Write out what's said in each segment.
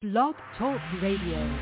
Blog Talk Radio.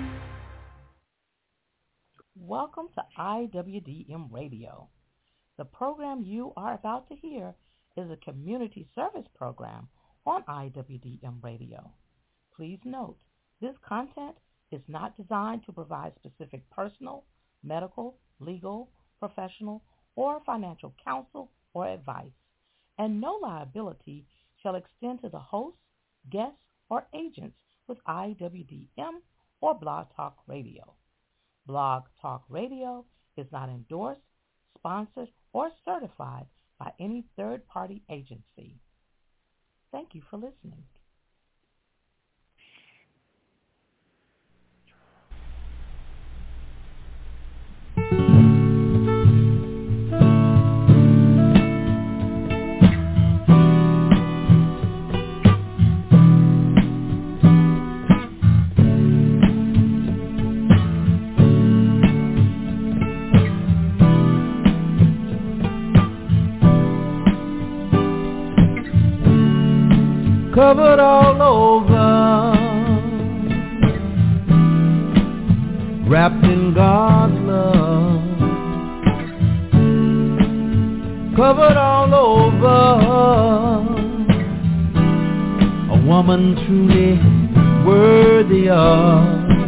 Welcome to IWDM Radio. The program you are about to hear is a community service program on IWDM Radio. Please note, this content is not designed to provide specific personal, medical, legal, professional, or financial counsel or advice, and no liability shall extend to the hosts, guests, or agents with IWDM or Blog Talk Radio. Blog Talk Radio is not endorsed, sponsored, or certified by any third-party agency. Thank you for listening. Covered all over, wrapped in God's love. Covered all over, a woman truly worthy of.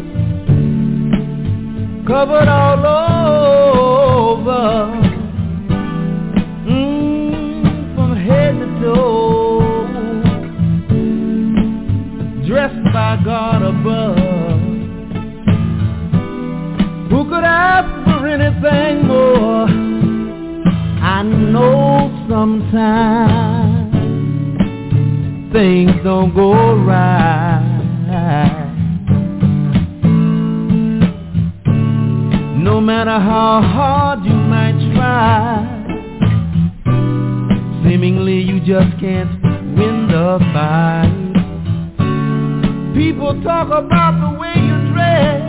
Covered all over, from head to toe. Dressed by God above. Who could ask for anything more? I know sometimes things don't go right. No matter how hard you might try, seemingly you just can't win the fight. People talk about the way you dress.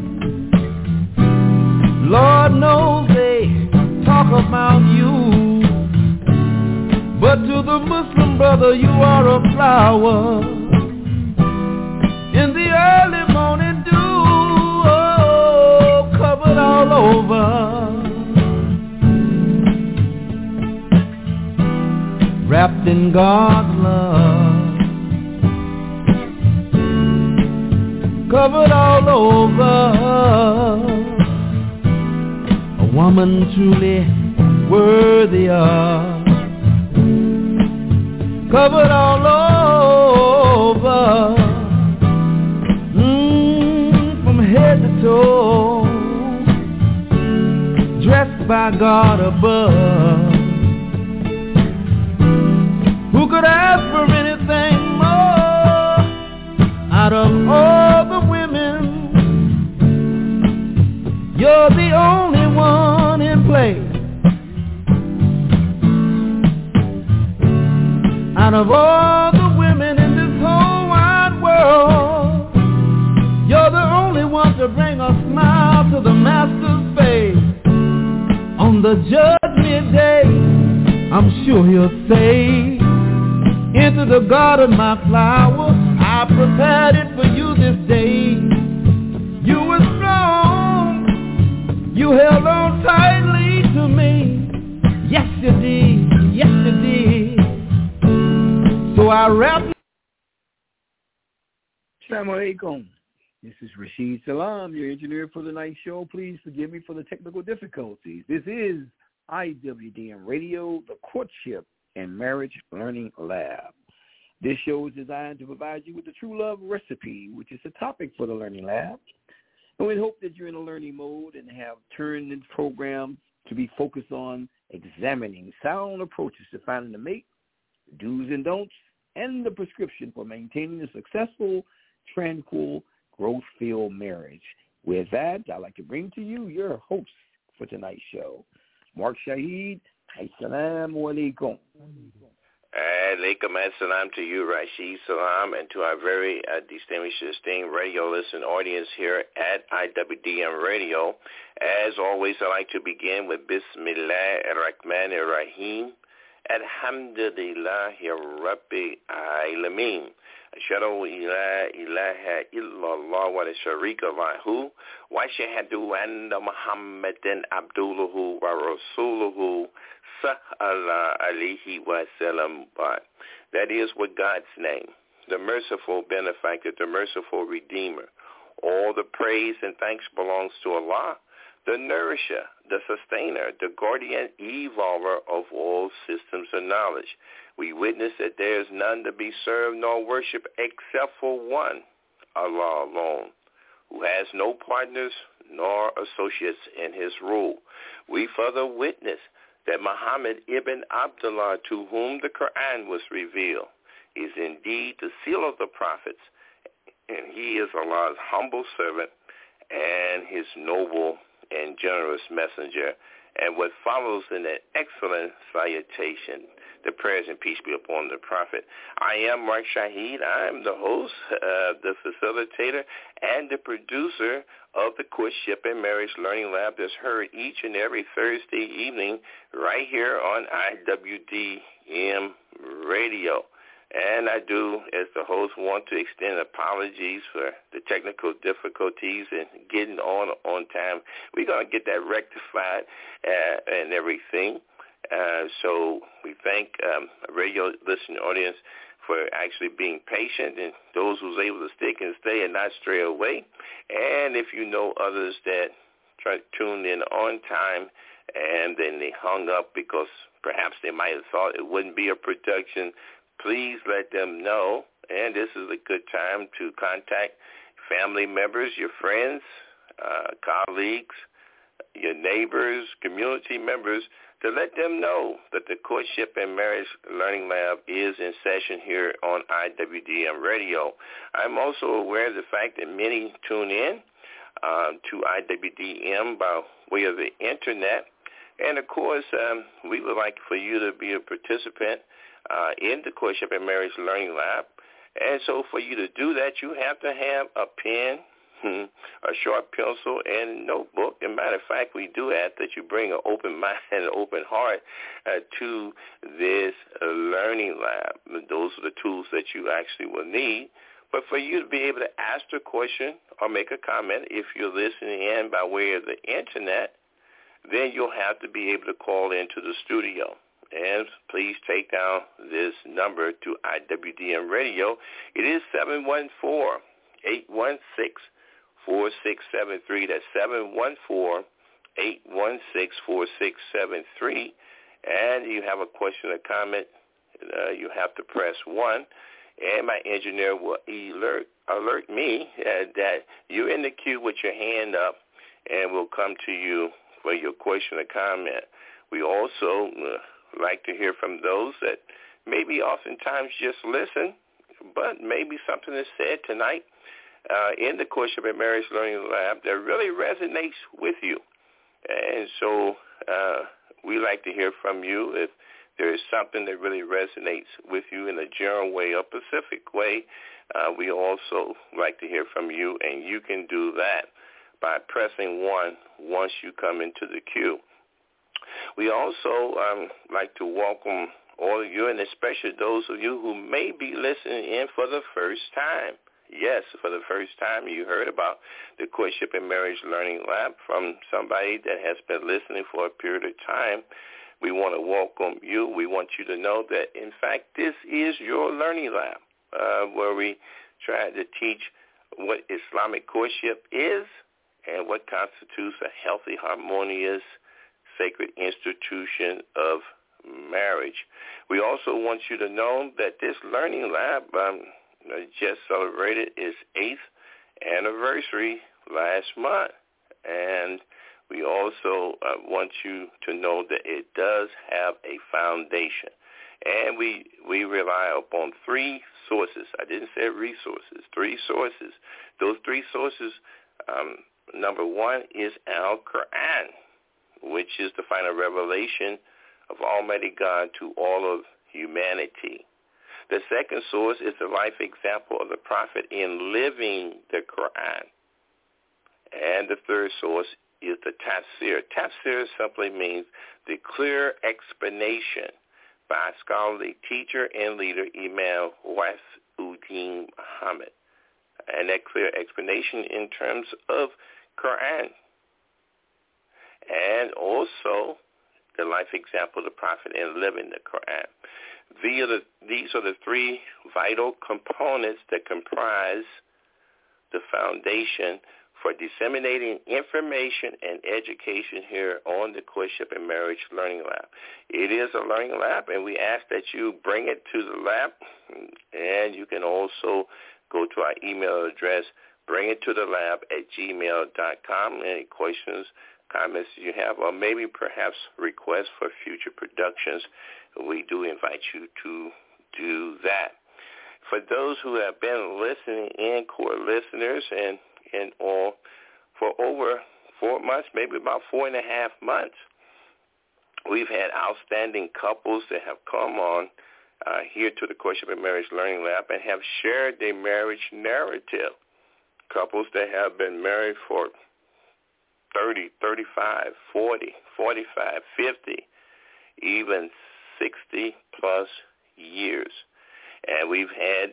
Lord knows they talk about you. But to the Muslim brother, you are a flower in the early morning dew, covered all over, wrapped in God's love. Covered all over, a woman truly worthy of. Covered all over, from head to toe, dressed by God above. Who could ask for anything more out of all the women? You're the only one in place. Out of all the women in this whole wide world, you're the only one to bring a smile to the Master's face. On the judgment day, I'm sure he'll say, into the garden, my flower, I prepared it for you this day. You were strong, you held on tightly to me. Yes you did, yes you did. So I wrapped. Assalamu alaikum. This is Rashid Salam, your engineer for the night show. Please forgive me for the technical difficulties. This is IWDM Radio, the Courtship and Marriage Learning Lab. This show is designed to provide you with the true love recipe, which is the topic for the Learning Lab. And we hope that you're in a learning mode and have turned this program to be focused on examining sound approaches to finding the mate, do's and don'ts, and the prescription for maintaining a successful, tranquil, growth-filled marriage. With that, I'd like to bring to you your host for tonight's show, Mark Shahid. Assalamu alaikum. Alaikum assalam to you, Rashid Salam, and to our very distinguished, esteemed radio listening audience here at IWDM Radio. As always, I like to begin with Bismillah ar-Rahman ar-Rahim. Alhamdulillahi Rabbil Alameen. Ashhadu ilaha illallah wa la sharika lahu wa ashhadu anna Muhammadan abduhu wa rasuluhu sallallahu alayhi wa sallam. That is with God's name, the merciful benefactor, the merciful redeemer. All the praise and thanks belongs to Allah, the nourisher, the sustainer, the guardian evolver of all systems of knowledge. We witness that there is none to be served nor worshipped except for one, Allah alone, who has no partners nor associates in his rule. We further witness that Muhammad ibn Abdullah, to whom the Quran was revealed, is indeed the seal of the prophets, and he is Allah's humble servant and his noble and generous messenger. And what follows in an excellent salutation, the prayers and peace be upon the prophet. I am Mark Shahid. I am the host, the facilitator, and the producer of the Courtship and Marriage Learning Lab that's heard each and every Thursday evening right here on IWDM Radio. And I do, as the host, want to extend apologies for the technical difficulties and getting on time. We're going to get that rectified and everything. So we thank radio listening audience for actually being patient, and those who's able to stick and stay and not stray away. And if you know others that tuned in on time and then they hung up because perhaps they might have thought it wouldn't be a production, please let them know. And this is a good time to contact family members, your friends, colleagues, your neighbors, community members, to let them know that the Courtship and Marriage Learning Lab is in session here on IWDM Radio. I'm also aware of the fact that many tune in to IWDM by way of the Internet. And, of course, we would like for you to be a participant in the Courtship and Marriage Learning Lab. And so for you to do that, you have to have a pen, a sharp pencil, and a notebook. As a matter of fact, we do ask that you bring an open mind and an open heart to this learning lab. Those are the tools that you actually will need. But for you to be able to ask a question or make a comment, if you're listening in by way of the Internet, then you'll have to be able to call into the studio. And please take down this number to IWDM Radio. It is 714-816-4673. That's 714-816-4673. And you have a question or comment, you have to press 1. And my engineer will alert me that you're in the queue with your hand up, and we'll come to you for your question or comment. We also like to hear from those that maybe oftentimes just listen, but maybe something is said tonight in the Courtship and Marriage Learning Lab that really resonates with you. And so we like to hear from you if there is something that really resonates with you in a general way, a specific way. We also like to hear from you, and you can do that by pressing 1 once you come into the queue. We also like to welcome all of you, and especially those of you who may be listening in for the first time. Yes, for the first time you heard about the Courtship and Marriage Learning Lab from somebody that has been listening for a period of time. We want to welcome you. We want you to know that, in fact, this is your learning lab where we try to teach what Islamic courtship is and what constitutes a healthy, harmonious, sacred institution of marriage. We also want you to know that this learning lab just celebrated its 8th anniversary last month. And we also want you to know that it does have a foundation. And we rely upon 3 sources. I didn't say resources, 3 sources. Those 3 sources, number 1 is Al-Quran, which is the final revelation of Almighty God to all of humanity. The second source is the life example of the prophet in living the Quran. And the third source is the tafsir. Tafsir simply means the clear explanation by scholarly teacher and leader Imam Uddin Muhammad. And that clear explanation in terms of Quran. And also the life example of the Prophet in living the Quran. These are the three vital components that comprise the foundation for disseminating information and education here on the Courtship and Marriage Learning Lab. It is a learning lab, and we ask that you bring it to the lab, and you can also go to our email address, bringittoTheLab@gmail.com. Any questions, comments you have, or maybe perhaps requests for future productions, we do invite you to do that. For those who have been listening in, core listeners, and all for over 4 months, maybe about 4.5 months, we've had outstanding couples that have come on here to the Courtship and Marriage Learning Lab and have shared their marriage narrative. Couples that have been married for 30, 35, 40, 45, 50, even 60-plus years. And we've had,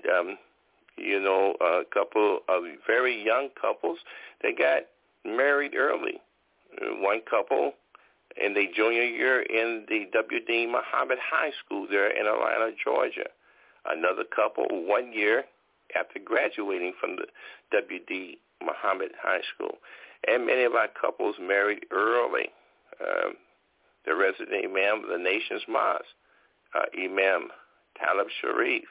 a couple of very young couples that got married early. One couple in their junior year in the W.D. Muhammad High School there in Atlanta, Georgia. Another couple 1 year after graduating from the W.D. Muhammad High School. And many of our couples married early. The resident imam of the nation's mosque, Imam Talib Sharif,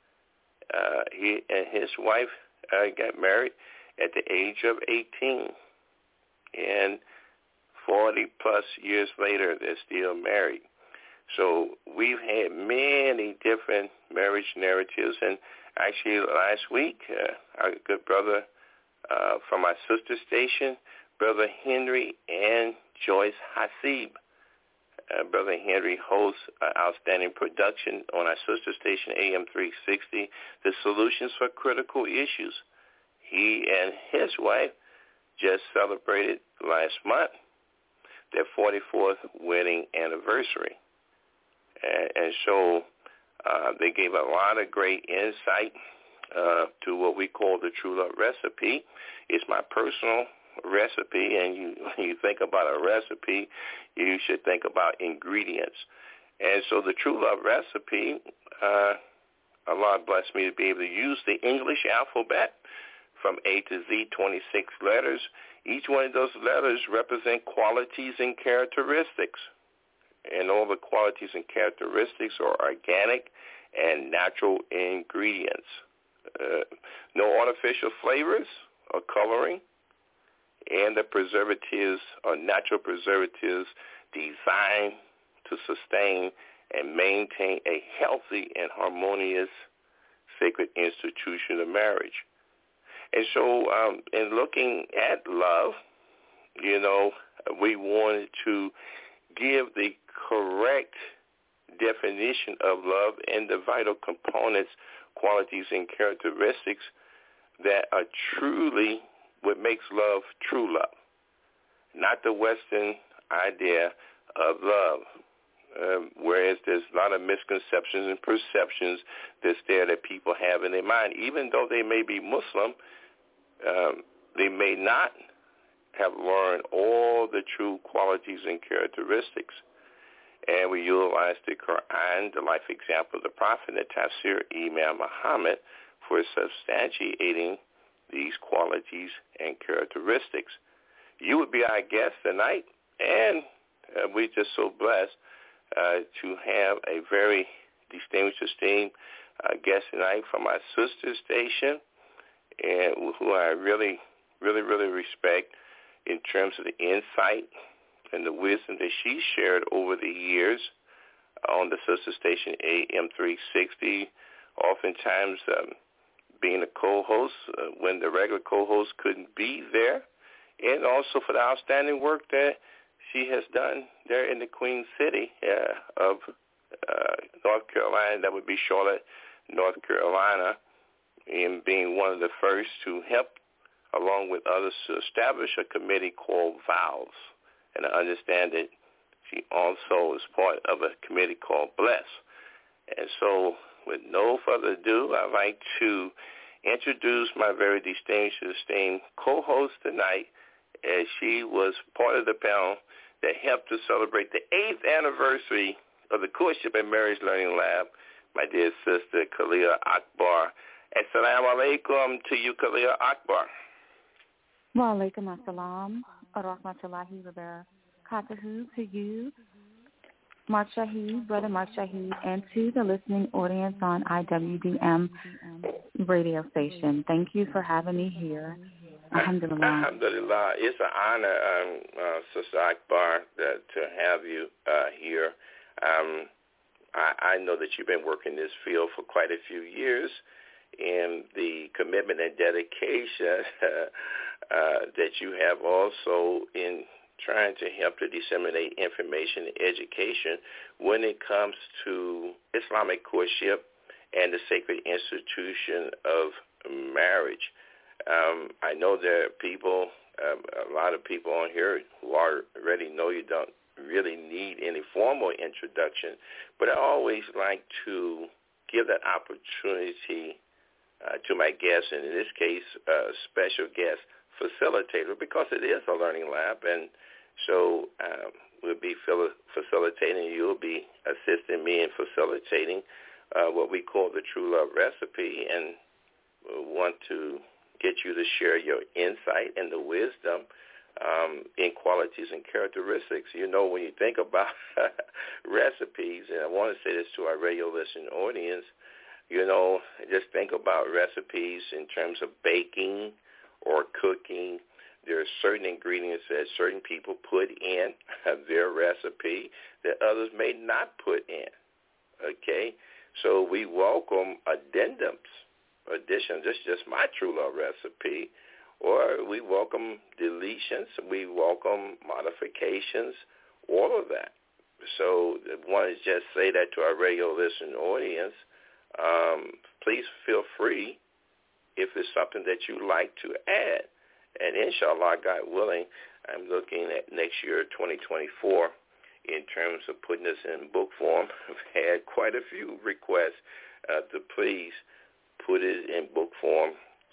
he and his wife got married at the age of 18. And 40-plus years later, they're still married. So we've had many different marriage narratives. And actually last week, our good brother from our sister station, Brother Henry and Joyce Hasib. Brother Henry hosts outstanding production on our sister station, AM 360, The Solutions for Critical Issues. He and his wife just celebrated last month their 44th wedding anniversary. And so they gave a lot of great insight to what we call the True Love Recipe. It's my personal recipe, and when you think about a recipe, you should think about ingredients. And so the True Love Recipe, Allah blessed me to be able to use the English alphabet from A to Z, 26 letters. Each one of those letters represent qualities and characteristics. And all the qualities and characteristics are organic and natural ingredients. No artificial flavors or coloring. And the preservatives are natural preservatives designed to sustain and maintain a healthy and harmonious sacred institution of marriage. And so in looking at love, we wanted to give the correct definition of love and the vital components, qualities, and characteristics that are truly what makes love true love, not the Western idea of love, whereas there's a lot of misconceptions and perceptions that's there that people have in their mind. Even though they may be Muslim, they may not have learned all the true qualities and characteristics. And we utilize the Quran, the life example of the Prophet, and the Tafsir Imam Muhammad for substantiating these qualities and characteristics. You would be our guest tonight, and we're just so blessed to have a very distinguished, esteemed guest tonight from our sister station, and who I really, really, really respect in terms of the insight and the wisdom that she shared over the years on the sister station AM 360, oftentimes being a co-host when the regular co-host couldn't be there, and also for the outstanding work that she has done there in the Queen City of North Carolina. That would be Charlotte, North Carolina, in being one of the first to help, along with others, to establish a committee called VOWS. And I understand that she also is part of a committee called BLESS. And so with no further ado, I'd like to introduce my very distinguished, esteemed co-host tonight, as she was part of the panel that helped to celebrate the 8th anniversary of the Courtship and Marriage Learning Lab, my dear sister, Khalia Akbar. Assalamu alaikum to you, Khalia Akbar. Wa alaikum assalam wa rahmatullahi wa barakatuhu to you, Mark Shahid, Brother Mark Shahid, and to the listening audience on IWDM radio station. Thank you for having me here. Alhamdulillah. Alhamdulillah. It's an honor, Sister Akbar, to have you here. I know that you've been working this field for quite a few years, and the commitment and dedication that you have also in trying to help to disseminate information and education when it comes to Islamic courtship and the sacred institution of marriage. I know there are people, a lot of people on here who already know you don't really need any formal introduction, but I always like to give that opportunity to my guests, and in this case, special guest facilitator, because it is a learning lab, and so we'll be facilitating, you'll be assisting me in facilitating what we call the True Love Recipe, and we want to get you to share your insight and the wisdom in qualities and characteristics. You know, when you think about recipes, and I want to say this to our radio listening audience, you know, just think about recipes in terms of baking or cooking. There are certain ingredients that certain people put in their recipe that others may not put in, okay? So we welcome addendums, additions. This is just my True Love Recipe. Or we welcome deletions. We welcome modifications, all of that. So I want to just say that to our radio listening audience. Please feel free if it's something that you like to add. And inshallah, God willing, I'm looking at next year, 2024, in terms of putting this in book form. I've had quite a few requests to please put it in book form,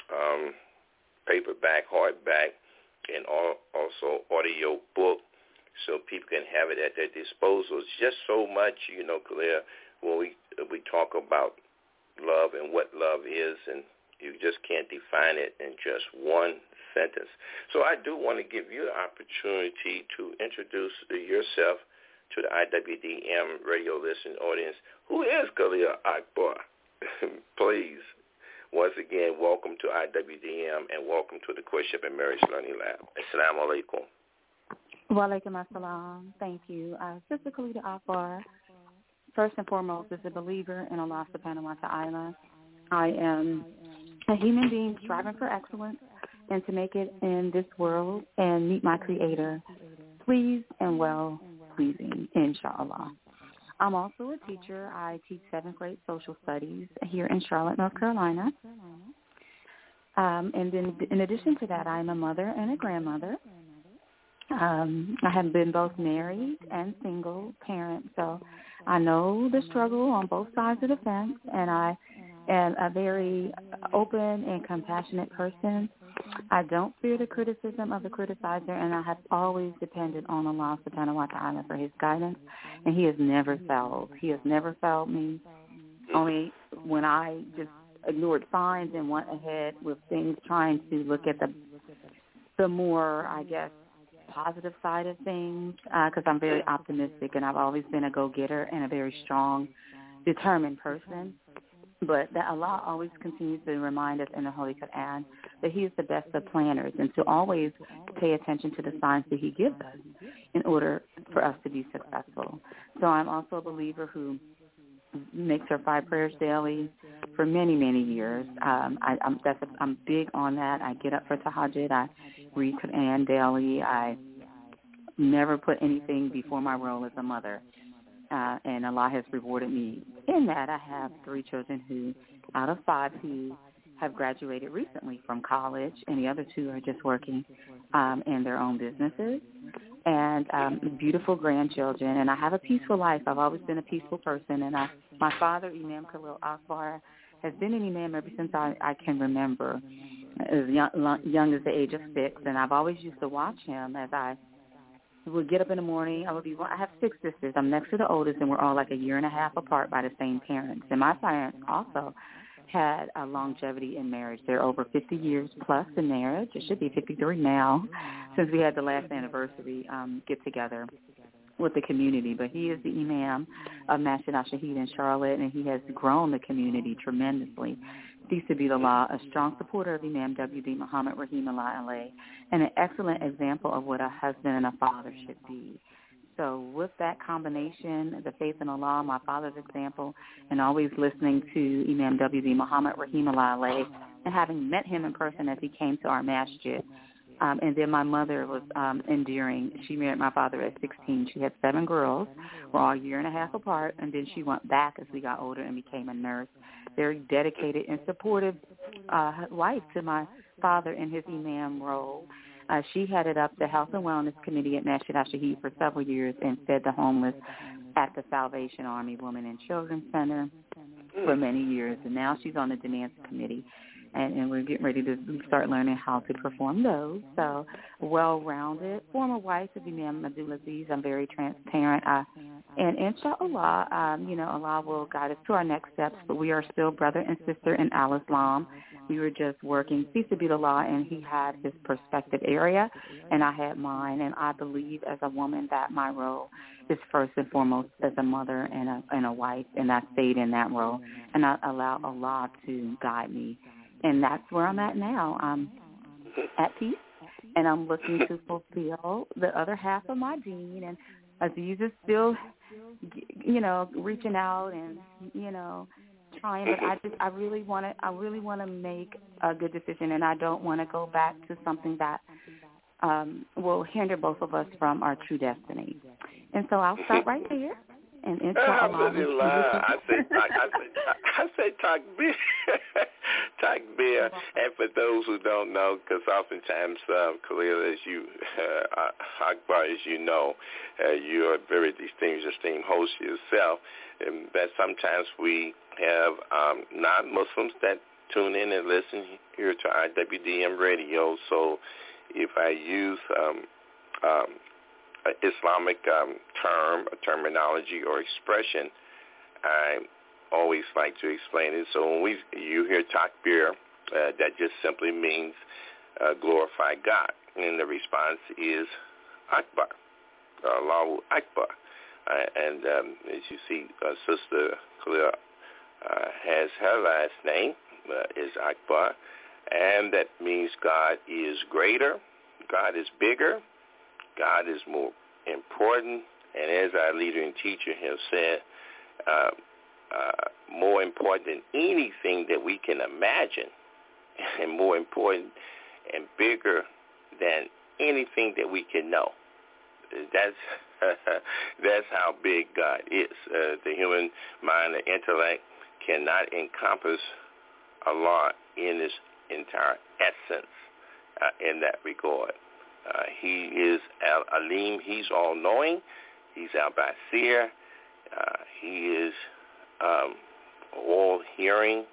paperback, hardback, and also audio book, so people can have it at their disposal. It's just so much, you know, Khalia, when we talk about love and what love is, and you just can't define it in just one sentence. So I do want to give you the opportunity to introduce yourself to the IWDM radio listening audience. Who is Khalia Akbar? Please. Once again, welcome to IWDM and welcome to the Courtship and Marriage Learning Lab. Assalamu alaikum. Wa alaikum assalam. Thank you. Sister Khalia Akbar, first and foremost, is a believer in Allah subhanahu wa ta'ala. I am a human being striving for excellence and to make it in this world and meet my Creator, pleased and well-pleasing, inshallah. I'm also a teacher. I teach 7th grade social studies here in Charlotte, North Carolina. And then in addition to that, I'm a mother and a grandmother. I have been both married and single parent, so I know the struggle on both sides of the fence, and I am a very open and compassionate person. I don't fear the criticism of the criticizer, and I have always depended on Allah subhanahu wa ta'ala for his guidance, and he has never failed. He has never failed me. Only when I just ignored signs and went ahead with things, trying to look at the more, I guess, positive side of things, because I'm very optimistic, and I've always been a go-getter and a very strong, determined person. But that Allah always continues to remind us in the Holy Quran that he is the best of planners, and to always pay attention to the signs that he gives us in order for us to be successful. So I'm also a believer who makes her 5 prayers daily for many, many years. I'm big on that. I get up for tahajjud. I read Quran daily. I never put anything before my role as a mother. And Allah has rewarded me in that. I have 3 children who, out of 5, who have graduated recently from college, and the other 2 are just working in their own businesses. and beautiful grandchildren, and I have a peaceful life. I've always been a peaceful person, and my father, Imam Khalil Akbar, has been an imam ever since I can remember, as young as the age of 6, and I've always used to watch him as I would get up in the morning. I have 6 sisters. I'm next to the oldest, and we're all like a year and a half apart by the same parents. And my parents also had a longevity in marriage. They're over 50 years plus in marriage. It should be 53 now, since we had the last anniversary get-together with the community. But he is the imam of Masjid Al-Shahid in Charlotte, and he has grown the community tremendously. Peace be the law, a strong supporter of Imam W.D. Muhammad Rahimahullah alayhi, and an excellent example of what a husband and a father should be. So with that combination, the faith in Allah, my father's example, and always listening to Imam W.D. Muhammad Rahimahullah alayhi, and having met him in person as he came to our masjid. And then my mother was endearing. She married my father at 16. She had 7 girls. We're all a year and a half apart. And then she went back as we got older and became a nurse. Very dedicated and supportive wife to my father in his imam role. She headed up the Health and Wellness Committee at Masjid Al-Shahid for several years and fed the homeless at the Salvation Army Women and Children Center for many years. And now she's on the Finance Committee. And we're getting ready to start learning how to perform those. So well-rounded, former wife of Imam Abdul Aziz. I'm very transparent. And inshallah, Allah will guide us to our next steps, but we are still brother and sister in Al-Islam. We were just working, peace be the law, and he had his perspective area, and I had mine. And I believe as a woman that my role is first and foremost as a mother and a wife, and I stayed in that role, and I allow Allah to guide me. And that's where I'm at now. I'm at peace, and I'm looking to fulfill the other half of my deen. And Aziz is still, reaching out and, trying. But I really want to make a good decision, and I don't want to go back to something that will hinder both of us from our true destiny. And so I'll stop right there. And Alhamdulillah. I say takbir. Takbir. And for those who don't know, because oftentimes, Khalil, as you, Akbar, as you know, you're a very distinguished, esteemed host yourself, and that sometimes we have non-Muslims that tune in and listen here to IWDM Radio. So if I use Islamic terminology or expression, I always like to explain it. So when you hear takbir, that just simply means glorify God. And the response is Akbar, Allahu Akbar. And as you see, Sister Khalil has her last name, is Akbar, and that means God is greater, God is bigger, God is more important, and as our leader and teacher has said, more important than anything that we can imagine, and more important and bigger than anything that we can know. That's how big God is. The human mind, the intellect, cannot encompass Allah in His entire essence in that regard. He is Al-Alim. He's all-knowing. He's Al-Basir. He is all-hearing.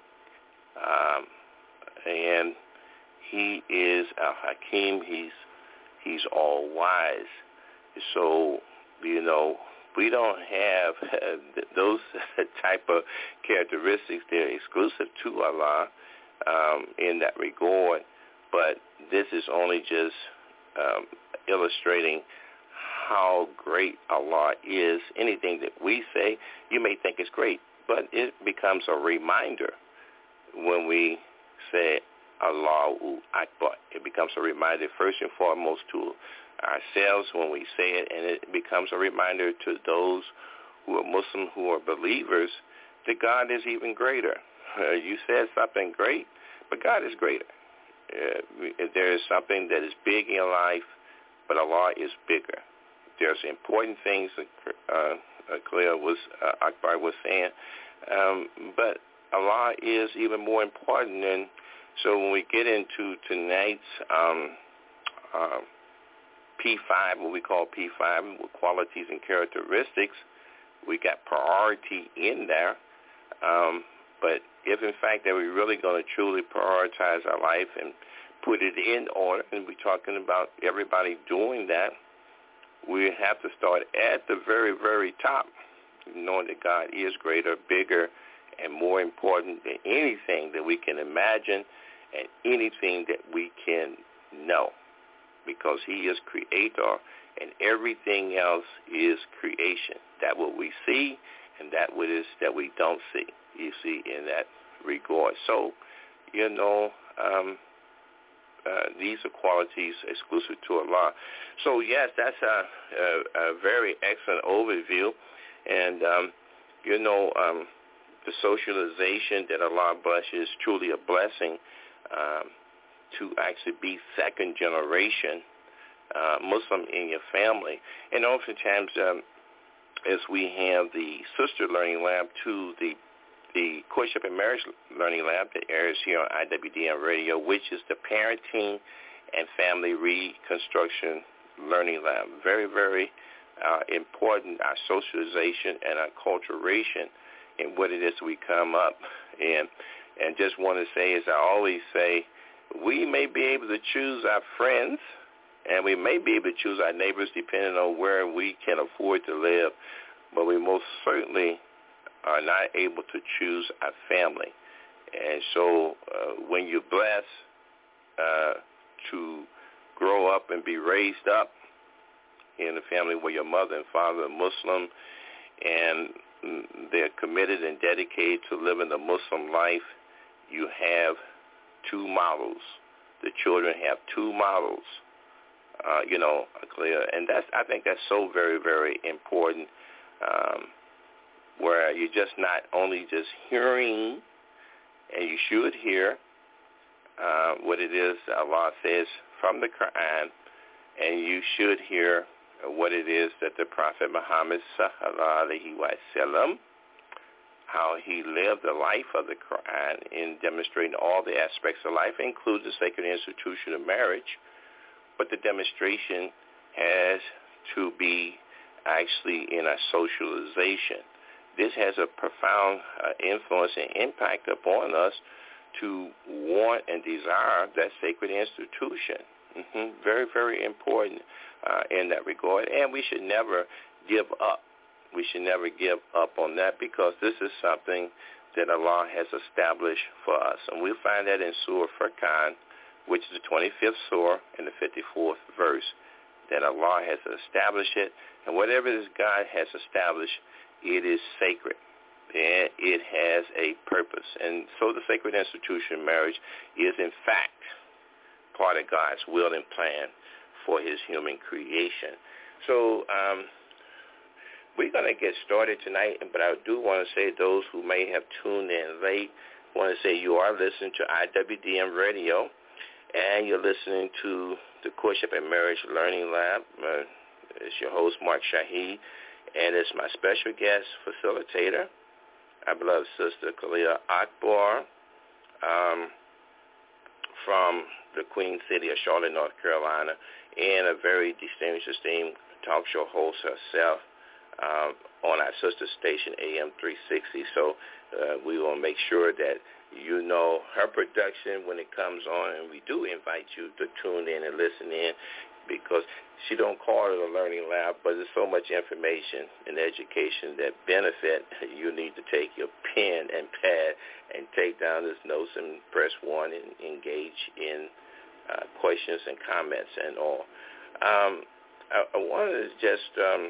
And He is Al-Hakim. He's all-wise. So, we don't have those type of characteristics. They're exclusive to Allah in that regard. But this is only just illustrating how great Allah is. Anything that we say, you may think is great, but it becomes a reminder when we say Allahu Akbar. It becomes a reminder first and foremost to ourselves when we say it, and it becomes a reminder to those who are Muslim, who are believers, that God is even greater. You said something great, but God is greater. There is something that is big in your life, but Allah is bigger. There's important things Akbar was saying, but Allah is even more important. And so when we get into tonight's P5, what we call P5, with qualities and characteristics. We got priority in there. But if, in fact, that we're really going to truly prioritize our life and put it in order, and we're talking about everybody doing that, we have to start at the very, very top, knowing that God is greater, bigger, and more important than anything that we can imagine and anything that we can know, because he is creator and everything else is creation. That what we see and that what is that we don't see, you see, in that regard. So, these are qualities exclusive to Allah. So, yes, that's a very excellent overview. And, the socialization that Allah blesses is truly a blessing to actually be second generation Muslim in your family. And oftentimes, as we have the sister learning lab to the Courtship and Marriage Learning Lab that airs here on IWDM Radio, which is the Parenting and Family Reconstruction Learning Lab. Very, very important, our socialization and our acculturation in what it is we come up in. And just want to say, as I always say, we may be able to choose our friends and we may be able to choose our neighbors depending on where we can afford to live, but we most certainly are not able to choose our family. And so when you're blessed to grow up and be raised up in a family where your mother and father are Muslim and they're committed and dedicated to living the Muslim life, you have two models. The children have two models, clear. And I think that's so very, very important, where you're just not only just hearing, and you should hear what it is Allah says from the Quran, and you should hear what it is that the Prophet Muhammad sallallahu alaihi wasallam, how he lived the life of the Quran in demonstrating all the aspects of life, includes the sacred institution of marriage, but the demonstration has to be actually in a socialization. This has a profound influence and impact upon us to want and desire that sacred institution. Very, very important in that regard. And we should never give up. We should never give up on that, because this is something that Allah has established for us. And we'll find that in Surah Furqan, which is the 25th Surah and the 54th verse, that Allah has established it. And whatever this God has established, it is sacred. And it has a purpose. And so the sacred institution of marriage is, in fact, part of God's will and plan for his human creation. So we're going to get started tonight, but I do want to say those who may have tuned in late, want to say you are listening to IWDM Radio, and you're listening to the Courtship and Marriage Learning Lab. It's your host, Mark Shaheed, and it's my special guest facilitator, our beloved sister, Khalil Akbar, from the Queen City of Charlotte, North Carolina, and a very distinguished, esteemed talk show host herself on our sister station, AM 360. So we will make sure that you know her production when it comes on, and we do invite you to tune in and listen in, because she don't call it a learning lab, but there's so much information and education that benefit. You need to take your pen and pad and take down these notes and press 1 and engage in questions and comments and all. I wanted to just,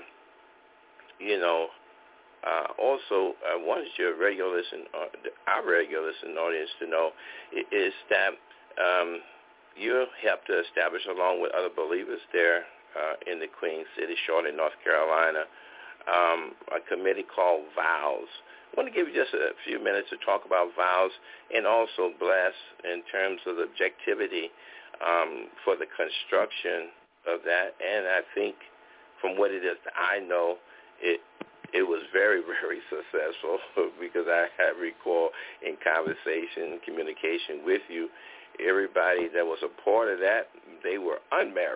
also I wanted your regular listen, our regular listening audience to know is that you helped to establish, along with other believers there in the Queen City, Charlotte, North Carolina, a committee called VOWS. I want to give you just a few minutes to talk about VOWS, and also bless in terms of the objectivity for the construction of that. And I think from what it is that I know, it was very, very successful, because I recall in conversation, communication with you, everybody that was a part of that, they were unmarried.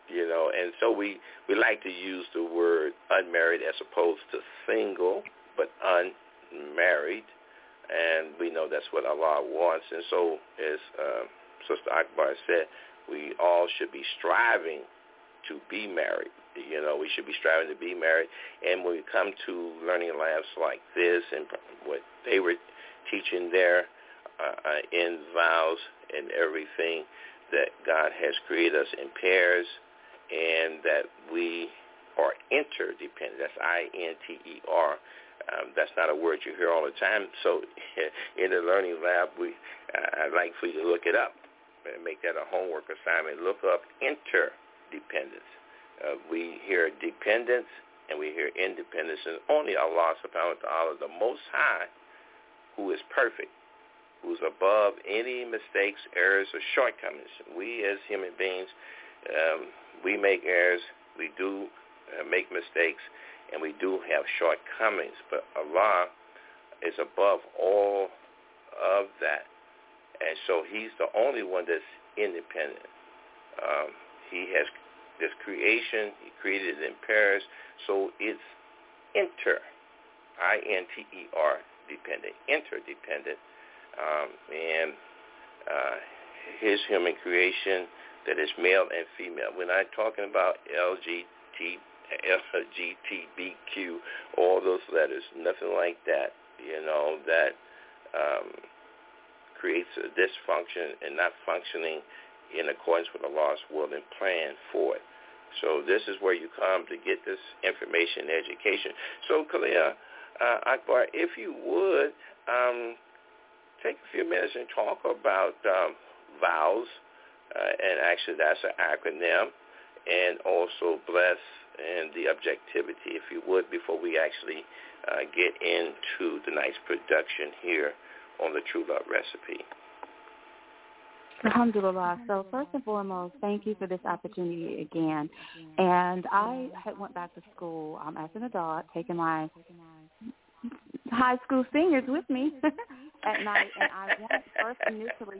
you know, and so we like to use the word unmarried as opposed to single, but unmarried, and we know that's what Allah wants. And so, as Sister Akbar said, we all should be striving to be married. You know, we should be striving to be married. And when we come to learning labs like this and what they were teaching there in vows and everything, that God has created us in pairs and that we are interdependent. That's I-N-T-E-R. That's not a word you hear all the time. So in the learning lab, I'd like for you to look it up and make that a homework assignment. Look up interdependence. We hear dependence and we hear independence, and only Allah subhanahu wa ta'ala, the Most High, who is perfect, who's above any mistakes, errors, or shortcomings. We as human beings, we make errors, we do make mistakes, and we do have shortcomings, but Allah is above all of that. And so he's the only one that's independent. He has this creation, he created it in pairs, so it's I-N-T-E-R, dependent, interdependent. And his human creation that is male and female. We're not talking about LGBTQ, all those letters, nothing like that, you know, that creates a dysfunction and not functioning in accordance with Allah's will and plan for it. So this is where you come to get this information and education. So, Kalia Akbar, if you would, take a few minutes and talk about vows, and actually that's an acronym, and also bless and the objectivity, if you would, before we actually get into the nice production here on the True Love Recipe. Alhamdulillah. So first and foremost, thank you for this opportunity again. And I went back to school as an adult, taking my high school seniors with me at night, and I went first initially.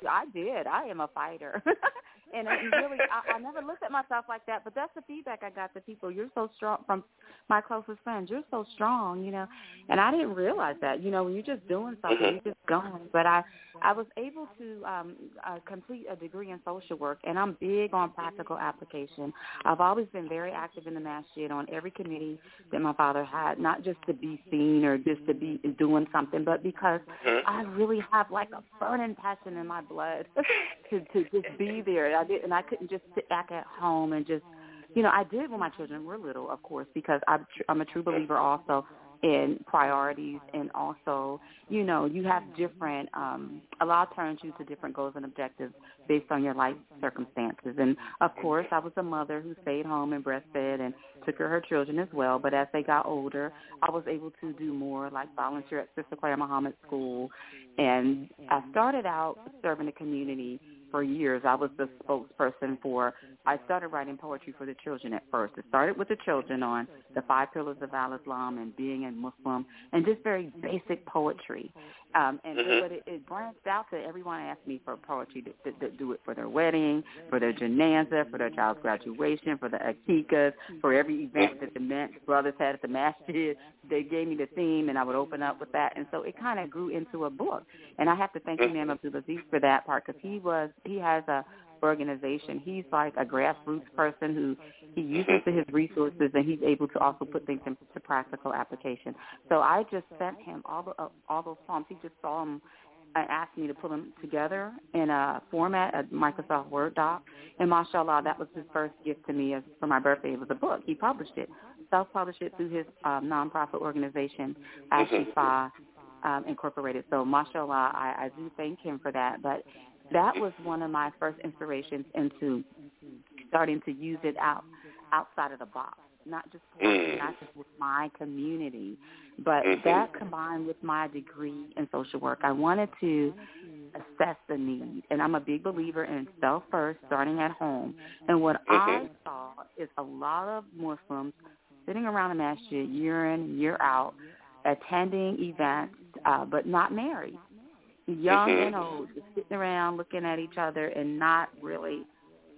I am a fighter. And really, I never looked at myself like that, but that's the feedback I got to people. You're so strong, from my closest friends. You're so strong, you know. And I didn't realize that, you know, when you're just doing something, you're just going. But I was able to complete a degree in social work, and I'm big on practical application. I've always been very active in the masjid on every committee that my father had, not just to be seen or just to be doing something, but because I really have like a burning passion in my blood to just be there. I couldn't just sit back at home and just, you know, I did when my children were little, of course, because I'm a true believer also in priorities, and also, you know, you have different, Allah turns you to different goals and objectives based on your life circumstances. And, of course, I was a mother who stayed home and breastfed and took care of her children as well. But as they got older, I was able to do more, like volunteer at Sister Claire Muhammad School. And I started out serving the community for years. I was the spokesperson I started writing poetry for the children at first. It started with the children on the 5 pillars of Al-Islam and being a Muslim, and just very basic poetry. But it branched out to everyone asked me for poetry to do it for their wedding, for their janazah, for their child's graduation, for the aqiqahs, for every event that the brothers had at the masjid. They gave me the theme, and I would open up with that. And so it kind of grew into a book. And I have to thank Imam Abdulaziz for that part, because he has a organization. He's like a grassroots person who he uses his resources, and he's able to also put things into practical application. So I just sent him all those poems. He just saw them and asked me to put them together in a format, a Microsoft Word doc. And mashallah, that was his first gift to me for my birthday. It was a book. He published it, self-published it through his nonprofit organization, Ashifa Incorporated. So mashallah, I do thank him for that. But that was one of my first inspirations into starting to use it outside of the box, not just with my community, but that combined with my degree in social work. I wanted to assess the need, and I'm a big believer in self first, starting at home. And what I saw is a lot of Muslims sitting around the masjid year in, year out, attending events, but not married. Young and old, just sitting around looking at each other and not really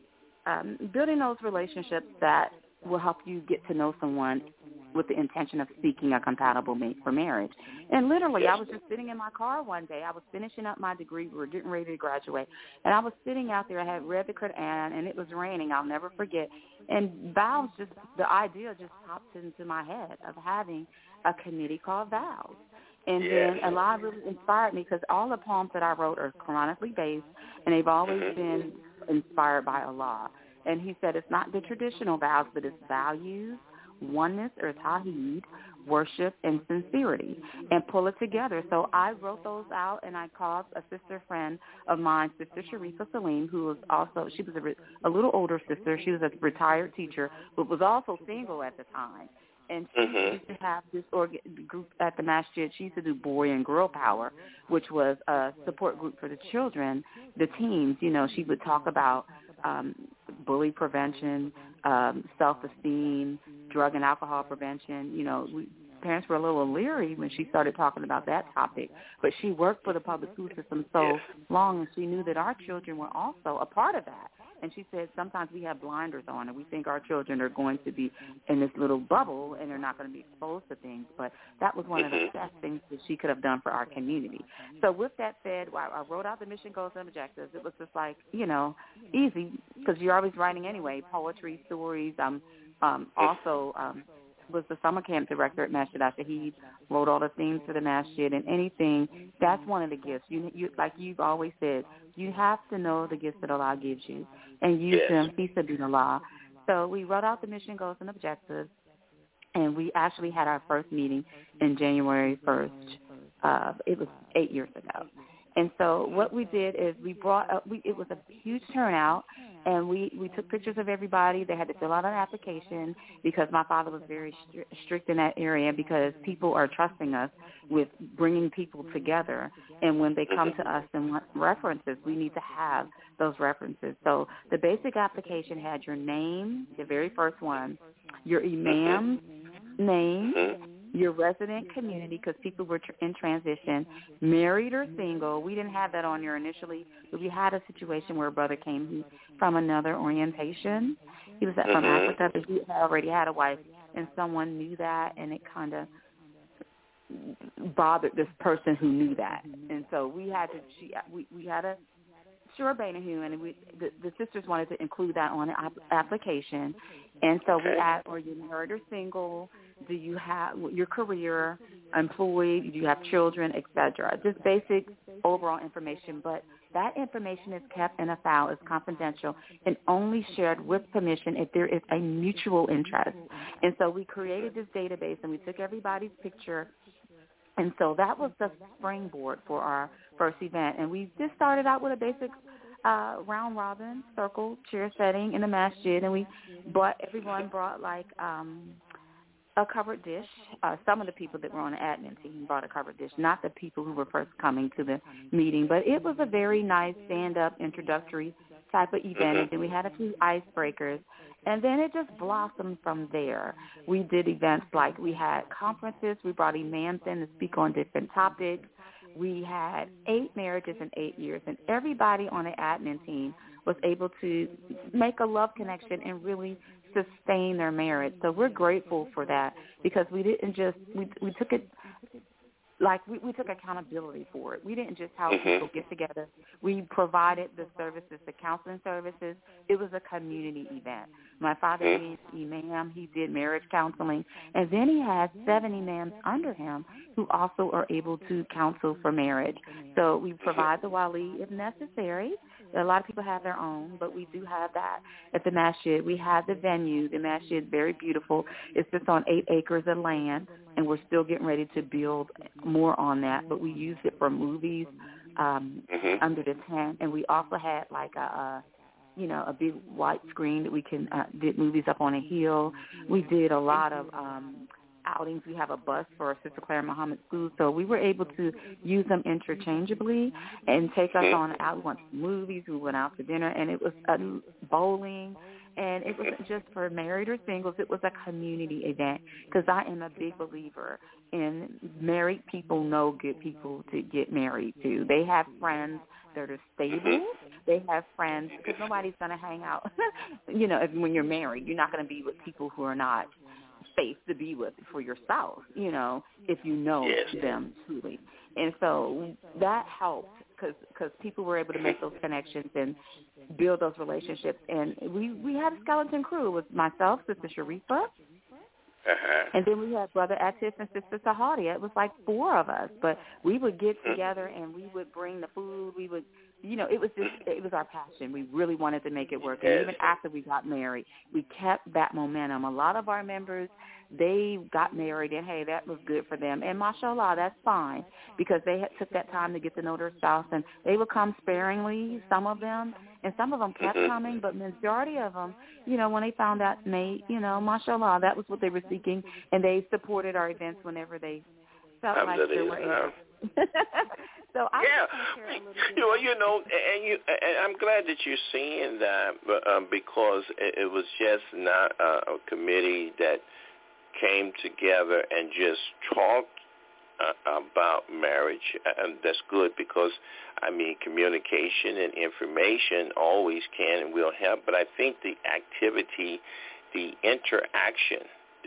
building those relationships that will help you get to know someone with the intention of seeking a compatible mate for marriage. And literally, I was just sitting in my car one day. I was finishing up my degree. We were getting ready to graduate. And I was sitting out there. I had read the Quran, and it was raining. I'll never forget. And vows, the idea just popped into my head of having a committee called Vows. And then Allah really inspired me because all the poems that I wrote are Quranically based, and they've always been inspired by Allah. And he said it's not the traditional vows, but it's values, oneness or tawheed, worship, and sincerity, and pull it together. So I wrote those out, and I called a sister friend of mine, Sister Sharifa Salim, who was also, she was a little older sister. She was a retired teacher, but was also single at the time. And she used to have this group at the masjid. She used to do boy and girl power, which was a support group for the children, the teens. You know, she would talk about bully prevention, self-esteem, drug and alcohol prevention. You know, parents were a little leery when she started talking about that topic, but she worked for the public school system so long, and she knew that our children were also a part of that. And she said sometimes we have blinders on and we think our children are going to be in this little bubble and they're not going to be exposed to things. But that was one of the best things that she could have done for our community. So with that said, I wrote out the mission, goals, and objectives. It was just like, you know, easy because you're always writing anyway, poetry, stories. Also was the summer camp director at Masjid Al-Shahid, wrote all the themes for the masjid and anything. That's one of the gifts. You like you've always said, you have to know the gifts that Allah gives you and use them fi sabilillah. So we wrote out the mission, goals, and objectives, and we actually had our first meeting in January 1st. It was 8 years ago. And so what we did is we brought up, it was a huge turnout, and we took pictures of everybody. They had to fill out an application because my father was very strict in that area because people are trusting us with bringing people together. And when they come to us and want references, we need to have those references. So the basic application had your name, the very first one, your imam's name, your resident community, because people were in transition, married or single. We didn't have that on there initially, but we had a situation where a brother came from another orientation. He was from Africa, but he already had a wife, and someone knew that, and it kind of bothered this person who knew that. And so we had to, we had a Sure Bainahu, and the sisters wanted to include that on the application. And so we asked, are you married or single? Do you have your career, employed? Do you have children, et cetera? Just basic overall information. But that information is kept in a file, is confidential, and only shared with permission if there is a mutual interest. And so we created this database, and we took everybody's picture. And so that was the springboard for our first event. And we just started out with a basic round robin circle chair setting in the masjid, and everyone brought like a covered dish. Some of the people that were on the admin team brought a covered dish, not the people who were first coming to the meeting. But it was a very nice stand-up introductory type of event, and then we had a few icebreakers. And then it just blossomed from there. We did events like we had conferences. We brought imams in to speak on different topics. We had 8 marriages in 8 years, and everybody on the admin team was able to make a love connection and really sustain their marriage. So we're grateful for that because we didn't just we took it like we took accountability for it. We didn't just help people get together. We provided the services, the counseling services. It was a community event. My father is imam. He did marriage counseling. And then he has 7 imams under him who also are able to counsel for marriage. So we provide the wali if necessary. A lot of people have their own, but we do have that at the masjid. We have the venue. The masjid is very beautiful. It's just on 8 acres of land, and we're still getting ready to build more on that. But we use it for movies under the tent, and we also had like a big white screen that we can did movies up on a hill. We did a lot of outings. We have a bus for Sister Clara Muhammad School, so we were able to use them interchangeably and take us on out. We went to movies, we went out to dinner, and it was bowling. And it wasn't just for married or singles. It was a community event because I am a big believer in married people know good people to get married to. They have friends that are stable, They have friends because nobody's going to hang out. You know, when you're married, you're not going to be with people who are not safe to be with for your spouse, you know, if you know them truly. And so that helped because people were able to make those connections and build those relationships. And we had a skeleton crew. It was myself, Sister Sharifa, and then we had Brother Atif and Sister Sahadia. It was like 4 of us, but we would get together and we would bring the food. We would, you know, it was our passion. We really wanted to make it work. And even after we got married, we kept that momentum. A lot of our members, they got married, and, hey, that was good for them. And mashallah, that's fine because they took that time to get to know their spouse, and they would come sparingly, some of them, and some of them kept coming, but majority of them, you know, when they found out mate, you know, mashallah, that was what they were seeking, and they supported our events whenever they felt like they were able. So I share a little bit. Well, you know, and I'm glad that you're saying that because it was just not a committee that came together and just talked about marriage, and that's good because, I mean, communication and information always can and will help, but I think the activity, the interaction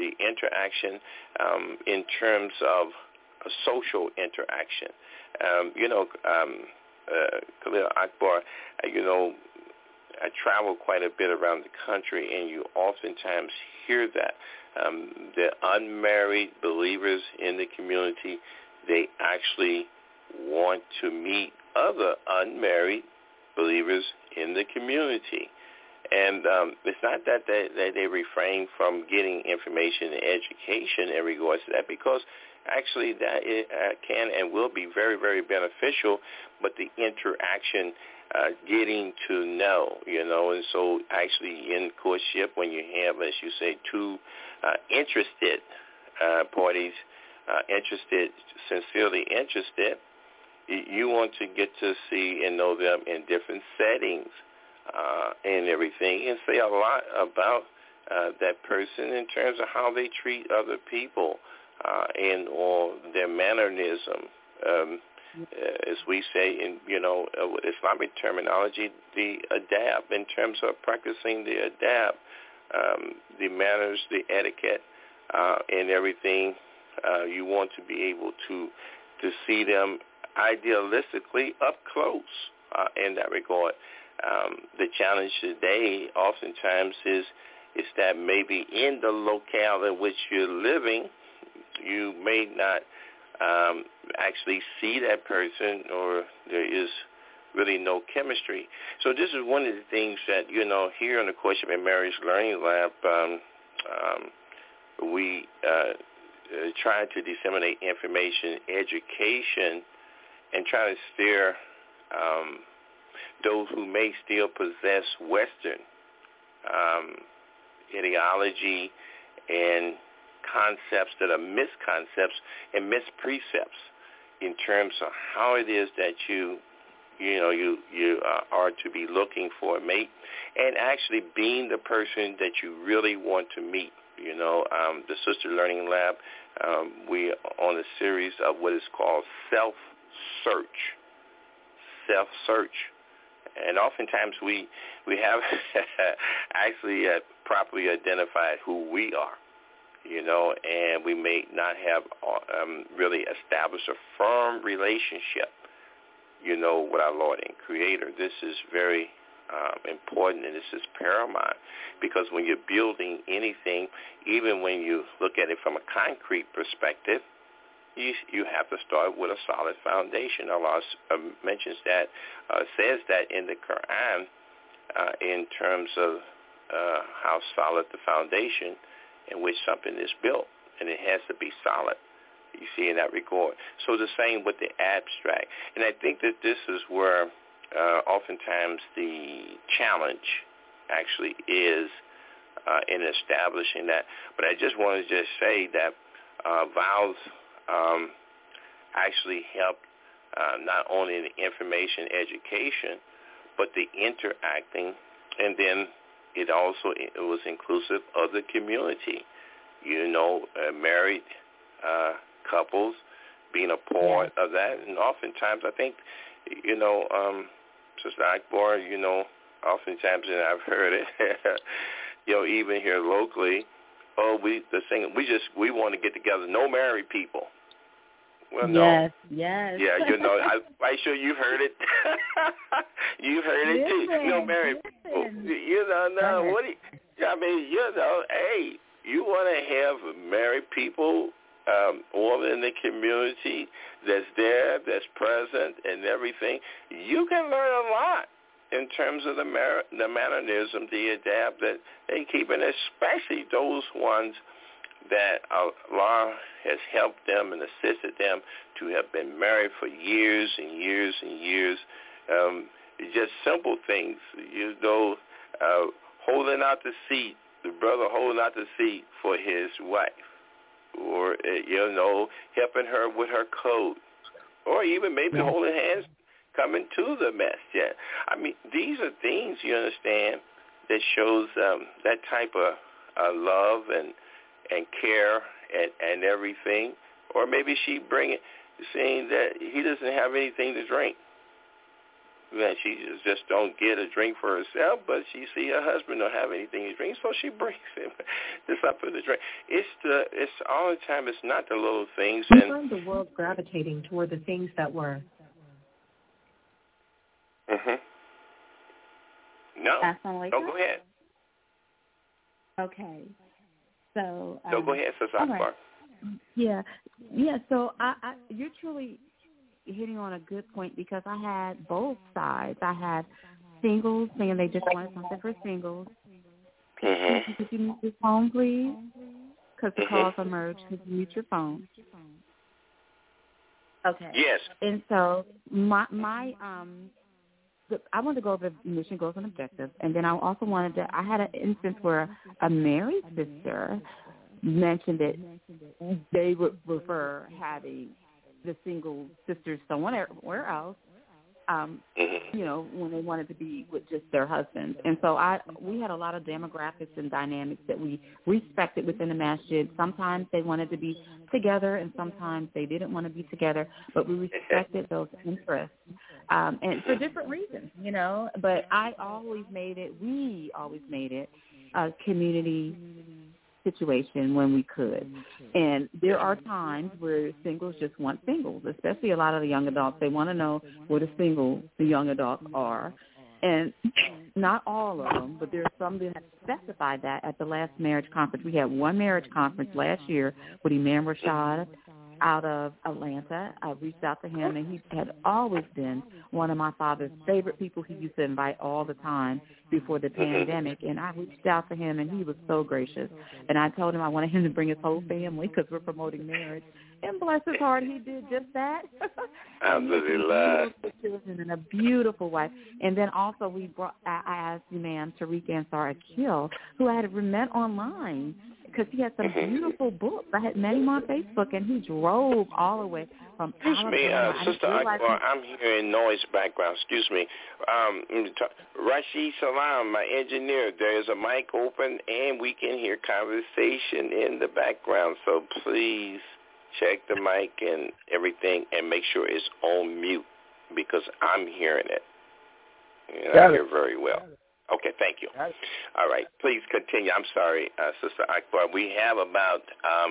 in terms of a social interaction, you know, Khalil Akbar, you know, I travel quite a bit around the country, and you oftentimes hear that. The unmarried believers in the community, they actually want to meet other unmarried believers in the community. And it's not that they refrain from getting information and education in regards to that, because actually that it can and will be very, very beneficial, but the interaction, getting to know, you know, and so actually in courtship, when you have, as you say, 2 interested parties, sincerely interested, you want to get to see and know them in different settings and everything, and say a lot about that person in terms of how they treat other people and or their mannerism. As we say in, you know, Islamic terminology, the adab, in terms of practicing the adab, the manners, the etiquette, and everything. You want to be able to see them idealistically up close in that regard. The challenge today oftentimes is that maybe in the locale in which you're living, you may not actually see that person, or there is really no chemistry. So this is one of the things that, you know, here in the Courtship and Marriage Learning Lab, we try to disseminate information, education, and try to steer those who may still possess Western ideology and concepts that are misconcepts and misprecepts in terms of how it is that you are to be looking for a mate, and actually being the person that you really want to meet. You know, the Sister Learning Lab, we are on a series of what is called self-search, and oftentimes we have actually properly identified who we are. You know, and we may not have really established a firm relationship, you know, with our Lord and Creator. This is very important, and this is paramount, because when you're building anything, even when you look at it from a concrete perspective, you have to start with a solid foundation. Allah mentions that, says that in the Quran in terms of how solid the foundation in which something is built, and it has to be solid. You see, in that regard. So the same with the abstract. And I think that this is where oftentimes the challenge actually is in establishing that. But I just want to just say that vows actually help not only in the information education, but the interacting, and then it was inclusive of the community. You know, married couples being a part of that. And oftentimes I think, you know, Sister Akbar, oftentimes, and I've heard it, even here locally, we want to get together. No married people. Well, yes, no. Yes. Yeah, I'm sure you've heard it. You've heard it too. No married people. No. What do hey, you want to have married people all in the community that's there, that's present, and everything. You can learn a lot in terms of the mannerism, the adapt that they keep, and especially those ones that Allah has helped them and assisted them to have been married for years and years and years. Just simple things, holding out the seat, the brother holding out the seat for his wife, or, helping her with her coat, or even maybe holding hands coming to the masjid. I mean, these are things, you understand, that shows that type of love and care and everything. Or maybe she saying that he doesn't have anything to drink. That she just don't get a drink for herself, but she see her husband don't have anything to drink, so she brings him something to drink. It's all the time. It's not the little things. I find the world gravitating toward the things that were. No. Go ahead. Okay. So. No, go ahead, Sister Akbar. Right. Yeah. So you're truly hitting on a good point, because I had both sides. I had singles saying they just wanted something for singles. Could you mute your phone, please? Because the calls are merged. Could you mute your phone? Okay. Yes. And so I wanted to go over mission, goals, and objectives, and then I also I had an instance where a married sister mentioned that they would prefer having the single sisters somewhere else, when they wanted to be with just their husbands. And so we had a lot of demographics and dynamics that we respected within the masjid. Sometimes they wanted to be together, and sometimes they didn't want to be together, but we respected those interests, and for different reasons, But we always made it a community situation when we could. And there are times where singles just want singles, especially a lot of the young adults. They want to know where the young adults are. And not all of them, but there are some that have specified that at the last marriage conference. We had one marriage conference last year with Imam Rashad out of Atlanta. I reached out to him, and he had always been one of my father's favorite people. He used to invite all the time before the pandemic, and I reached out to him, and he was so gracious. And I told him I wanted him to bring his whole family because we're promoting marriage. And bless his heart, he did just that. Alhamdulillah. Children and a beautiful wife. And then also I asked Imam Tariq Ansar Akil, who I had met online, because he had some beautiful books. I had met him on Facebook, and he drove all the way from Alabama. Sister Akbar, I'm hearing noise background. Excuse me. Rashid Salam, my engineer, there's a mic open, and we can hear conversation in the background. So please check the mic and everything, and make sure it's on mute, because I'm hearing it. And I hear very well. Okay, thank you. All right, please continue. I'm sorry, Sister Akbar. We have about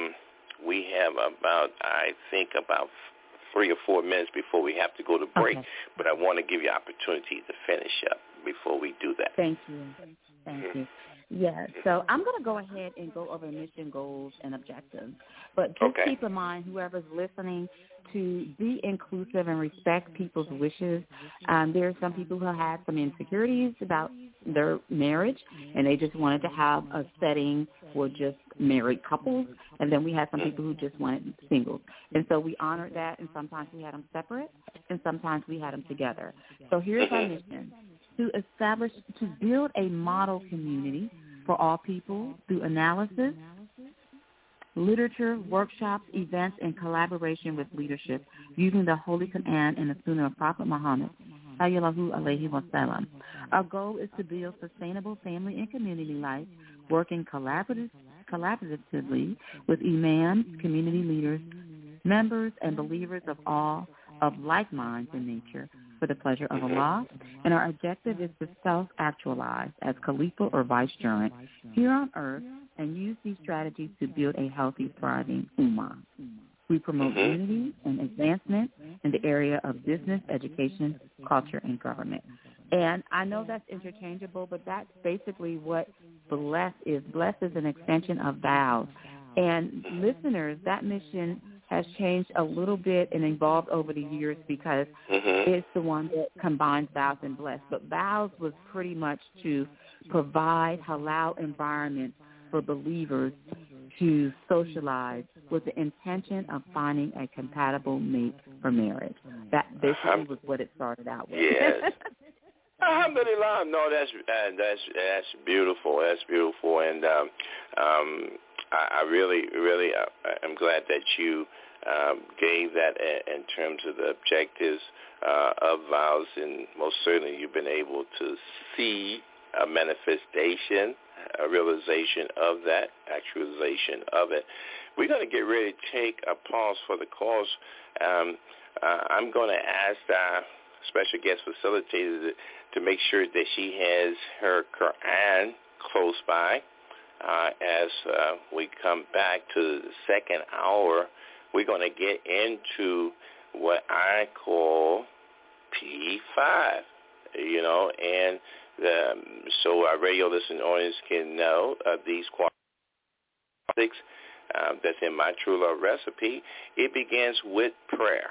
I think about 3 or 4 minutes before we have to go to break. Okay. But I want to give you opportunity to finish up before we do that. Thank you. Thank you. Yeah, so I'm going to go ahead and go over mission, goals, and objectives. But just keep in mind, whoever's listening, to be inclusive and respect people's wishes. There are some people who had some insecurities about their marriage, and they just wanted to have a setting for just married couples. And then we had some people who just wanted singles. And so we honored that, and sometimes we had them separate, and sometimes we had them together. So here's our mission: to build a model community for all people through analysis, literature, workshops, events, and collaboration with leadership using the Holy Quran and the Sunnah of Prophet Muhammad, sallallahu alaihi wasallam. Our goal is to build sustainable family and community life, working collaboratively with imams, community leaders, members, and believers of all of like minds in nature, for the pleasure of Allah, and our objective is to self-actualize as Khalifa or vicegerent here on earth and use these strategies to build a healthy, thriving ummah. We promote unity and advancement in the area of business, education, culture, and government. And I know that's interchangeable, but that's basically what BLESS is. BLESS is an extension of vows. And listeners, that mission has changed a little bit and evolved over the years because it's the one that combines vows and bless. But vows was pretty much to provide halal environments for believers to socialize with the intention of finding a compatible mate for marriage. That basically was what it started out with. Yes. Alhamdulillah. No, that's beautiful. That's beautiful, and I really am glad that you gave that in terms of the objectives of vows, and most certainly you've been able to see a manifestation, a realization of that, actualization of it. We're going to get ready to take a pause for the cause. I'm going to ask our special guest facilitator to make sure that she has her Quran close by. As we come back to the second hour, we're going to get into what I call P5, and so our radio listening audience can know these qualities that's in my True Love recipe. It begins with prayer.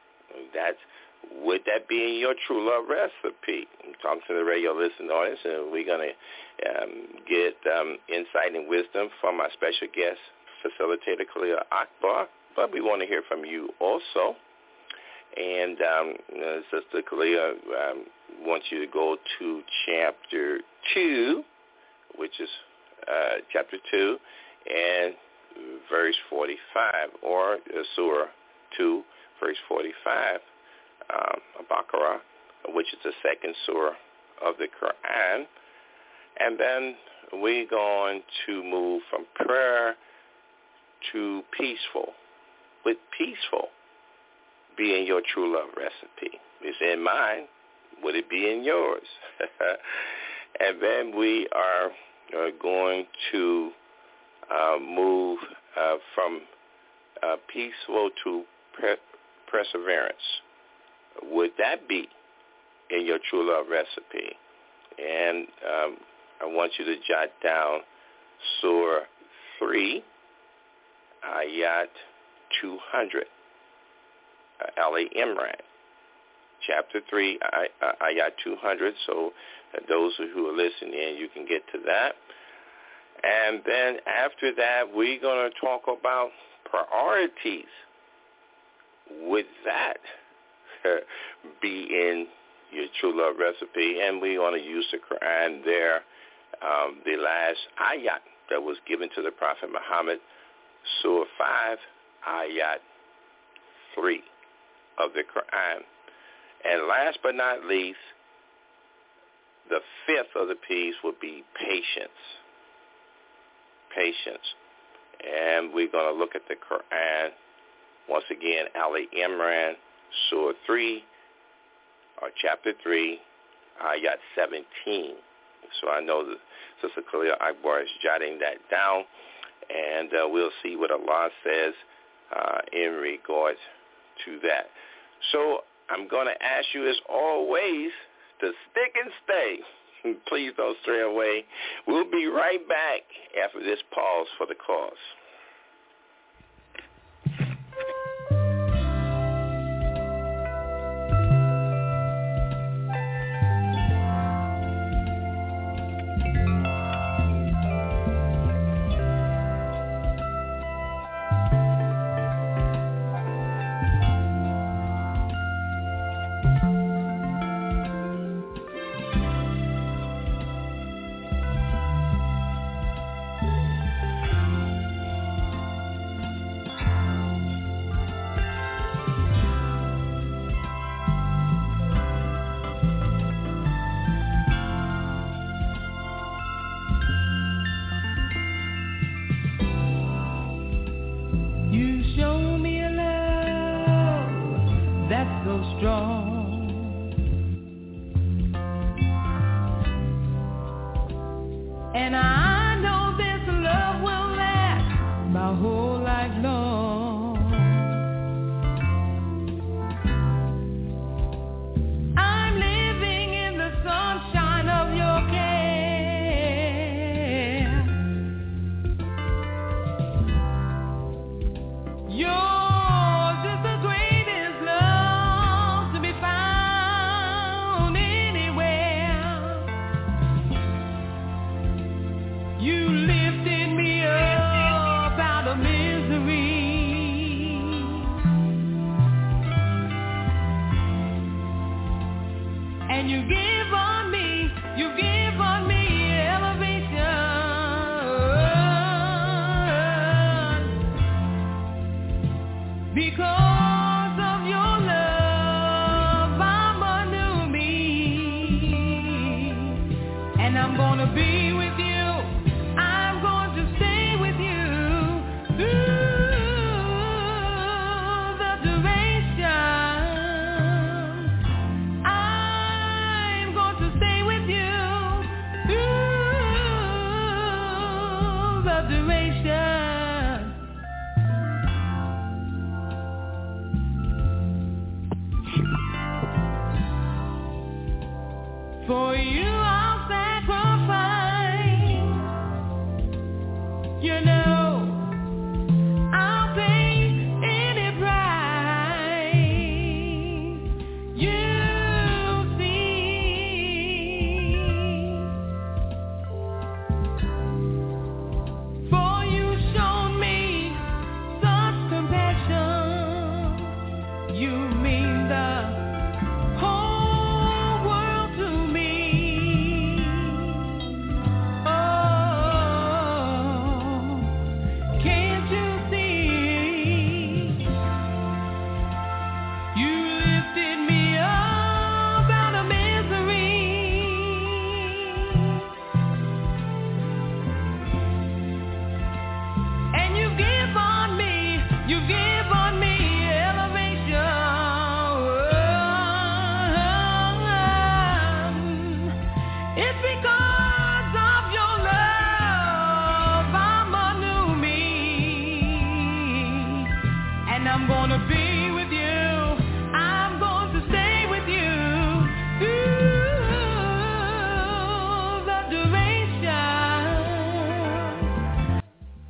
Would that be in your True Love recipe? I'm talking to the radio listening audience, and we're going to get insight and wisdom from our special guest facilitator, Khalil Akbar. But we want to hear from you also. And Sister Khalil wants you to go to chapter 2, which is chapter 2, and verse 45, or Surah 2, verse 45. Baqarah, which is the second surah of the Quran. And then we're going to move from prayer to peaceful. Would peaceful be in your True Love recipe? It's in mine. Would it be in yours? And then we are going to move from peaceful to perseverance. Would that be in your True Love recipe? And I want you to jot down Surah 3, Ayat 200, Ali Imran. Chapter 3, Ayat 200. So those who are listening in, you can get to that. And then after that, we're going to talk about priorities. Would that be in your True Love recipe? And we want to use the Quran there, the last ayat that was given to the Prophet Muhammad, Surah 5, ayat 3 of the Quran. And last but not least, the fifth of the piece would be patience. Patience. And we're going to look at the Quran once again, Ali Imran, Surah 3, or chapter 3, ayat 17. So I know that Sister Khalil Akbar is jotting that down, and we'll see what Allah says in regards to that. So I'm going to ask you, as always, to stick and stay. Please don't stray away. We'll be right back after this pause for the cause. my whole life long. I'm living in the sunshine of your care. Yours is the greatest love to be found anywhere. You lifted me up out of misery, and you give on me elevation. Because of your love, I'm a new me, and I'm gonna be with you. I'm going to stay with you through the duration. I'm going to stay with you through the duration. For you I'll sacrifice, you know, I'll pay any price. You see, for you showed me such compassion. You mean the whole world to me. Oh, can't you see? You lifted me up out of misery, and you give on me elevation. It's because of your love I'm a new me, and I'm gonna be with you. I'm going to stay with you through the duration.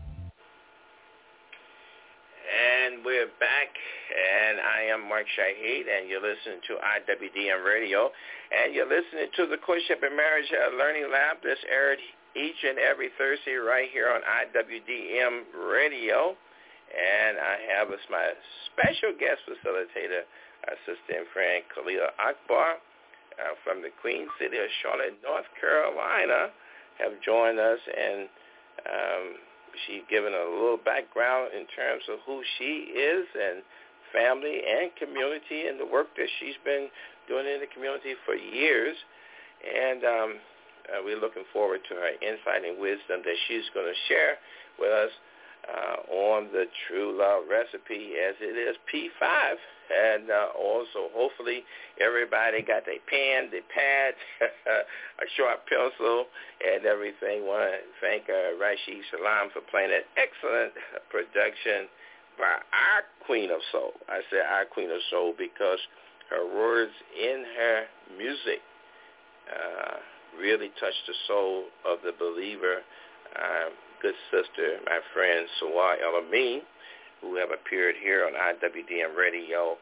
And we're back, and I am Mark Shahid, and you're listening to IWDM Radio, and you're listening to the Courtship and Marriage Learning Lab that's aired each and every Thursday right here on IWDM Radio. And I have as my special guest facilitator, our sister and friend Khalila Akbar from the Queen City of Charlotte, North Carolina, have joined us, and she's given a little background in terms of who she is and family and community and the work that she's been doing in the community for years. And we're looking forward to her insight and wisdom that she's going to share with us on the True Love Recipe, as it is P5. And also, hopefully, everybody got their pen, their pad, a sharp pencil, and everything. Want to thank Rashid Salam for playing an excellent production by our Queen of Soul. I say our Queen of Soul because her words in her music really touched the soul of the believer. Good sister, my friend Sawa El-Amin, who have appeared here on IWDM Radio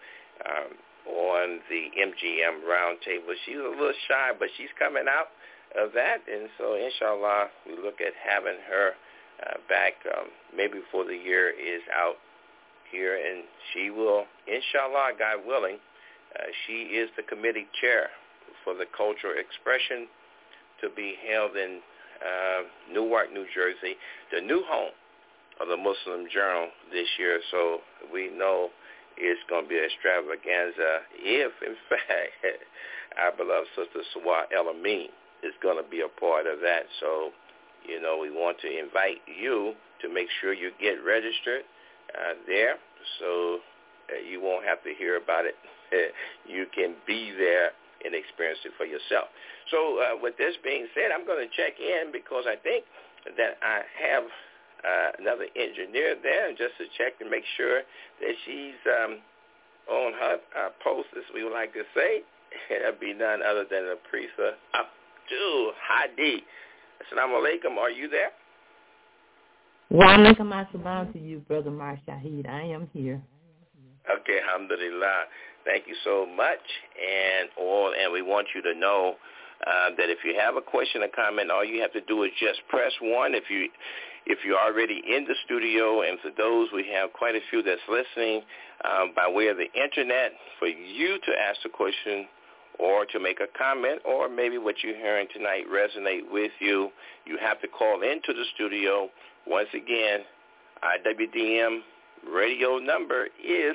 on the MGM Roundtable. She's a little shy, but she's coming out of that, and so inshallah we look at having her back maybe before the year is out here, and she will, inshallah, God willing, she is the committee chair for the cultural expression to be held in Newark, New Jersey, the new home of the Muslim Journal this year. So we know it's going to be an extravaganza if, in fact, our beloved sister Sawa El-Amin is going to be a part of that. So, you know, we want to invite you to make sure you get registered there so you won't have to hear about it. You can be there and experience it for yourself. So with this being said, I'm going to check in because I think that I have another engineer there, just to check to make sure that she's on her post, as we would like to say. That'd be none other than the Prisa Abdul Hadi. Assalamu alaikum. Are you there? Wa alaikum assalam to you, Brother Mar Shahid. I am here. Okay, alhamdulillah. Thank you so much. And we want you to know that if you have a question or comment, all you have to do is just press 1 if you're already in the studio. And for those, we have quite a few that's listening by way of the internet, for you to ask a question or to make a comment, or maybe what you're hearing tonight resonate with you, you have to call into the studio. Once again, IWDM radio number is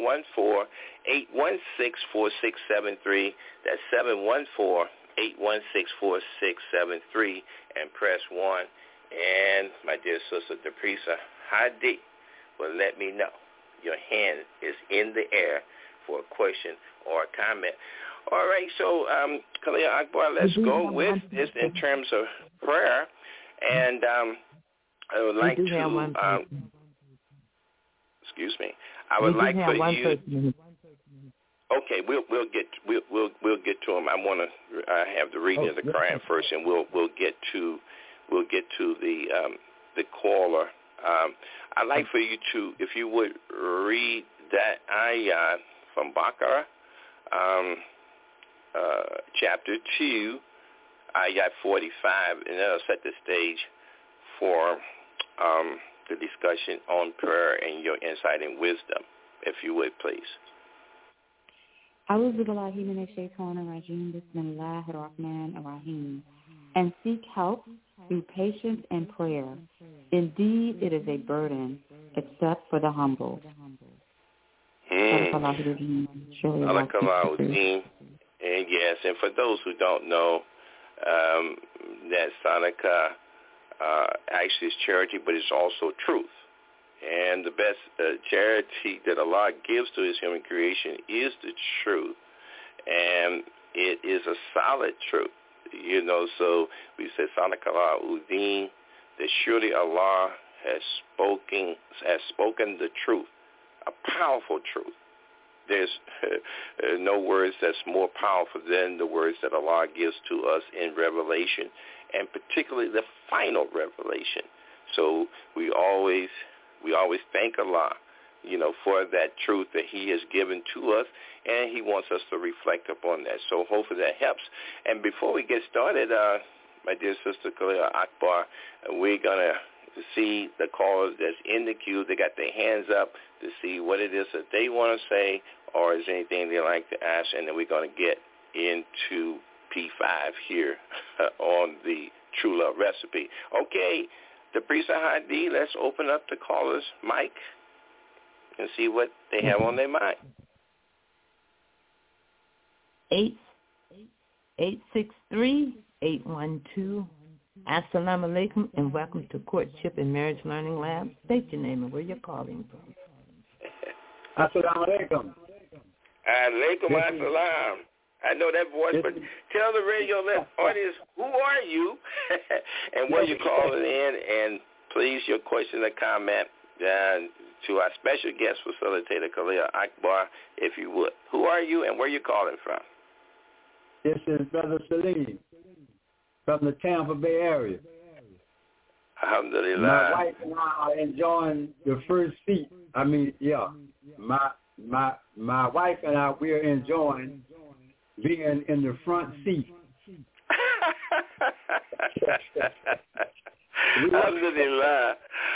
714-816-4673. That's 714-816-4673, and press 1. And my dear sister, Deprisa Hadi, will let me know your hand is in the air for a question or a comment. All right, so Khalil Akbar, let's go with this in terms of prayer. And I would like to, excuse me, I would like for you. Okay, we'll get to him. I want to have the reading of the Quran first, and we'll get to the caller. I'd like for you to, if you would, read that ayah from Baqarah, chapter 2, ayah 45, and that'll set the stage for the discussion on prayer and your insight and wisdom, if you would, please. أعوذ بالله من الشيطان الرجيم بسم الله الرحمن الرحيم. And seek help through patience and prayer. Indeed, it is a burden, except for the humble. And yes, and for those who don't know, that Sadaqah actually is charity, but it's also truth. And the best charity that Allah gives to his human creation is the truth. And it is a solid truth. You know, so we say, Sadaqallah Udeen, that surely Allah has spoken the truth, a powerful truth. There's no words that's more powerful than the words that Allah gives to us in Revelation, and particularly the final revelation. So we always thank Allah, you know, for that truth that he has given to us, and he wants us to reflect upon that. So hopefully that helps. And before we get started, my dear sister Khalil Akbar, we're going to see the callers that's in the queue. They got their hands up to see what it is that they want to say, or is anything they like to ask, and then we're going to get into P5 here on the True Love Recipe. Okay, the Prisa Hadi, let's open up the caller's mic and see what they have on their mind. 863-812. Assalamu alaikum, and welcome to Courtship and Marriage Learning Lab. State your name and where you're calling from. Assalamu alaikum. Alaikum assalam. I know that voice, but tell the radio audience, who are you and where you're calling in, and please, your question or comment to our special guest facilitator, Khalil Akbar, if you would. Who are you and where you're calling from? This is Brother Salim from the Tampa Bay area. Alhamdulillah. My wife and I are enjoying the first seat. I mean, yeah, my wife and I, we're enjoying being in the front seat. Alhamdulillah.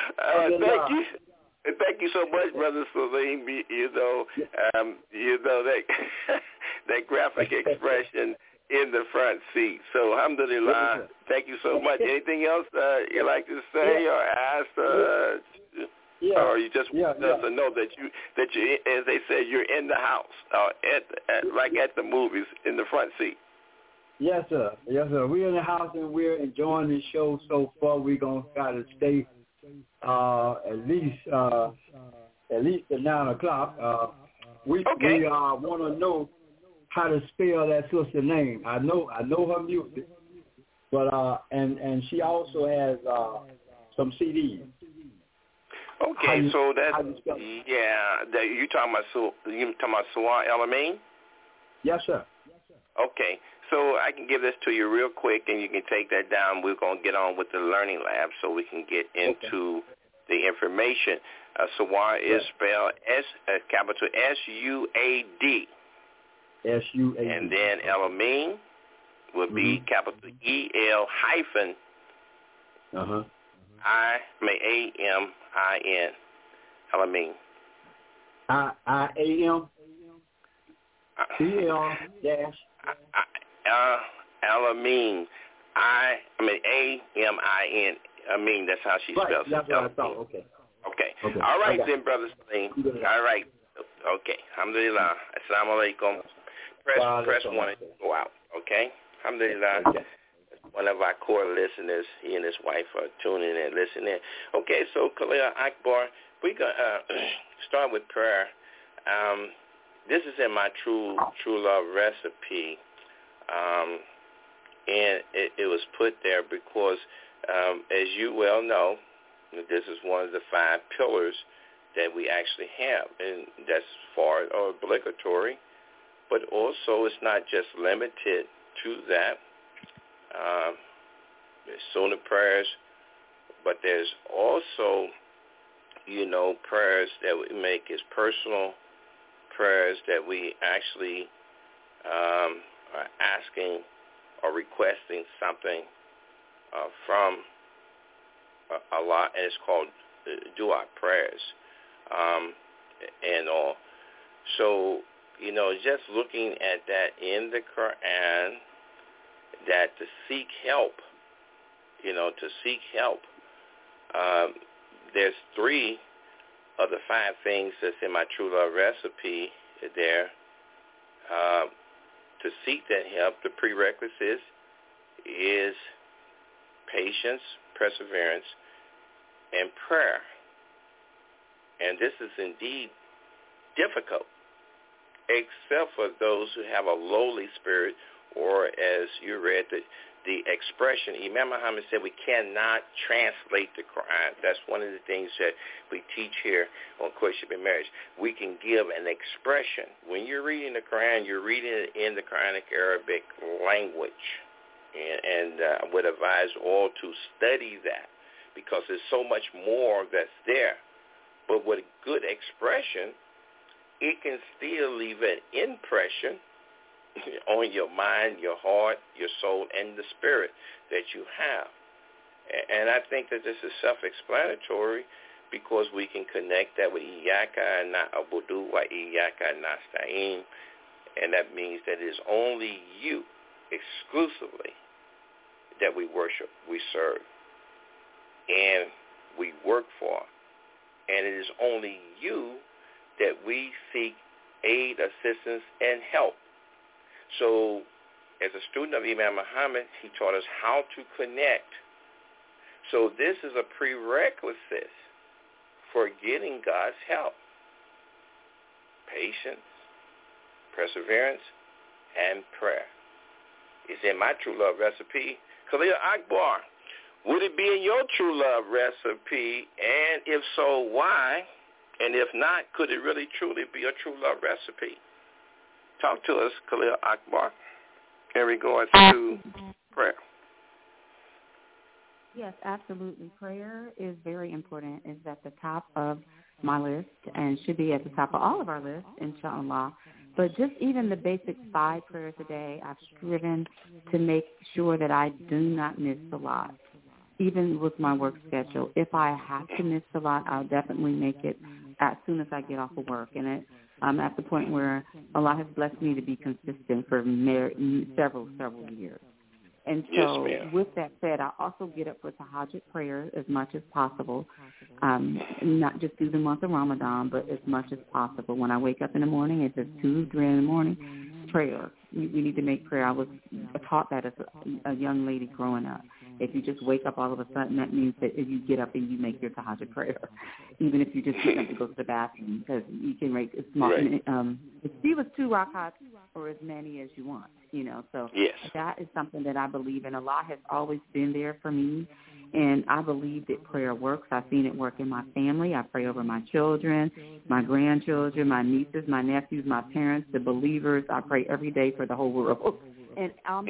Thank you so much, Brother Salim. You know that that graphic expression in the front seat. So, alhamdulillah. Thank you so much. Anything else you like to say or ask? Or you just want us to know that you, as they say, you're in the house, like at the movies, in the front seat. Yes, sir. Yes, sir. We're in the house and we're enjoying the show so far. We're gonna try to stay at least at 9 o'clock. We want to know how to spell that sister's name. I know her music, but and she also has some CDs. Okay, so that's you talking about Sawar El-Amin? Yes, sir. Okay, so I can give this to you real quick, and you can take that down. We're going to get on with the learning lab so we can get into the information. Sawar is spelled capital S-U-A-D. S-U-A-D. And then El-Amin would be capital E-L hyphen A-M-I-N. El-Amin. I-A-M? E-L dash. El-Amin. A-M-I-N. Amin, that's how she spells it. That's what I thought. Okay. All right, then, Brother Salim. All right. Okay. Alhamdulillah. Assalamu alaikum. Press 1 and go out. Okay? Alhamdulillah. Okay. One of our core listeners, he and his wife are tuning in and listening. Okay, so Khalil Akbar, we're going to start with prayer. This is in my True Love recipe, and it was put there because, as you well know, this is one of the 5 pillars that we actually have, and that's far obligatory, but also it's not just limited to that. There's sunnah prayers, but there's also, prayers that we make as personal prayers that we actually are asking or requesting something from Allah, and it's called dua prayers and all. So, just looking at that in the Quran, that to seek help, there's 3 of the 5 things that's in my True Love recipe there. To seek that help, the prerequisites is patience, perseverance, and prayer. And this is indeed difficult, except for those who have a lowly spirit, or as you read, the expression. Imam Muhammad said we cannot translate the Quran. That's one of the things that we teach here on Courtship and Marriage. We can give an expression. When you're reading the Quran, you're reading it in the Quranic Arabic language. And I would advise all to study that, because there's so much more that's there. But with a good expression, it can still leave an impression on your mind, your heart, your soul, and the spirit that you have. And I think that this is self-explanatory, because we can connect that with Iyaka na'budu wa Iyaka nasta'in, and that means that it is only you exclusively that we worship, we serve, and we work for. And it is only you that we seek aid, assistance, and help. So as a student of Imam Muhammad, he taught us how to connect. So this is a prerequisite for getting God's help. Patience, perseverance, and prayer. It's in my True Love recipe. Khalil Akbar, would it be in your True Love recipe? And if so, why? And if not, could it really truly be a True Love recipe? Talk to us, Khalil Akbar, in regards to prayer. Yes, absolutely. Prayer is very important. It's at the top of my list and should be at the top of all of our lists, inshallah. But just even the basic 5 prayers a day, I've striven to make sure that I do not miss a lot, even with my work schedule. If I have to miss a lot, I'll definitely make it as soon as I get off of work. And I'm at the point where Allah has blessed me to be consistent for several years. And so with that said, I also get up for Tahajjud prayer as much as possible, not just through the month of Ramadan, but as much as possible. When I wake up in the morning, it's just 2, 3 in the morning, prayer. We need to make prayer. I was taught that as a young lady growing up. If you just wake up all of a sudden, that means that if you get up and you make your Tahajjud prayer, even if you just get up to go to the bathroom, because you can make it small. Right. It was 2 rakats or as many as you want, So yes. That is something that I believe in. Allah has always been there for me, And I believe that prayer works. I've seen it work in my family. I pray over my children, my grandchildren, my nieces, my nephews, my parents, the believers. I pray every day for the whole world. And I'm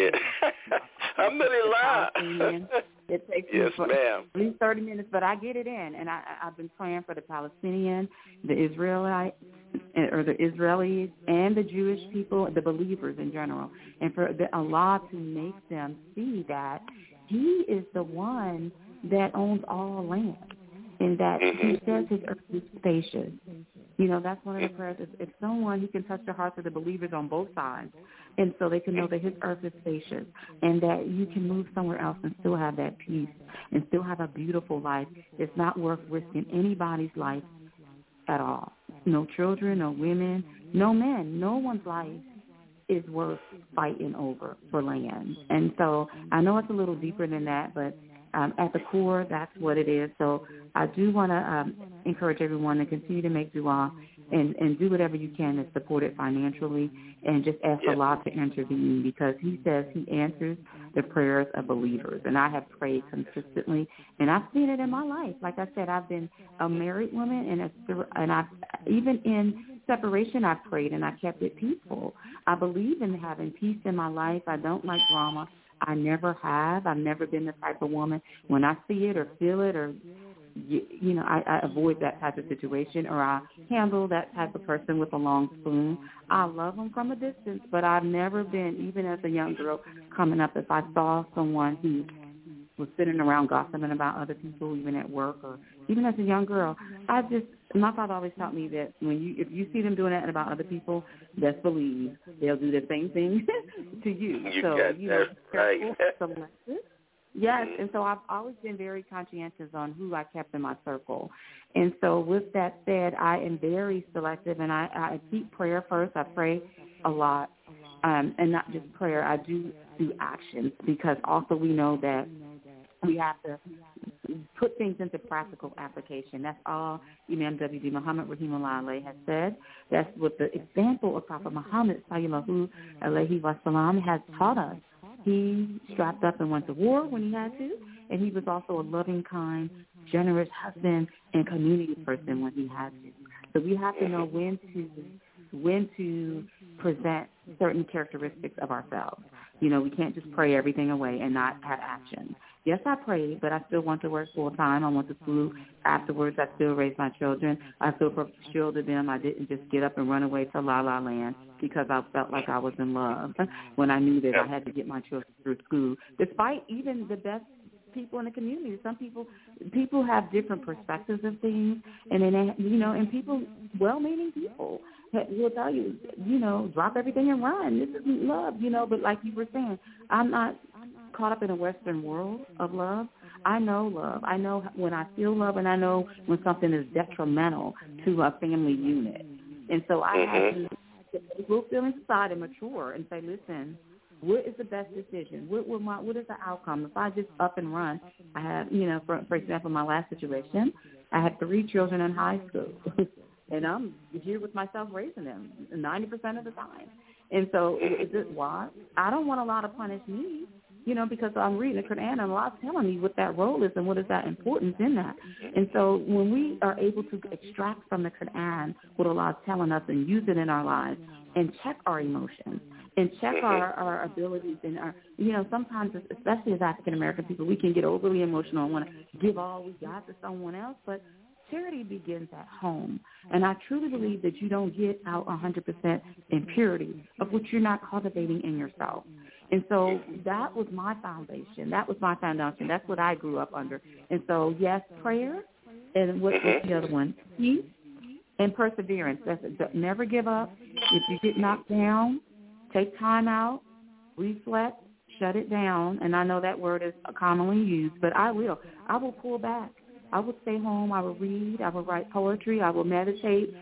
I'm really lying. It takes yes, me ma'am. at least 30 minutes, but I get it in. And I've been praying for the Palestinian, the Israelites, or the Israelis, and the Jewish people, the believers in general, and for Allah to make them see that He is the one that owns all land, and that He says His earth is spacious. You know, that's one of the prayers. If someone, He can touch the hearts of the believers on both sides, and so they can know that His earth is spacious, and that you can move somewhere else and still have that peace, and still have a beautiful life. It's not worth risking anybody's life at all. No children, no women, no men, no one's life is worth fighting over for land. And so I know it's a little deeper than that, but at the core, that's what it is. So I do want to encourage everyone to continue to make dua and do whatever you can to support it financially, and just ask Allah to intervene, because He says He answers the prayers of believers. And I have prayed consistently, and I've seen it in my life. Like I said, I've been a married woman, and I've even in separation I've prayed, and I kept it peaceful. I believe in having peace in my life. I don't like drama. I never have. I've never been the type of woman, when I see it or feel it, or you know, I avoid that type of situation, or I handle that type of person with a long spoon. I love them from a distance, but I've never been, even as a young girl coming up, if I saw someone who was sitting around gossiping about other people, even at work, or even as a young girl, my father always taught me that if you see them doing that about other people, best believe they'll do the same thing to you. Right. Yes, and so I've always been very conscientious on who I kept in my circle. And so with that said, I am very selective, and I keep prayer first. I pray a lot, and not just prayer. I do actions, because also we know that we have to put things into practical application. That's all Imam W.D. Muhammad Rahimullah alayhi has said. That's what the example of Prophet Muhammad sallallahu alayhi wa sallam has taught us. He strapped up and went to war when he had to, and he was also a loving, kind, generous husband and community person when he had to. So we have to know when to present certain characteristics of ourselves. You know, we can't just pray everything away and not have action. Yes, I prayed, but I still want to work full time. I went to school afterwards. I still raised my children. I still shielded them. I didn't just get up and run away to La La Land because I felt like I was in love when I knew that I had to get my children through school, despite even the best people in the community. Some people have different perspectives of things, and then and people, well-meaning people, will tell you, drop everything and run. This isn't love, But like you were saying, I'm not caught up in a Western world of love. I know love. I know when I feel love, and I know when something is detrimental to a family unit. And so I have to take little feelings aside and mature and say, listen, what is the best decision? What is the outcome? If I just up and run, I have, for example, my last situation, I had 3 children in high school, and I'm here with myself raising them 90% of the time. And so is it why? I don't want Allah to punish me, because I'm reading the Quran, and Allah's telling me what that role is and what is that importance in that. And so when we are able to extract from the Quran what Allah's telling us and use it in our lives and check our emotions, and check our abilities, and our, sometimes, especially as African-American people, we can get overly emotional and want to give all we got to someone else, but charity begins at home. And I truly believe that you don't get out 100% in purity of what you're not cultivating in yourself. And so that was my foundation. That was my foundation. That's what I grew up under. And so, yes, prayer, and what's the other one? Peace and perseverance. That's it. Never give up. If you get knocked down, take time out, reflect, shut it down. And I know that word is commonly used, but I will. I will pull back. I will stay home. I will read. I will write poetry. I will meditate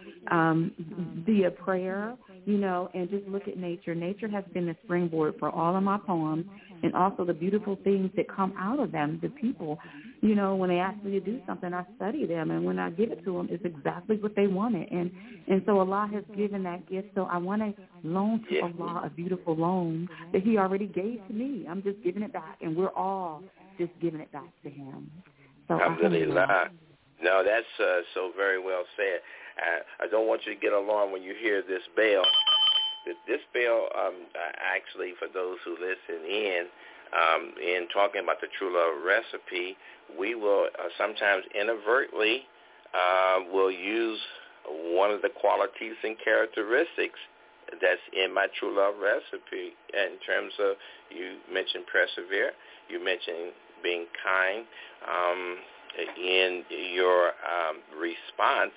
via prayer, and just look at nature. Nature has been the springboard for all of my poems, and also the beautiful things that come out of them. The people, when they ask me to do something, I study them, and when I give it to them, it's exactly what they wanted. And so Allah has given that gift, so I want to loan to Allah a beautiful loan that He already gave to me. I'm just giving it back, and we're all just giving it back to him. So alhamdulillah. No, that's so very well said. I don't want you to get alarmed when you hear this bell. This bell, actually, for those who listen in talking about the True Love recipe, we will sometimes inadvertently will use one of the qualities and characteristics that's in my True Love recipe in terms of, you mentioned persevere, you mentioned being kind, in your response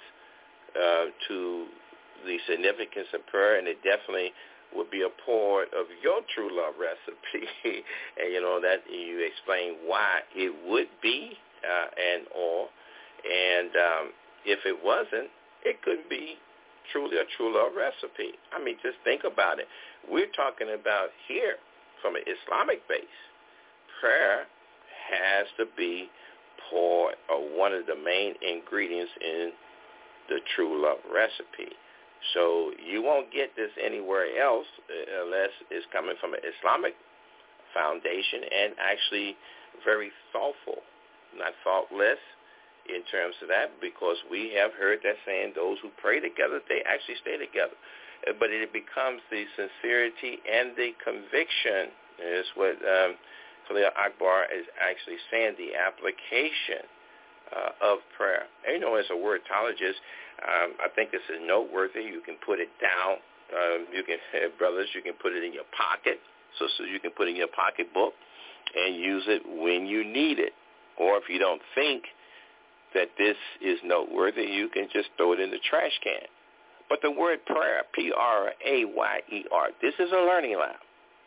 to the significance of prayer, and it definitely would be a part of your True Love recipe. And, that you explain why it would be and all. And if it wasn't, it couldn't be truly a True Love recipe. I mean, just think about it. We're talking about here from an Islamic base. Prayer has to be part or one of the main ingredients in the True Love recipe. So you won't get this anywhere else unless it's coming from an Islamic foundation and actually very thoughtful, not thoughtless in terms of that, because we have heard that saying, those who pray together, they actually stay together. But it becomes the sincerity and the conviction is what Khalil Akbar is actually saying, the application of prayer. And, as a wordologist, I think this is noteworthy. You can put it down. You can, brothers, you can put it in your pocket. So you can put it in your pocketbook and use it when you need it. Or if you don't think that this is noteworthy, you can just throw it in the trash can. But the word prayer, P-R-A-Y-E-R, this is a learning lab.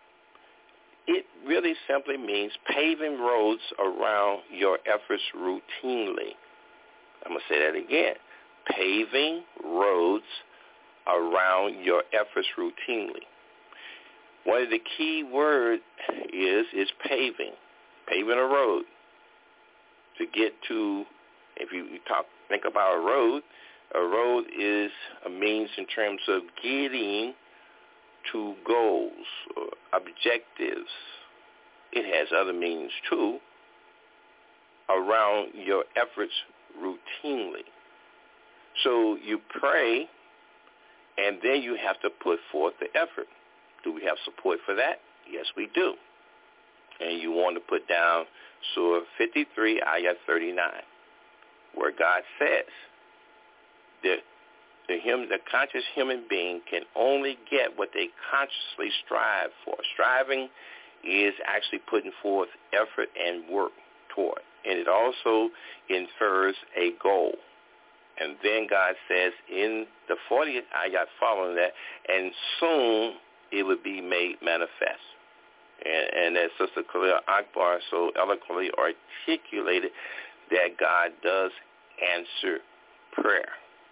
It really simply means paving roads around your efforts routinely. I'm going to say that again. Paving roads around your efforts routinely. One of the key words is paving a road. To get to, if you think about a road is a means in terms of getting to goals or objectives. It has other meanings too, around your efforts routinely. So you pray, and then you have to put forth the effort. Do we have support for that? Yes, we do. And you want to put down Surah 53, Ayah 39, where God says that the conscious human being can only get what they consciously strive for. Striving is actually putting forth effort and work toward. And it also infers a goal. And then God says in the 40th ayat following that, and soon it would be made manifest. And as Sister Khalil Akbar so eloquently articulated, that God does answer prayer.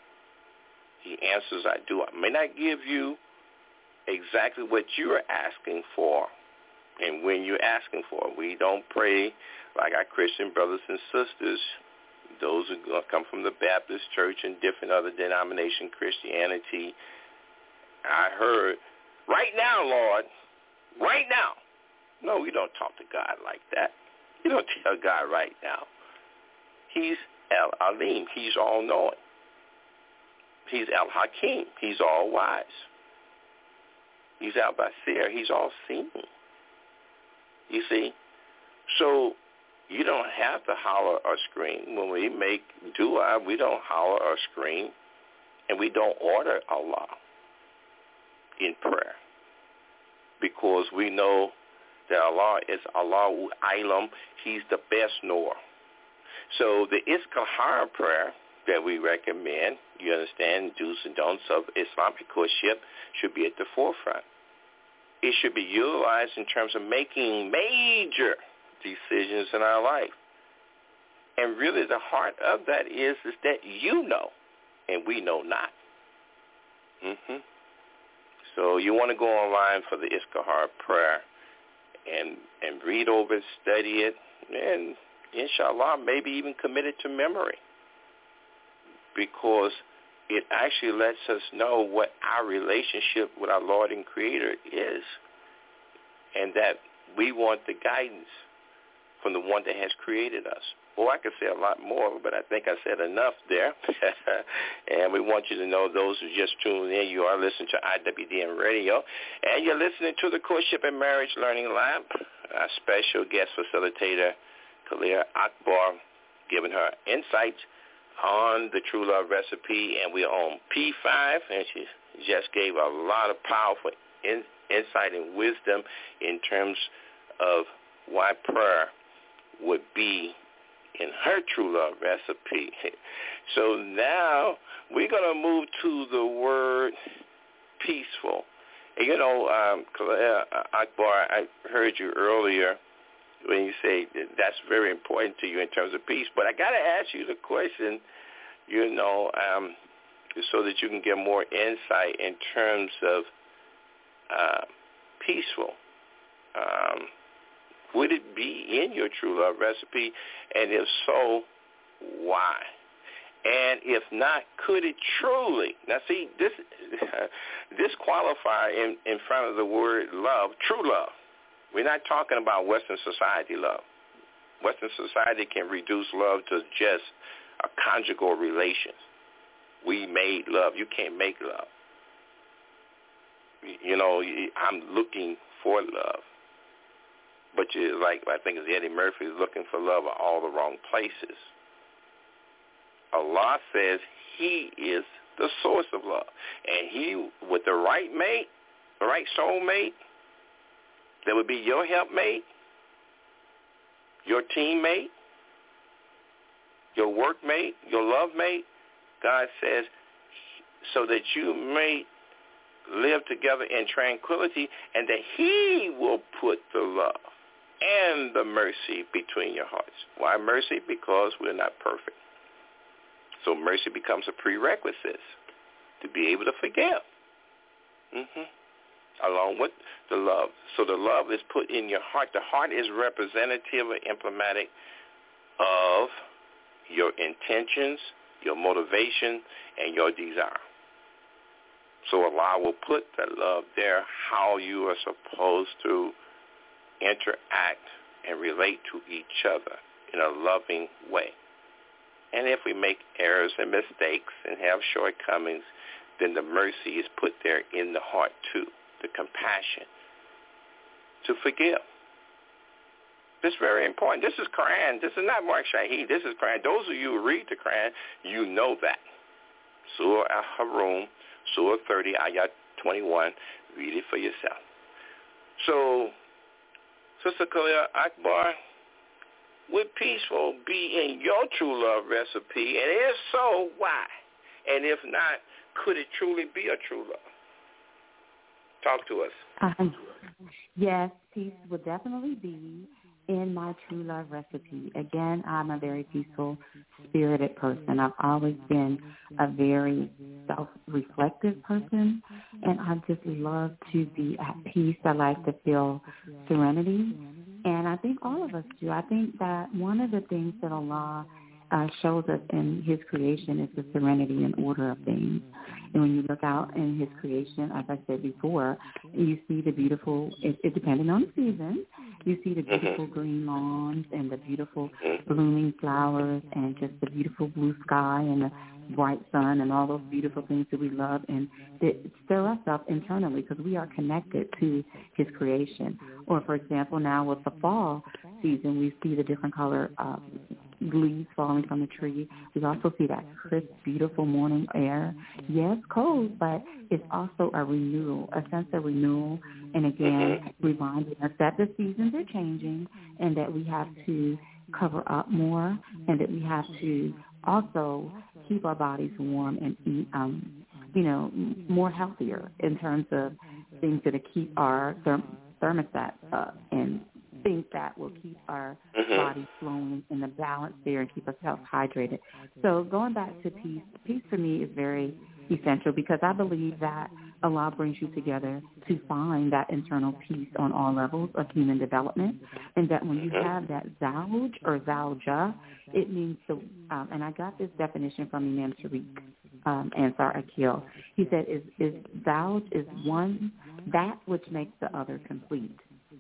He answers our dua. May not give you exactly what you're asking for and when you're asking for. We don't pray like our Christian brothers and sisters, those who come from the Baptist church and different other denomination Christianity. I heard, right now, Lord, right now. No, we don't talk to God like that. You don't tell God right now. He's El-Alim. He's all-knowing. He's El-Hakim. He's all-wise. He's Al-Basir. He's all-seeing. You see? So you don't have to holler or scream. When we make dua, we don't holler or scream, and we don't order Allah in prayer, because we know that Allah is Allahu Alam. He's the best knower. So the Istikhara prayer that we recommend, you understand, do's and don'ts of Islamic courtship, should be at the forefront. It should be utilized in terms of making major decisions in our life. And really the heart of that is that you know, and we know not. So you want to go online for the Istikhara prayer and read over it, study it, and inshallah, maybe even commit it to memory, because it actually lets us know what our relationship with our Lord and Creator is, and that we want the guidance from the one that has created us. Well, I could say a lot more, but I think I said enough there. And we want you to know, those who just tuned in, you are listening to IWDM Radio, and you're listening to the Courtship and Marriage Learning Lab. Our special guest facilitator, Kalia Akbar, giving her insights on the True Love recipe, and we're on P5, and she just gave a lot of powerful insight and wisdom in terms of why prayer would be in her True Love recipe. So now we're going to move to the word peaceful. And you know, Akbar, I heard you earlier when you say that's very important to you in terms of peace. But I got to ask you the question, you know, so that you can get more insight in terms of peaceful. Would it be in your True Love recipe? And if so, why? And if not, could it truly? Now, see, this qualifier in front of the word love, true love. We're not talking about Western society love. Western society can reduce love to just a conjugal relation. We made love. You can't make love. You know, I'm looking for love. But you, like I think it's Eddie Murphy, looking for love at all the wrong places. Allah says he is the source of love. And he, with the right mate, the right soulmate, that would be your helpmate, your teammate, your workmate, your love mate, God says, so that you may live together in tranquility, and that he will put the love and the mercy between your hearts. Why mercy? Because we're not perfect. So mercy becomes a prerequisite to be able to forgive, along with the love. So the love is put in your heart. The heart is representative or emblematic of your intentions, your motivation, and your desire. So Allah will put that love there, how you are supposed to interact and relate to each other in a loving way. And if we make errors and mistakes and have shortcomings, then the mercy is put there in the heart too, the compassion to forgive. This is very important. This is Quran. This is not Mark Shahid. This is Quran. Those of you who read the Quran, you know that. Surah Al-Harum, Surah 30, Ayat 21. Read it for yourself. So, Sister Kalia Akbar, would peaceful be in your True Love recipe? And if so, why? And if not, could it truly be a true love? Talk to us. Yes, peace would definitely be in my True Love recipe. Again, I'm a very peaceful, spirited person. I've always been a very self-reflective person, and I just love to be at peace. I like to feel serenity, and I think all of us do. I think that one of the things that Allah shows us in his creation is the serenity and order of things. And when you look out in his creation, as I said before, you see the beautiful, it depending on the season, you see the beautiful green lawns and the beautiful blooming flowers and just the beautiful blue sky and the bright sun and all those beautiful things that we love, and that stir us up internally because we are connected to his creation. Or, for example, now with the fall season, we see the different color leaves falling from the tree. We also see that crisp, beautiful morning air. Yes, cold, but it's also a renewal, a sense of renewal, and again, reminding us that the seasons are changing and that we have to cover up more and that we have to also keep our bodies warm and eat, more healthier in terms of things that keep our thermostat up and things that will keep our body flowing in the balance there and keep ourselves hydrated. So going back to peace, peace for me is very essential because I believe that Allah brings you together to find that internal peace on all levels of human development, and that when you have that zawj or zawja, it means and I got this definition from Imam Tariq Ansar Akil. He said, is zawj is one, that which makes the other complete.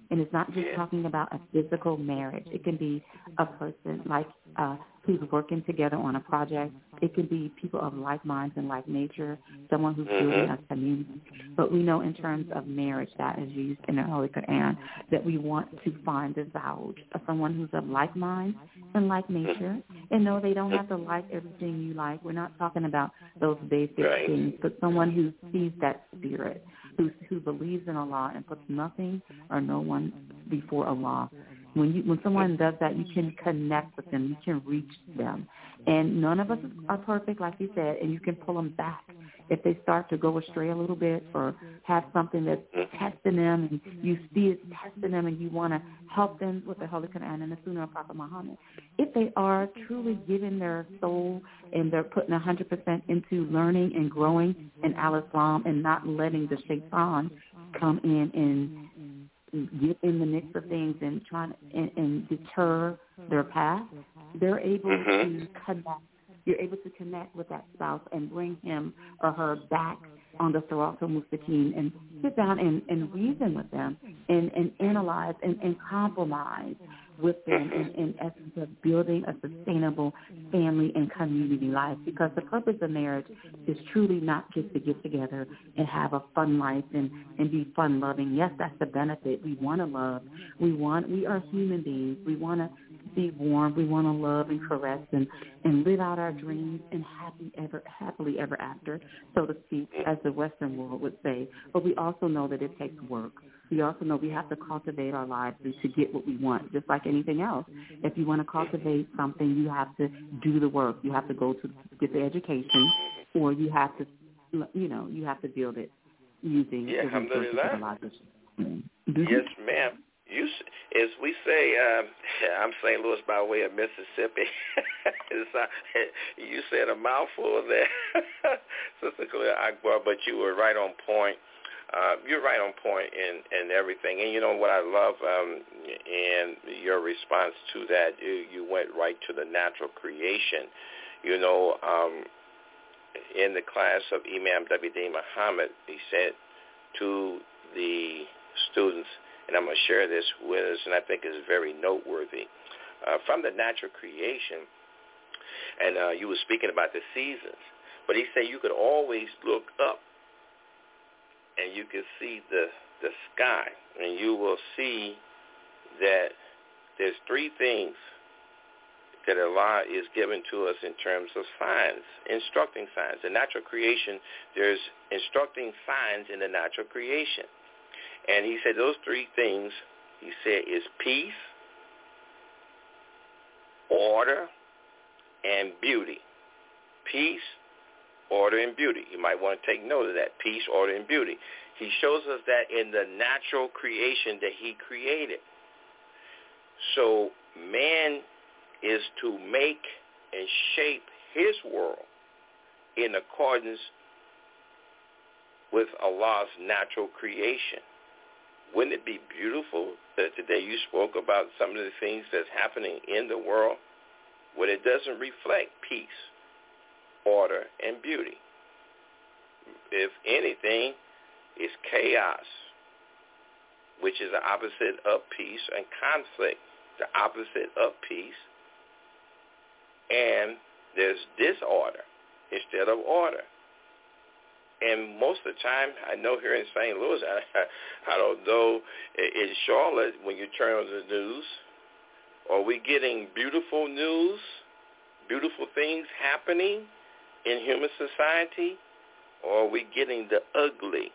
And it's not just talking about a physical marriage. It can be a person like who's working together on a project. It can be people of like minds and like nature, someone who's building a community. But we know in terms of marriage that is used in the Holy Quran that we want to find the zawj of someone who's of like mind and like nature. And no, they don't have to like everything you like. We're not talking about those basic things, but someone who sees that spirit, who believes in Allah and puts nothing or no one before Allah. When someone does that, you can connect with them. You can reach them. And none of us are perfect, like you said, and you can pull them back if they start to go astray a little bit or have something that's testing them, and you see it's testing them and you want to help them with the Holy Quran and the Sunnah of Prophet Muhammad. If they are truly giving their soul and they're putting 100% into learning and growing in Al-Islam and not letting the shaitan come in and get in the mix of things and trying and deter their path, they're able to connect. You're able to connect with that spouse and bring him or her back on the Sirat al-Mustaqim and sit down and reason with them and analyze and compromise with them in essence of building a sustainable family and community life, because the purpose of marriage is truly not just to get together and have a fun life and be fun-loving. Yes, that's the benefit. We want to love. We are human beings. We want to be warm. We want to love and caress and live out our dreams and happily ever after, so to speak, as the Western world would say. But we also know that it takes work. We also know we have to cultivate our lives to get what we want, just like anything else. If you want to cultivate something, you have to do the work. You have to go to get the education, or you have to, you have to build it using the resources of the life. Yes, ma'am. As we say, I'm St. Louis by way of Mississippi. You said a mouthful there, Sister Khalil Akbar, but you were right on point. You're right on point in everything. And you know what I love in your response to that, you went right to the natural creation. You know, in the class of Imam W.D. Muhammad, he said to the students, and I'm going to share this with us, and I think it's very noteworthy, from the natural creation, and you were speaking about the seasons, but he said you could always look up and you can see the sky, and you will see that there's three things that Allah is giving to us in terms of signs, instructing signs. In natural creation, there's instructing signs in the natural creation. And he said those three things, he said, is peace, order, and beauty. Peace, order, and beauty. You might want to take note of that. Peace, order, and beauty. He shows us that in the natural creation that he created. So man is to make and shape his world in accordance with Allah's natural creation. Wouldn't it be beautiful that today you spoke about some of the things that's happening in the world where it doesn't reflect peace, order, and beauty? If anything, it's chaos, which is the opposite of peace, and conflict, the opposite of peace. And there's disorder instead of order. And most of the time, I know here in St. Louis, I don't know, in Charlotte, when you turn on the news, are we getting beautiful news, beautiful things happening in human society, or are we getting the ugly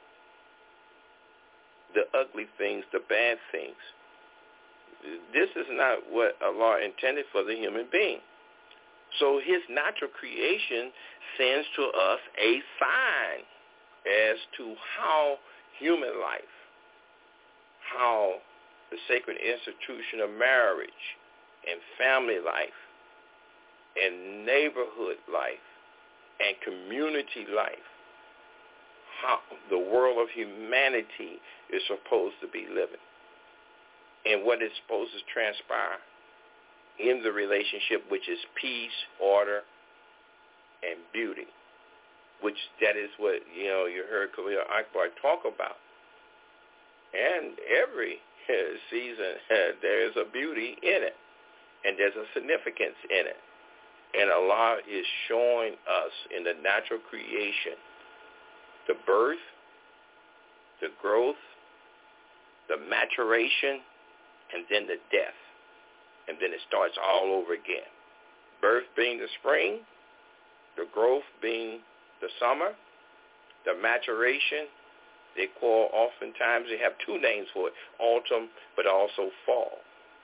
things, the bad things? This is not what Allah intended for the human being. So his natural creation sends to us a sign as to how human life, how the sacred institution of marriage and family life and neighborhood life and community life, how the world of humanity is supposed to be living and what is supposed to transpire in the relationship, which is peace, order, and beauty, which that is what, you heard Khalil Akbar talk about. And every season, there is a beauty in it, and there's a significance in it. And Allah is showing us in the natural creation the birth, the growth, the maturation, and then the death. And then it starts all over again. Birth being the spring, the growth being the summer, the maturation, they call oftentimes, they have two names for it, autumn, but also fall.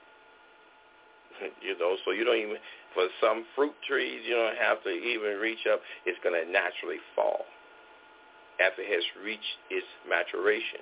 So you don't even, for some fruit trees, you don't have to even reach up. It's going to naturally fall after it has reached its maturation,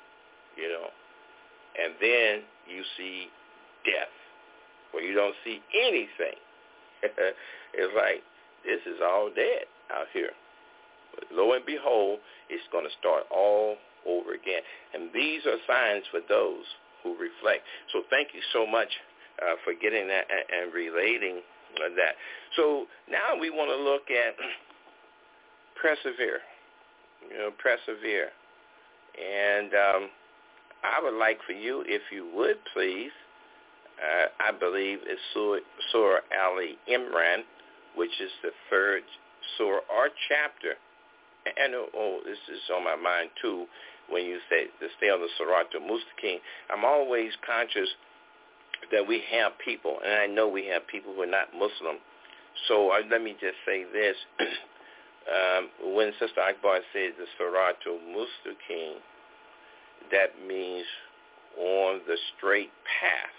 And then you see death, where you don't see anything. It's like, this is all dead out here. But lo and behold, it's going to start all over again. And these are signs for those who reflect. So thank you so much for getting that and relating that. So now we want to look at persevere. Persevere. And I would like for you, if you would please, I believe it's Surah Ali Imran, which is the third surah or chapter. And this is on my mind too, when you say to stay on the Siratul Mustaqim. I'm always conscious that we have people, and I know we have people who are not Muslim. So let me just say this. When Sister Akbar says the Siratul Mustaqim, that means on the straight path.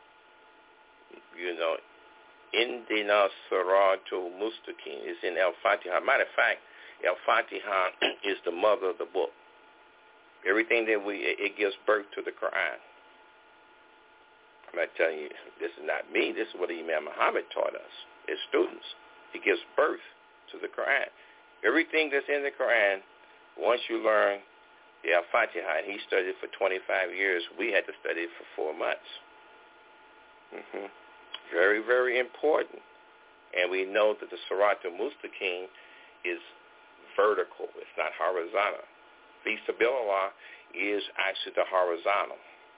Indina Siratul Mustaqim is in Al-Fatiha. Matter of fact, Al-Fatiha is the mother of the book. Everything that it gives birth to the Quran. I'm not telling you, this is not me. This is what Imam Muhammad taught us, his students. It gives birth to the Quran. Everything that's in the Quran, once you learn the Al-Fatiha, and he studied for 25 years, we had to study it for 4 months. Very, very important. And we know that the Siratul Mustaqim is vertical. It's not horizontal. Fi Sabilillah is actually the horizontal.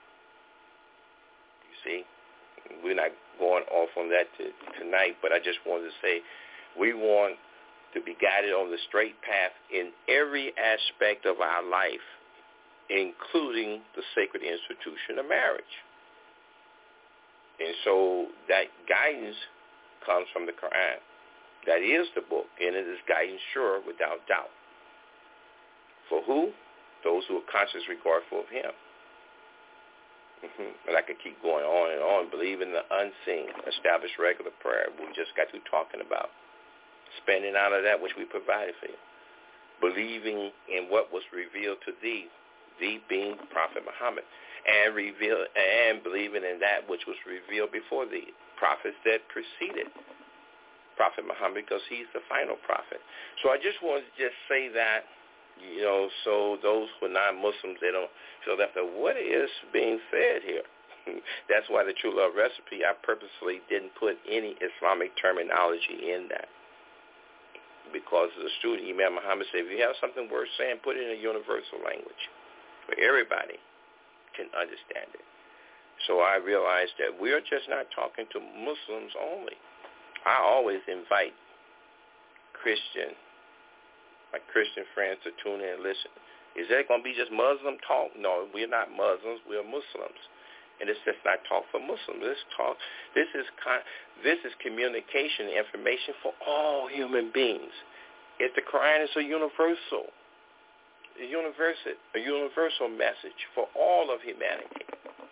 You see? We're not going off on that tonight, but I just wanted to say we want to be guided on the straight path in every aspect of our life, including the sacred institution of marriage. And so that guidance comes from the Quran. That is the book, and it is guidance sure without doubt. For who? Those who are conscious regardful of him. And I could keep going on and on. Believe in the unseen, establish regular prayer. We just got through talking about spending out of that which we provided for you. Believing in what was revealed to thee being Prophet Muhammad, and believing in that which was revealed before thee, prophets that preceded Prophet Muhammad, because he's the final prophet. So I just wanted to just say that, so those who are non-Muslims, they don't feel that what is being said here. That's why the True Love Recipe, I purposely didn't put any Islamic terminology in that. Because as a student, Imam Muhammad said, if you have something worth saying, put it in a universal language where everybody can understand it. So I realized that we are just not talking to Muslims only. I always invite my Christian friends to tune in and listen. Is that going to be just Muslim talk? No, we're not Muslims. We're Muslims. And it's just not talk for Muslims. This is communication information for all human beings. The Quran is a universal message for all of humanity.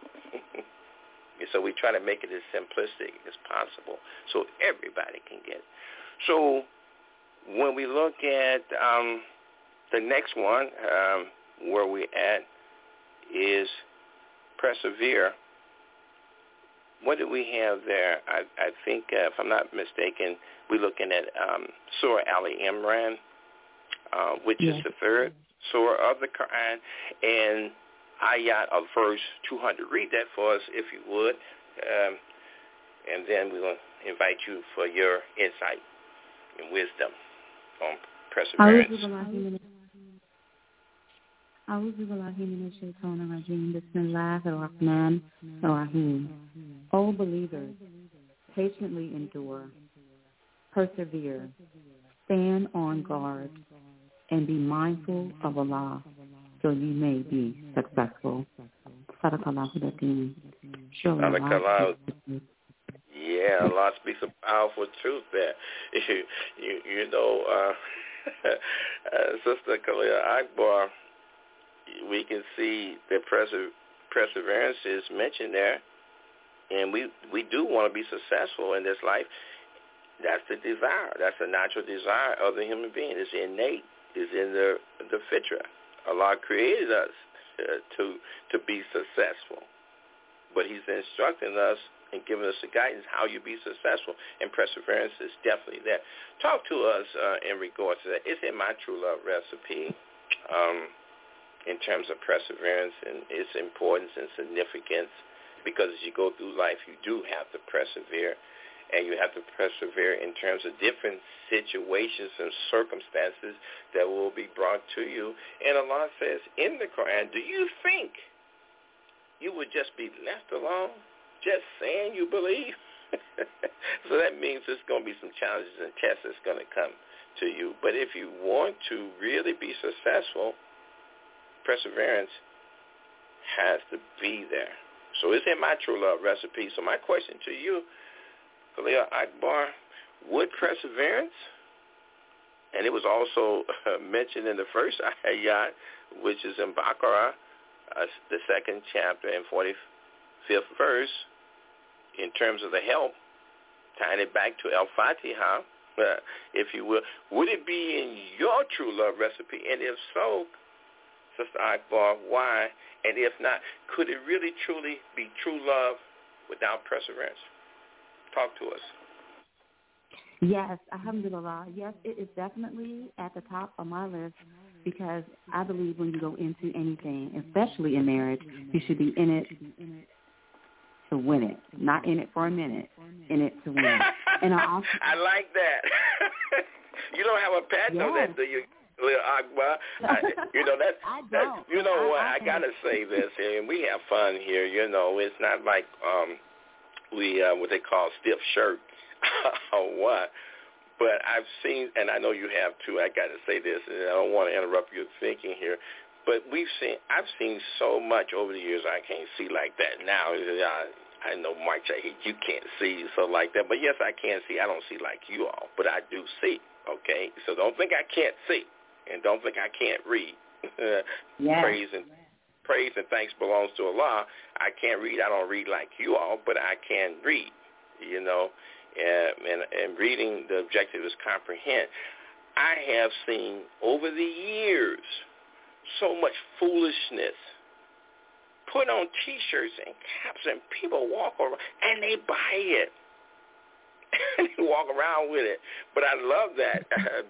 So we try to make it as simplistic as possible so everybody can get it. So when we look at the next one, where we at is persevere. What do we have there? I think, if I'm not mistaken, we're looking at Surah Ali Imran, which is the third surah of the Quran, and ayat of verse 200. Read that for us, if you would, and then we'll invite you for your insight and wisdom on perseverance. أعوذ بالله من الشيطان الرجيم. بسم الله الرحمن الرحيم. O believers, patiently endure, persevere, stand on guard, and be mindful of Allah, so you may be successful. Yeah, Allah speaks some powerful truth there. You know, Sister Khalil Akbar, we can see that perseverance is mentioned there, and we do want to be successful in this life. That's the desire. That's a natural desire of the human being. It's innate. It's in the fitra. Allah created us to be successful, but He's instructing us and giving us the guidance how you be successful, and perseverance is definitely there. Talk to us in regards to that. It's in my True Love recipe in terms of perseverance and its importance and significance, because as you go through life, you do have to persevere, and you have to persevere in terms of different situations and circumstances that will be brought to you. And Allah says in the Quran, do you think you would just be left alone just saying you believe? So that means there's going to be some challenges and tests that's going to come to you. But if you want to really be successful, perseverance has to be there. So it's in my True Love recipe. So my question to you, Khalil Akbar, would perseverance, and it was also mentioned in the first ayat, which is in Baqarah, the second chapter and 45th verse, in terms of the help, tying it back to Al-Fatiha, if you will, would it be in your True Love recipe? And if so, Sister Akbar, why? And if not, could it really truly be true love without perseverance? Talk to us. Yes, alhamdulillah. Yes, it is definitely at the top of my list, because I believe when you go into anything, especially in marriage, you should be in it to win it, not in it for a minute, in it to win it. And I like that. You don't have a patch on that, do you, Lil Akbar? You know that. I don't. You know what? I gotta say this, and we have fun here. You know, it's not like we what they call stiff shirt or what. But I've seen, and I know you have too. I gotta say this, and I don't want to interrupt your thinking here. But I've seen so much over the years. I can't see like that now. I know Mike, you can't see so like that. But yes, I can see. I don't see like you all, but I do see. Okay, so don't think I can't see, and don't think I can't read. Yes. Praise and thanks belongs to Allah. I can't read. I don't read like you all, but I can read. You know, and reading, the objective is comprehend. I have seen over the years so much foolishness put on T-shirts and caps, and people walk around and they buy it. They walk around with it. But I love that.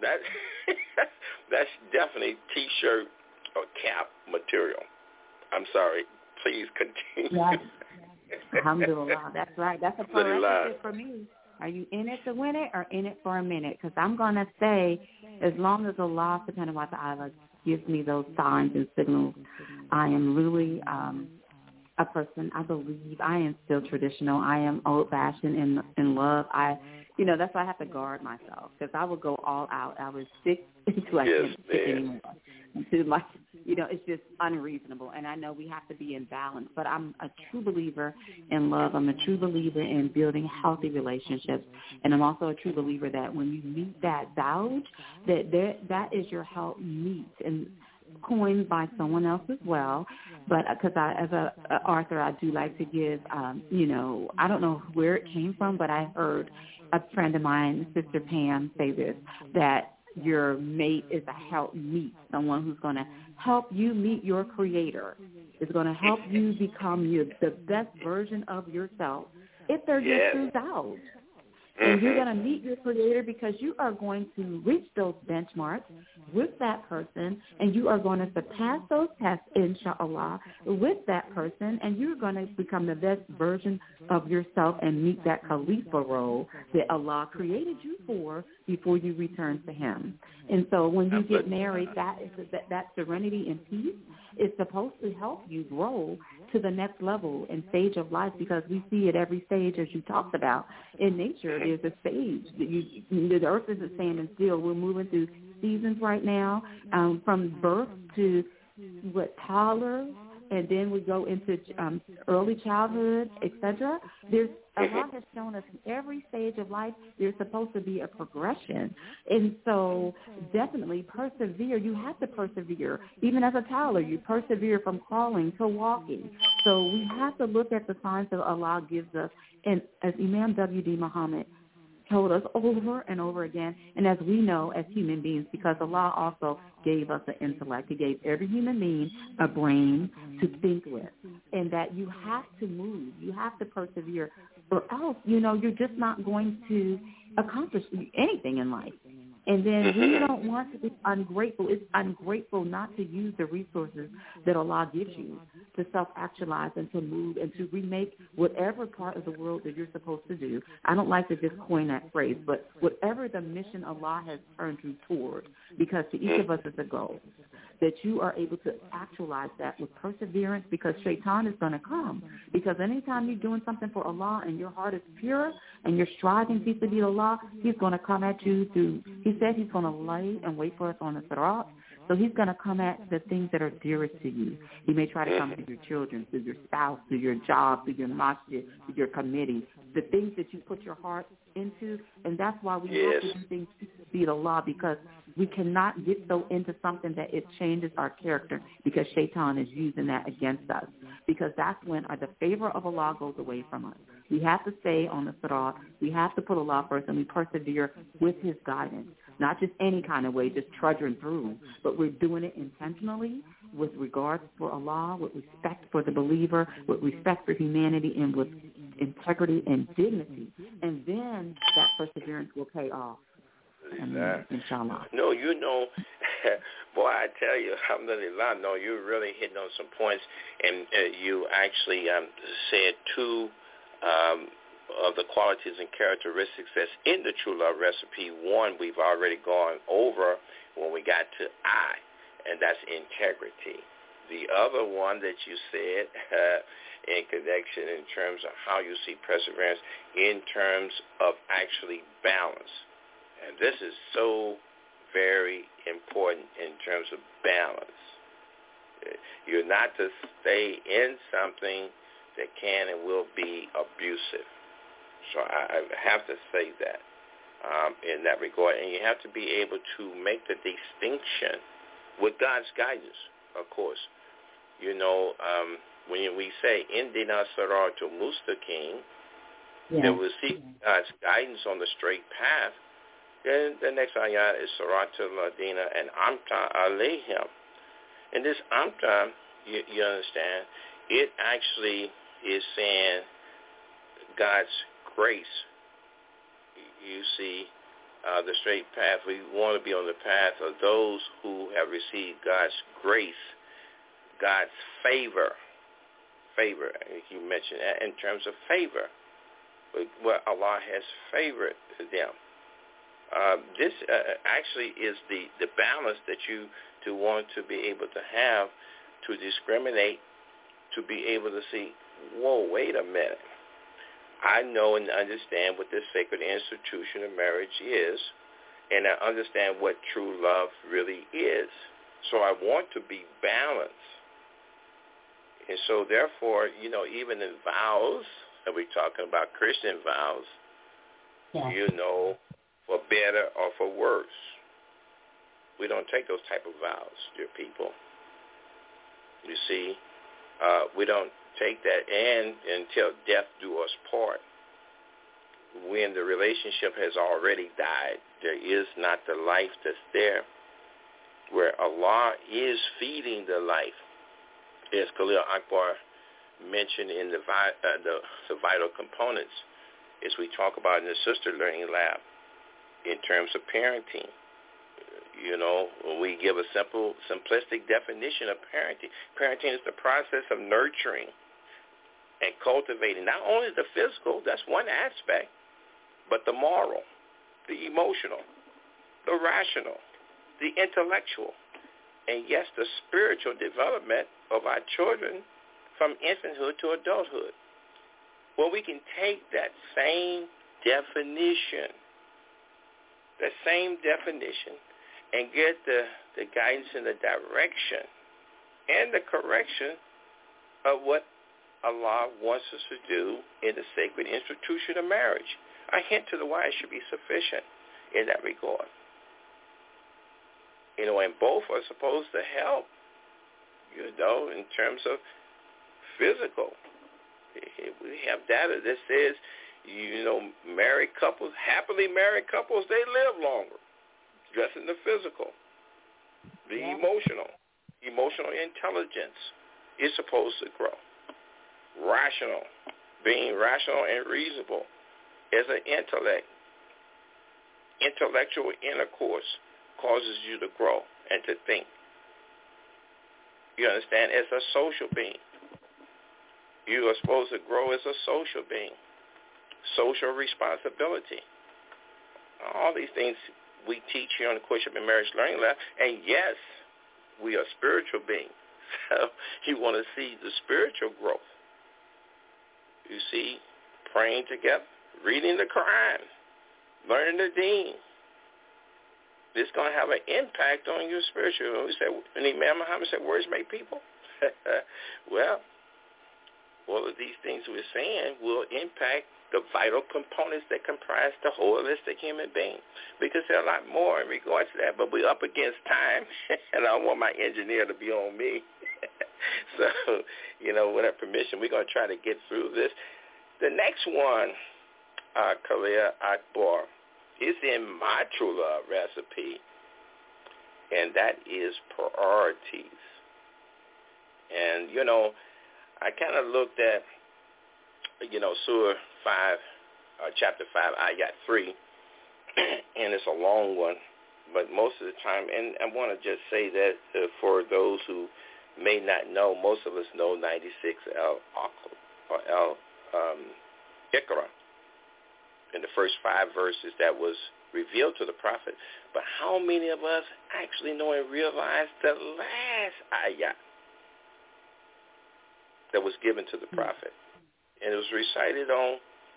That's definitely T-shirt or cap material. I'm sorry. Please continue. Yes. Alhamdulillah. That's right. That's a prerequisite for me. Are you in it to win it or in it for a minute? Because I'm going to say, as long as Allah subhanahu wa ta'ala gives me those signs and signals, I am really a person. I believe I am still traditional. I am old-fashioned in love. That's why I have to guard myself, because I will go all out. I would stick until I can't stick anymore. It's just unreasonable. And I know we have to be in balance. But I'm a true believer in love. I'm a true believer in building healthy relationships. And I'm also a true believer that when you meet that zouj, that is your help meet. And coined by someone else as well, but because as an author, I do like to give, I don't know where it came from, but I heard a friend of mine, Sister Pam, say this, that your mate is a help meet, someone who's going to help you meet your creator, is going to help you become the best version of yourself if they're just true out. And you're going to meet your Creator because you are going to reach those benchmarks with that person, and you are going to surpass those tests, inshallah, with that person, and you're going to become the best version of yourself and meet that Khalifa role that Allah created you for before you return to Him. And so when you get married, that serenity and peace is supposed to help you grow to the next level and stage of life, because we see at every stage, as you talked about, in nature, there's a stage. The earth isn't standing still. We're moving through seasons right now, from birth to toddler, and then we go into early childhood, etc. Allah has shown us in every stage of life there's supposed to be a progression. And so definitely persevere. You have to persevere. Even as a toddler, you persevere from crawling to walking. So we have to look at the signs that Allah gives us. And as Imam W.D. Muhammad told us over and over again, and as we know as human beings, because Allah also gave us an intellect. He gave every human being a brain to think with, and that you have to move. You have to persevere, or else, you're just not going to accomplish anything in life. And then we don't want to be ungrateful. It's ungrateful not to use the resources that Allah gives you to self-actualize and to move and to remake whatever part of the world that you're supposed to do. I don't like to just coin that phrase, but whatever the mission Allah has turned you toward, because to each of us is a goal, that you are able to actualize that with perseverance, because Shaitan is going to come. Because anytime you're doing something for Allah and your heart is pure and you're striving to be Allah, he's going to come at you through, he said he's going to lay and wait for us on the sirat. So he's going to come at the things that are dearest to you. He may try to come through your children, through your spouse, through your job, through your masjid, through your committee, the things that you put your heart into. And that's why we have to do things to be Allah, because we cannot get so into something that it changes our character, because Shaitan is using that against us. Because that's when the favor of Allah goes away from us. We have to stay on the sirat. We have to put Allah first, and we persevere with His guidance. Not just any kind of way, just trudging through, but we're doing it intentionally with regards for Allah, with respect for the believer, with respect for humanity, and with integrity and dignity. And then that perseverance will pay off. Inshallah. No, boy, I tell you, alhamdulillah, no, you're really hitting on some points, and you actually said two of the qualities and characteristics that's in the True Love Recipe. One, we've already gone over when we got to I, and that's integrity. The other one that you said in connection in terms of how you see perseverance in terms of actually balance. And this is so very important in terms of balance. You're not to stay in something that can and will be abusive. So I have to say that in that regard. And you have to be able to make the distinction with God's guidance, of course. When we say, Indina Siratal Mustaqim, that we seek God's guidance on the straight path, then the next ayah is Siratal Ladina and Amta Alayhim. And this Amta, you understand, it actually is saying God's grace. You see, the straight path, we want to be on the path of those who have received God's grace, God's favor, you mentioned that in terms of favor, where Allah has favored them. This actually is the balance that you want to be able to have, to discriminate, to be able to see, whoa, wait a minute. I know and understand what this sacred institution of marriage is, and I understand what true love really is. So I want to be balanced. And so therefore, even in vows, and we're talking about Christian vows, for better or for worse. We don't take those type of vows, dear people. You see, we don't take that until death do us part. When the relationship has already died, there is not the life that's there. Where Allah is feeding the life, as Khalil Akbar mentioned in the vital components, as we talk about in the Sister Learning Lab in terms of parenting. You know, when we give a simple, simplistic definition of parenting, parenting is the process of nurturing and cultivating not only the physical, that's one aspect, but the moral, the emotional, the rational, the intellectual, and yes, the spiritual development of our children from infanthood to adulthood. Well, we can take that same definition and get the guidance and the direction and the correction of what Allah wants us to do in the sacred institution of marriage. A hint to the wise should be sufficient in that regard. You know, and both are supposed to help, you know, in terms of physical. We have data that says, you know, married couples, happily married couples, they live longer. Just in the physical. The emotional intelligence is supposed to grow. Rational, being rational and reasonable as an intellect. Intellectual intercourse causes you to grow and to think. You understand? As a social being. You are supposed to grow as a social being. Social responsibility. All these things we teach here on the Courtship and Marriage Learning Lab. And yes, we are spiritual beings. So you want to see the spiritual growth. You see, praying together, reading the Quran, learning the Deen. This is going to have an impact on your spiritual. We say, and Imam Muhammad said, words make people. Well, all of these things we're saying will impact the vital components that comprise the holistic human being. Because there are a lot more in regards to that, but we're up against time, and I don't want my engineer to be on me. So, you know, with her permission, we're going to try to get through this. The next one, Khalil Akbar, is in my True Love recipe, and that is priorities. And, you know, I kind of looked at, you know, Surah 5, chapter 5, ayat 3, and it's a long one, but most of the time, and I want to just say that for those who may not know, most of us know 96 Iqra, in the first 5 verses that was revealed to the prophet, but how many of us actually know and realize the last ayat that was given to the prophet? And it was recited on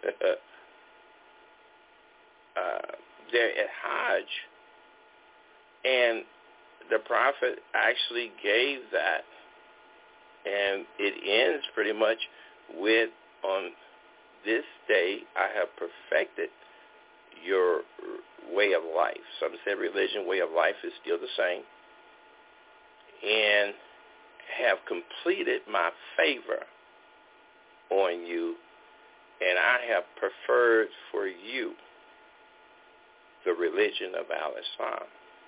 there at Hajj. And the prophet actually gave that. And it ends pretty much with, on this day I have perfected your way of life. Some say religion, way of life is still the same. And have completed my favor on you, and I have preferred for you the religion of Al-Islam.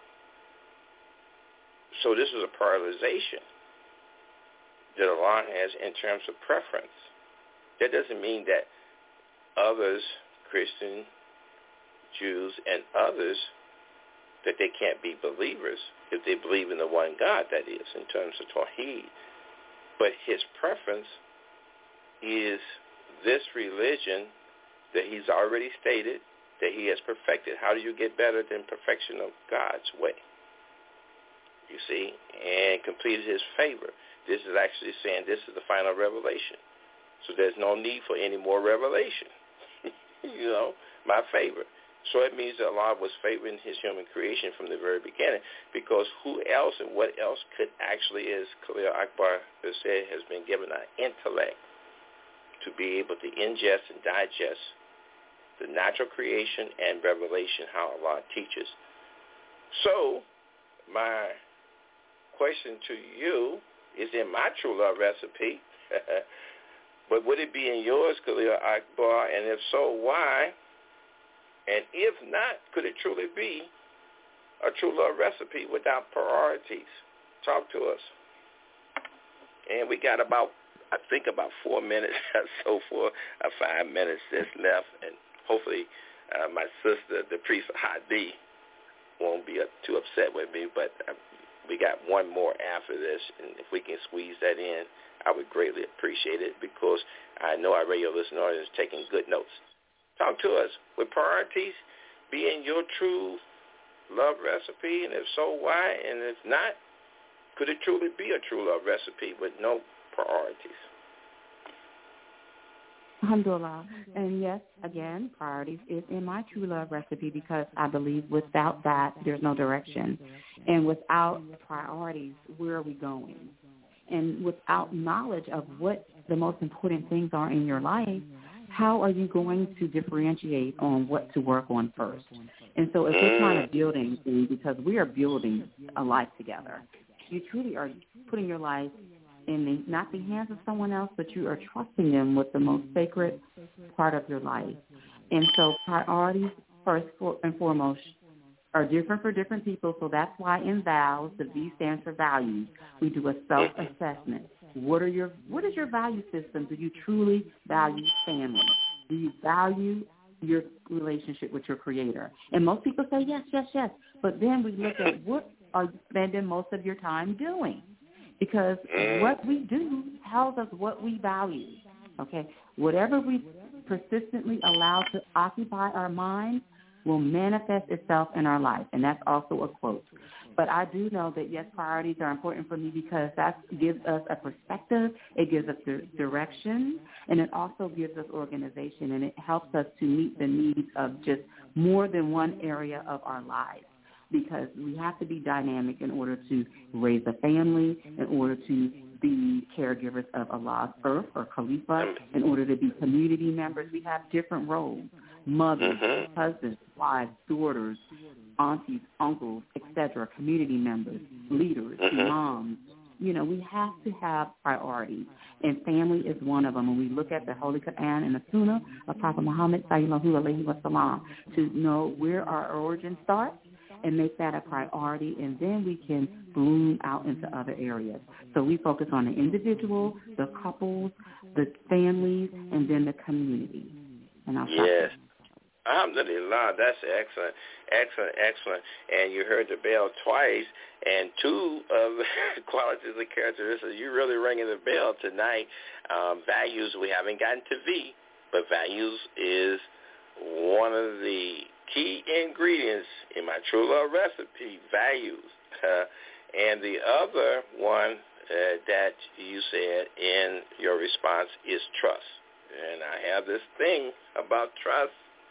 So this is a prioritization that Allah has in terms of preference. That doesn't mean that others, Christian, Jews, and others, that they can't be believers if they believe in the one God, that is, in terms of Tawheed. But his preference is this religion that he's already stated that he has perfected. How do you get better than perfection of God's way? You see, and completed his favor. This is actually saying this is the final revelation. So there's no need for any more revelation. You know, my favor. So it means that Allah was favoring his human creation from the very beginning, because who else and what else could actually, as Khalil Akbar has said, has been given an intellect to be able to ingest and digest the natural creation and revelation, how Allah teaches. So my question to you is in my True Love recipe, but would it be in yours, Khalil Akbar, and if so, why? And if not, could it truly be a True Love recipe without priorities? Talk to us. And we got about 4 minutes or so for 5 minutes that's left. And hopefully my sister, the priest Hadi, won't be too upset with me, but we got one more after this, and if we can squeeze that in, I would greatly appreciate it, because I know our radio listener is taking good notes. Talk to us. Would priorities be in your true love recipe, and if so, why? And if not, could it truly be a true love recipe with no priorities? Alhamdulillah. And yes, again, priorities is in my true love recipe, because I believe without that, there's no direction. And without priorities, where are we going? And without knowledge of what the most important things are in your life, how are you going to differentiate on what to work on first? And so if we're trying to build anything, because we are building a life together, you truly are putting your life in not the hands of someone else, but you are trusting them with the most sacred part of your life. And so priorities, first and foremost, are different for different people. So that's why in vows, the V stands for values. We do a self-assessment. What is your value system? Do you truly value family? Do you value your relationship with your Creator? And most people say yes, yes, yes. But then we look at what are you spending most of your time doing? Because what we do tells us what we value, okay? Whatever we persistently allow to occupy our mind will manifest itself in our life, and that's also a quote. But I do know that, yes, priorities are important for me, because that gives us a perspective, it gives us direction, and it also gives us organization, and it helps us to meet the needs of just more than one area of our lives. Because we have to be dynamic in order to raise a family, in order to be caregivers of Allah's earth or Khalifa, in order to be community members. We have different roles: mothers, husbands, wives, daughters, aunties, uncles, etc., community members, leaders, imams. You know, we have to have priorities, and family is one of them. When we look at the Holy Quran and the Sunnah of Prophet Muhammad sallallahu alaihi wasallam, to know where our origin starts, and make that a priority, and then we can bloom out into other areas. So we focus on the individual, the couples, the families, and then the community. And I'll yes. Alhamdulillah, that's excellent, excellent, excellent. And you heard the bell twice, and two of the qualities and characteristics. You're really ringing the bell tonight. Values, we haven't gotten to V, but values is one of the key ingredients in my true love recipe, values. And the other one that you said in your response is trust. And I have this thing about trust.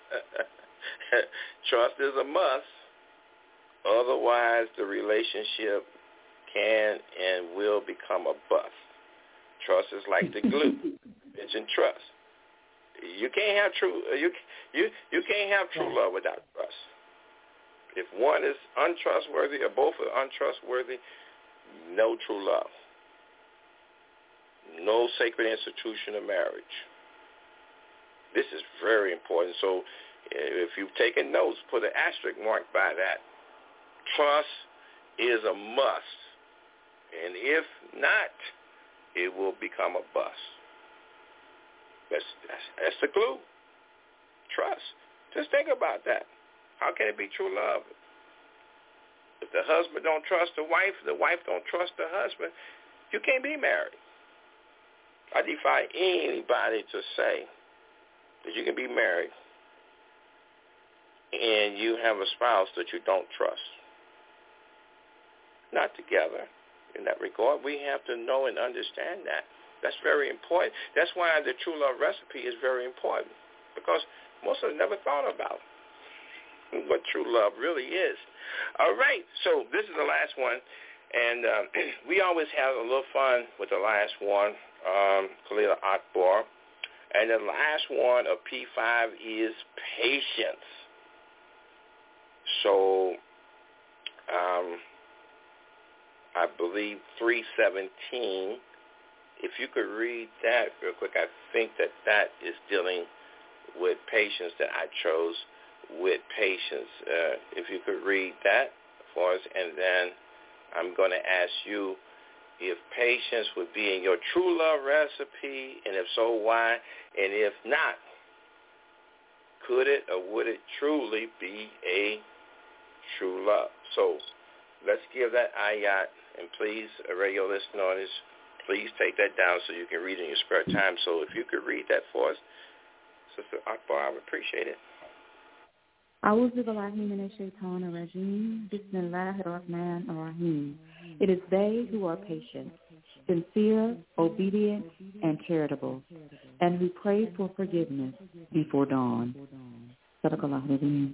Trust is a must. Otherwise, the relationship can and will become a bust. Trust is like the glue. Mention trust. You can't have true you can't have true love without trust. If one is untrustworthy or both are untrustworthy, no true love. No sacred institution of marriage. This is very important. So if you've taken notes, put an asterisk mark by that. Trust is a must. And if not, it will become a bust. That's the glue. Trust. Just think about that. How can it be true love? If the husband don't trust the wife don't trust the husband, you can't be married. I defy anybody to say that you can be married and you have a spouse that you don't trust. Not together. In that regard, we have to know and understand that. That's very important. That's why the true love recipe is very important, because most of us never thought about what true love really is. All right, so this is the last one, and we always have a little fun with the last one, Khalil Akbar, and the last one of P5 is patience. So I believe 317. If you could read that real quick, I think that is dealing with patience that I chose with patience. If you could read that for us, and then I'm going to ask you if patience would be in your true love recipe, and if so, why? And if not, Could it or would it truly be a true love? So let's give that ayat, and please, radio listeners, please take that down so you can read in your spare time. So if you could read that for us, Sister Akbar, I would appreciate it. أعوذ بالله من الشيطان الرجيم بسم الله الرحمن الرحيم. It is they who are patient, sincere, obedient, and charitable, and who pray for forgiveness before dawn. Sadaqallah Azim.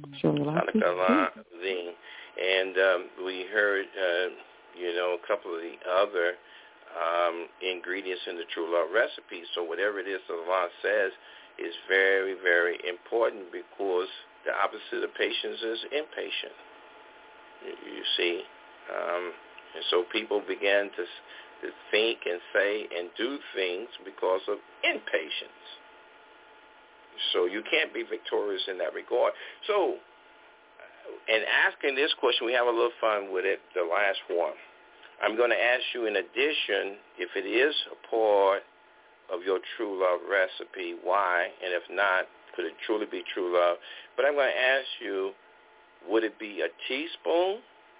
And we heard, a couple of the other ingredients in the true love recipe. So whatever it is that Allah says is very, very important, because the opposite of patience is impatient. You see, and so people began to think and say and do things because of impatience. So you can't be victorious in that regard. So, in asking this question, we have a little fun with it, the last one. I'm going to ask you, in addition, if it is a part of your true love recipe, why, and if not, could it truly be true love? But I'm going to ask you, would it be a teaspoon,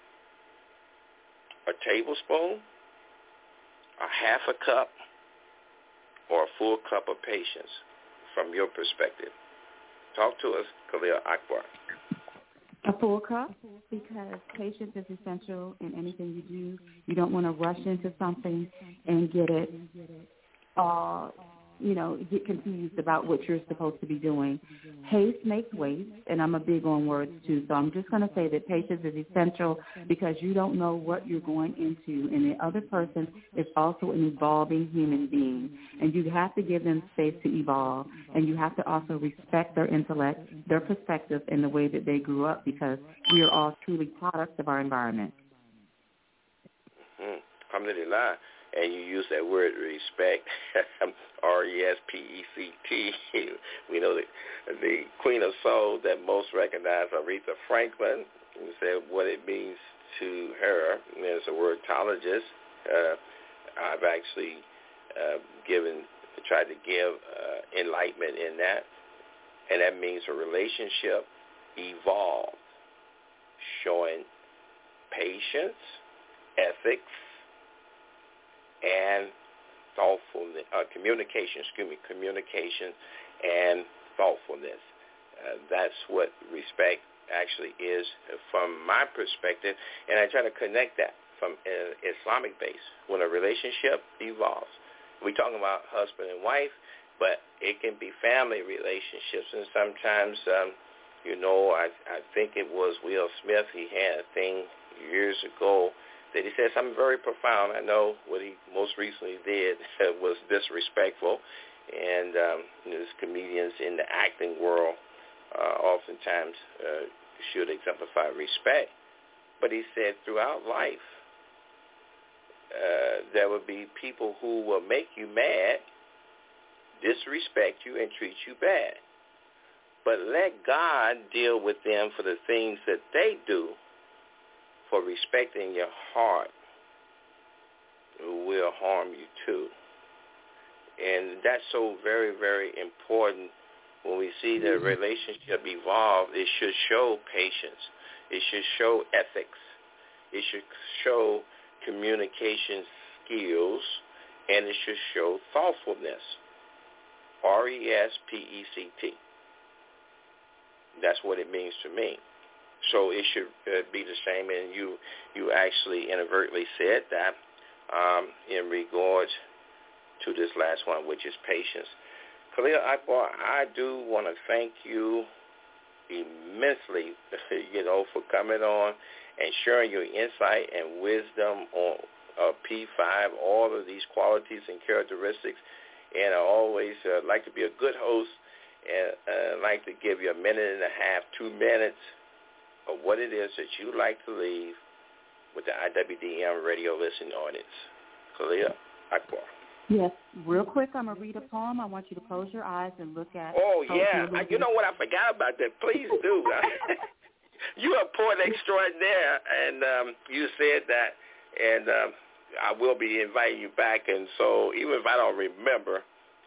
a tablespoon, a half a cup, or a full cup of patience from your perspective? Talk to us, Khalil Akbar. A full cup, because patience is essential in anything you do. You don't want to rush into something and get it get confused about what you're supposed to be doing. Haste makes waste, and I'm a big on words too, so I'm just going to say that patience is essential because you don't know what you're going into, and the other person is also an evolving human being, and you have to give them space to evolve, and you have to also respect their intellect, their perspective, and the way that they grew up, because we are all truly products of our environment. Alhamdulillah. And you use that word respect, R-E-S-P-E-C-T. We know that the Queen of Soul that most recognize, Aretha Franklin, who said what it means to her. As a wordologist, I've actually tried to give enlightenment in that, and that means a relationship evolved, showing patience, ethics, and thoughtfulness, communication and thoughtfulness. That's what respect actually is from my perspective, and I try to connect that from an Islamic base. When a relationship evolves, we're talking about husband and wife, but it can be family relationships, and sometimes, I think it was Will Smith, he had a thing years ago that he said something very profound. I know what he most recently did was disrespectful, and there's comedians in the acting world oftentimes should exemplify respect. But he said throughout life, there will be people who will make you mad, disrespect you, and treat you bad. But let God deal with them for the things that they do, for respecting your heart, who will harm you too. And that's so very, very important. When we see the relationship evolve, it should show patience. It should show ethics. It should show communication skills, and it should show thoughtfulness. R-E-S-P-E-C-T. That's what it means to me. So it should be the same, and you actually inadvertently said that in regards to this last one, which is patience. Khalil Akbar, I do want to thank you immensely, for coming on and sharing your insight and wisdom on P5, all of these qualities and characteristics. And I always like to be a good host, and like to give you a minute and a half, 2 minutes, of what it is that you like to leave with the IWDM radio listening audience. Khalil Akbar. Yes, real quick, I'm going to read a poem. I want you to close your eyes and look at... Oh, yeah. You know what? I forgot about that. Please do. You're a poet extraordinaire, and you said that, and I will be inviting you back. And so even if I don't remember,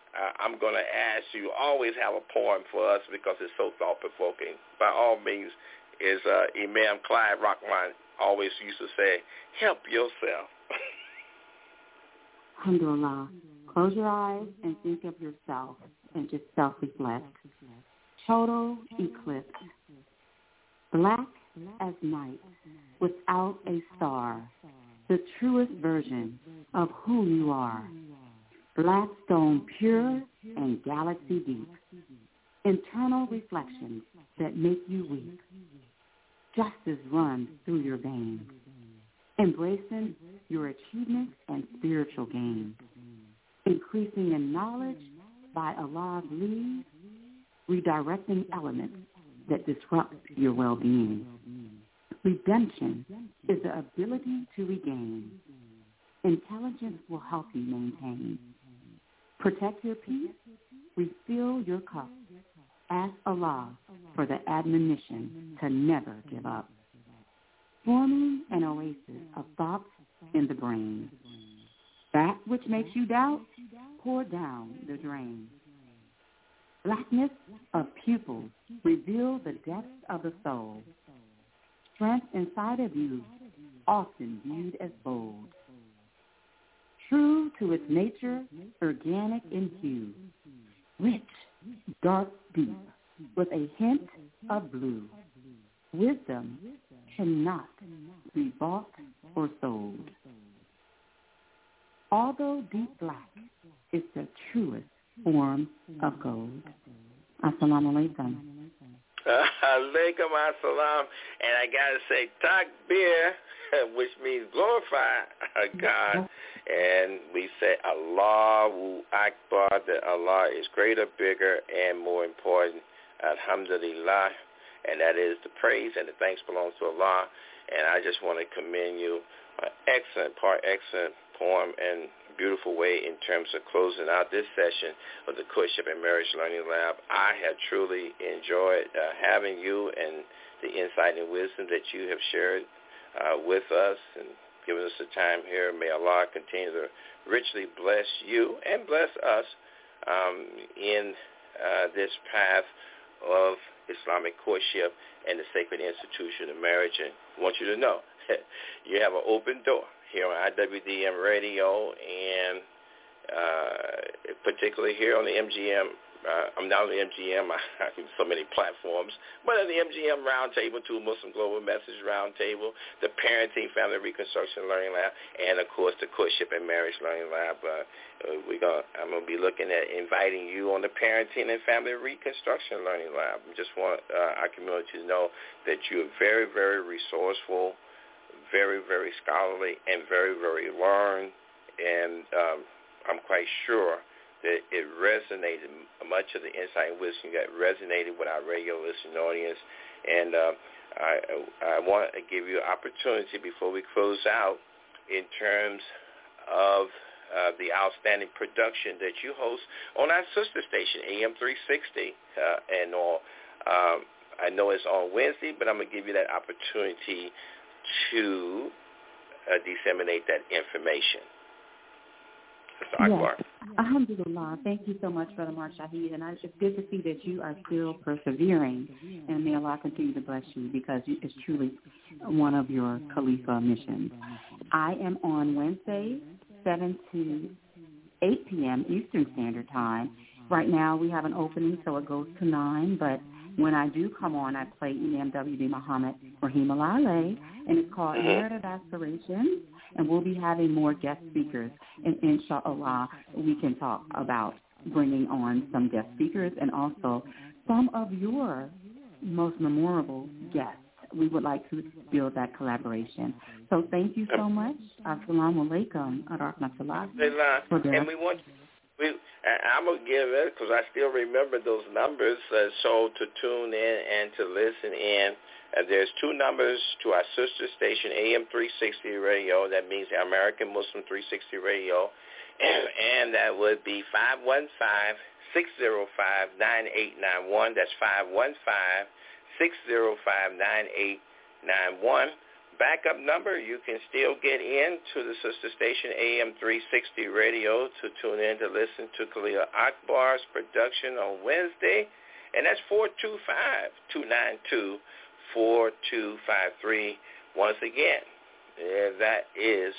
I'm going to ask you, always have a poem for us because it's so thought-provoking. By all means, is Imam Clyde Rockman always used to say, help yourself. Alhamdulillah. Close your eyes and think of yourself and just self-reflect. Total eclipse. Black as night without a star. The truest version of who you are. Black stone pure and galaxy deep. Internal reflections that make you weep. Justice runs through your veins. Embracing your achievements and spiritual gains. Increasing in knowledge by Allah's lead. Redirecting elements that disrupt your well-being. Redemption is the ability to regain. Intelligence will help you maintain. Protect your peace. Refill your cup. Ask Allah for the admonition to never give up. Forming an oasis of thoughts in the brain. That which makes you doubt, pour down the drain. Blackness of pupils reveal the depths of the soul. Strength inside of you, often viewed as bold. True to its nature, organic in hue. Rich, dark, deep, with a hint of blue. Wisdom cannot be bought or sold. Although deep black is the truest form of gold. Assalamu alaikum. Alaikum assalam. And I got to say, takbir, which means glorify God. And we say Allahu Akbar, that Allah is greater, bigger, and more important. Alhamdulillah. And that is the praise and the thanks belongs to Allah. And I just want to commend you. Excellent poem and beautiful way in terms of closing out this session of the Courtship and Marriage Learning Lab. I have truly enjoyed having you and the insight and wisdom that you have shared with us and given us the time here. May Allah continue to richly bless you and bless us in this path of Islamic courtship and the sacred institution of marriage. And I want you to know you have an open door here on IWDM Radio and particularly here on the MGM. I'm not on the MGM. I have so many platforms. But on the MGM Roundtable, too, Muslim Global Message Roundtable, the Parenting, Family Reconstruction Learning Lab, and, of course, the Courtship and Marriage Learning Lab. I'm going to be looking at inviting you on the Parenting and Family Reconstruction Learning Lab. I just want our community to know that you're very, very resourceful, very, very scholarly, and very, very learned. And I'm quite sure that it resonated, much of the insight and wisdom that resonated with our radio listening audience. And I want to give you an opportunity before we close out in terms of the outstanding production that you host on our sister station, AM 360, and all. I know it's on Wednesday, but I'm going to give you that opportunity to disseminate that information. Mr. Akbar. Yes. Alhamdulillah. Thank you so much, Brother Mark Shahid. And it's good to see that you are still persevering. And may Allah continue to bless you because it's truly one of your Khalifa missions. I am on Wednesday, 7 to 8 p.m. Eastern Standard Time. Right now we have an opening, so it goes to 9. But when I do come on, I play Imam W.D. Muhammad Rahimahullah, and it's called Narrative Aspirations. And we'll be having more guest speakers. And inshallah, we can talk about bringing on some guest speakers and also some of your most memorable guests. We would like to build that collaboration. So thank you so much. Assalamu alaikum. And I'm going to give it, because I still remember those numbers, so to tune in and to listen in. There's two numbers to our sister station, AM 360 Radio. That means the American Muslim 360 Radio. And that would be 515-605-9891. That's 515-605-9891. backup number, you can still get in to the sister station AM 360 Radio to tune in to listen to Khalil Akbar's production on Wednesday, and that's 425-292-4253. Once again, that is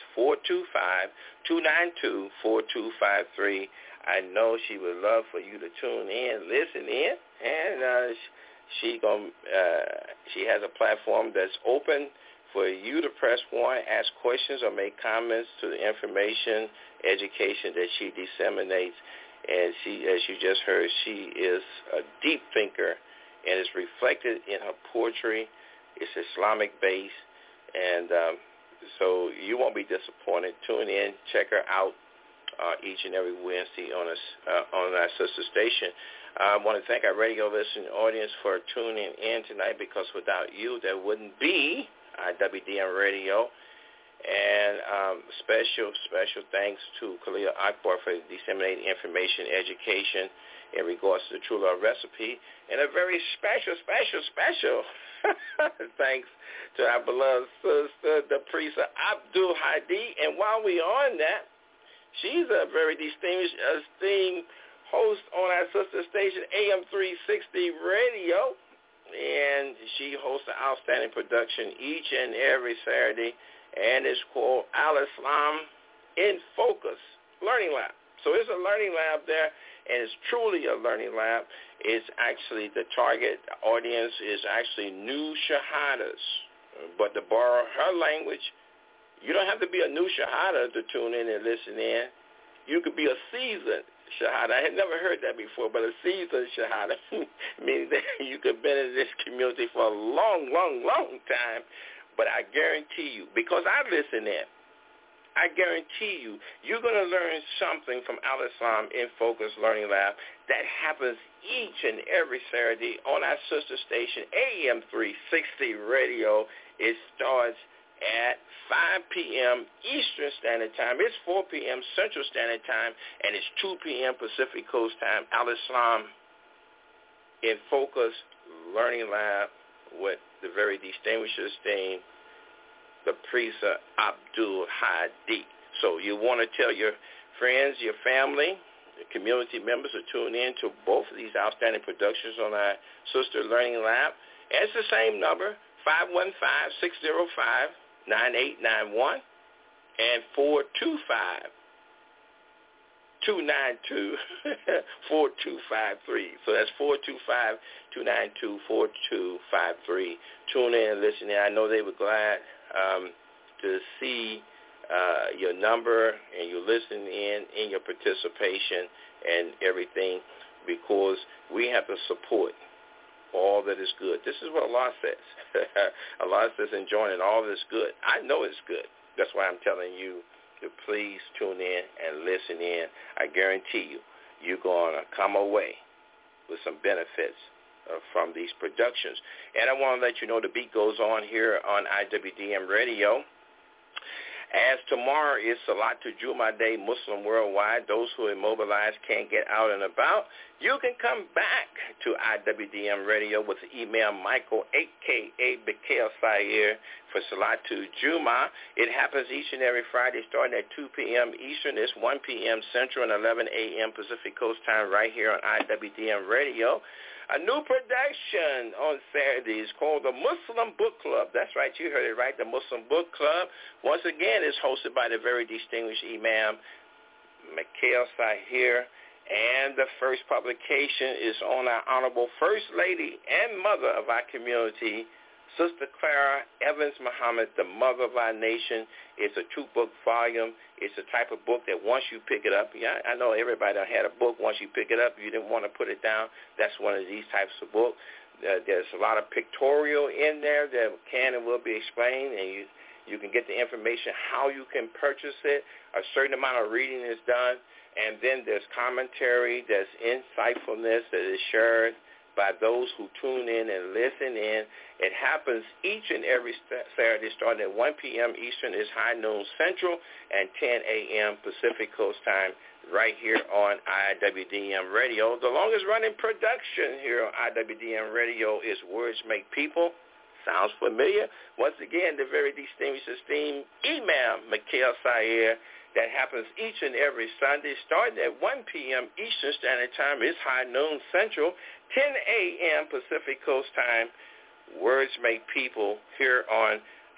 425-292-4253. I know she would love for you to tune in, listen in, and she has a platform that's open for you to press 1, ask questions, or make comments to the information, education that she disseminates. And she, as you just heard, she is a deep thinker, and it's reflected in her poetry. It's Islamic-based, and so you won't be disappointed. Tune in, check her out each and every Wednesday on our sister station. I want to thank our radio listening audience for tuning in tonight, because without you, there wouldn't be IWDM Radio. And special thanks to Khalil Akbar for disseminating information, education in regards to the True Love Recipe. And a very special thanks to our beloved sister, the priest Abdul Hadi. And while we're on that, she's a very distinguished, esteemed host on our sister station, AM 360 Radio. And she hosts an outstanding production each and every Saturday, and it's called Al-Islam in Focus Learning Lab. So it's a learning lab there, and it's truly a learning lab. It's actually, the target audience is actually new shahadas. But to borrow her language, you don't have to be a new shahada to tune in and listen in. You could be a seasoned shahada. I had never heard that before, but a seasoned shahada means that you could have been in this community for a long time. But I guarantee you, because I listen in, I guarantee you, you're going to learn something from Al-Islam in Focus Learning Lab that happens each and every Saturday on our sister station, AM 360 Radio. It starts at 5 p.m. Eastern Standard Time. It's 4 p.m. Central Standard Time, and it's 2 p.m. Pacific Coast Time. Al-Islam in Focus Learning Lab with the very distinguished, esteemed, the priest Abdul Hadi. So you want to tell your friends, your family, your community members to tune in to both of these outstanding productions on our sister Learning Lab. And it's the same number, 515-605-9891 and 425-292-4253. So that's 425-292-4253. Tune in and listen in. I know they were glad to see your number and you listen in your participation and everything, because we have to support all that is good. This is what Allah says. Allah says, enjoying all that's good. I know it's good. That's why I'm telling you to please tune in and listen in. I guarantee you, you're going to come away with some benefits from these productions. And I want to let you know the beat goes on here on IWDM Radio. As tomorrow is Salatul Jummah Day, Muslim worldwide, those who are immobilized can't get out and about, you can come back to IWDM Radio with the email Michael, a.k.a. Bikael Sayer, for Salatul Jummah. It happens each and every Friday starting at 2 p.m. Eastern. It's 1 p.m. Central and 11 a.m. Pacific Coast Time right here on IWDM Radio. A new production on Saturdays called the Muslim Book Club. That's right, you heard it right, the Muslim Book Club. Once again, is hosted by the very distinguished Imam Bikael Sayer, and the first publication is on our Honorable First Lady and Mother of our community, Sister Clara Evans Muhammad, the Mother of our nation. It's a 2-book volume. It's a type of book that once you pick it up, yeah, I know everybody done had a book. Once you pick it up, you didn't want to put it down. That's one of these types of books. There's a lot of pictorial in there that can and will be explained, and you can get the information how you can purchase it. A certain amount of reading is done, and then there's commentary, there's insightfulness that is shared by those who tune in and listen in. It happens each and every Saturday starting at 1 p.m. Eastern is high noon Central and 10 a.m. Pacific Coast Time right here on IWDM Radio. The longest running production here on IWDM Radio is Words Make People. Sounds familiar? Once again, the very distinguished, esteemed Imam Mikhail Sayer, that happens each and every Sunday, starting at 1 p.m. Eastern Standard Time. It's high noon Central, 10 a.m. Pacific Coast Time. Words Make People here on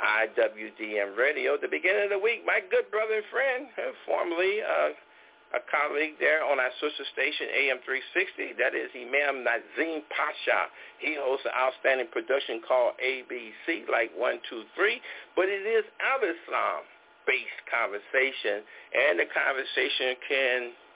IWDM Radio. The beginning of the week, my good brother and friend, formerly a colleague there on our sister station, AM 360. That is Imam Nazim Pasha. He hosts an outstanding production called ABC, like 1, 2, 3. But it is Al-Islam-based conversation, and the conversation can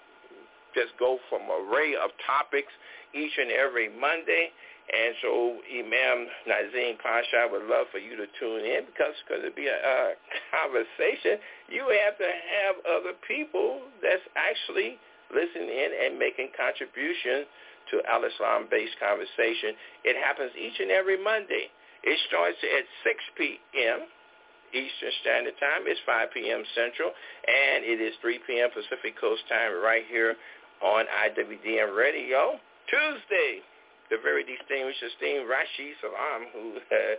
just go from an array of topics each and every Monday. And so Imam Nazim Pasha would love for you to tune in because it's going to be a conversation. You have to have other people that's actually listening in and making contributions to Al-Islam-based conversation. It happens each and every Monday. It starts at 6 p.m. Eastern Standard Time. It's 5 p.m. Central, and it is 3 p.m. Pacific Coast Time right here on IWDM Radio. Tuesday, the very distinguished, esteemed Rashid Salam, who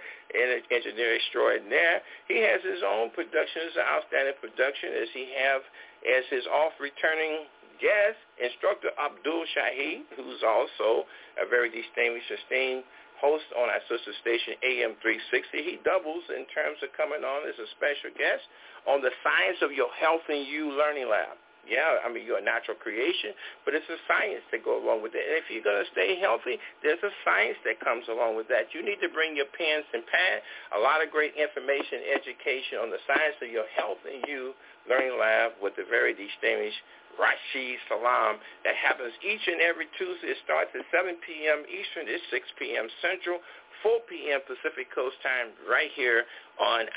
engineer extraordinaire, he has his own production. It's an outstanding production, as he have as his off-returning guest, instructor Abdul Shahid, who's also a very distinguished, esteemed host on our sister station, AM 360. He doubles in terms of coming on as a special guest on the Science of Your Health and You Learning Lab. Yeah, I mean, you're a natural creation, but it's a science that goes along with it. And if you're going to stay healthy, there's a science that comes along with that. You need to bring your pens and pad, a lot of great information, education on the Science of Your Health and You Learning Lab with the very distinguished Rashid Salam. That happens each and every Tuesday. It starts at 7 p.m. Eastern. It's 6 p.m. Central, 4 p.m. Pacific Coast Time right here on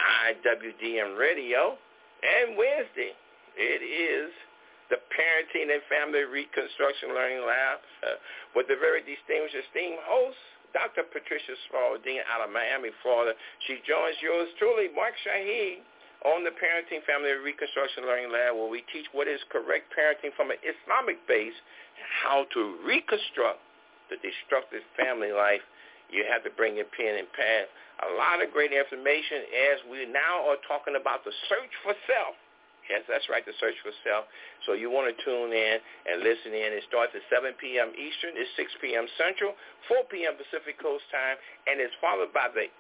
IWDM Radio. And Wednesday, it is the Parenting and Family Reconstruction Learning Lab with the very distinguished, esteemed host, Dr. Patricia Spalding out of Miami, Florida. She joins yours truly, Mark Shahid, on the Parenting Family Reconstruction Learning Lab, where we teach what is correct parenting from an Islamic base, how to reconstruct the destructive family life. You have to bring your pen and pad. A lot of great information as we now are talking about the search for self. Yes, that's right, the search for self. So you want to tune in and listen in. It starts at 7 p.m. Eastern. It's 6 p.m. Central, 4 p.m. Pacific Coast Time, and it's followed by the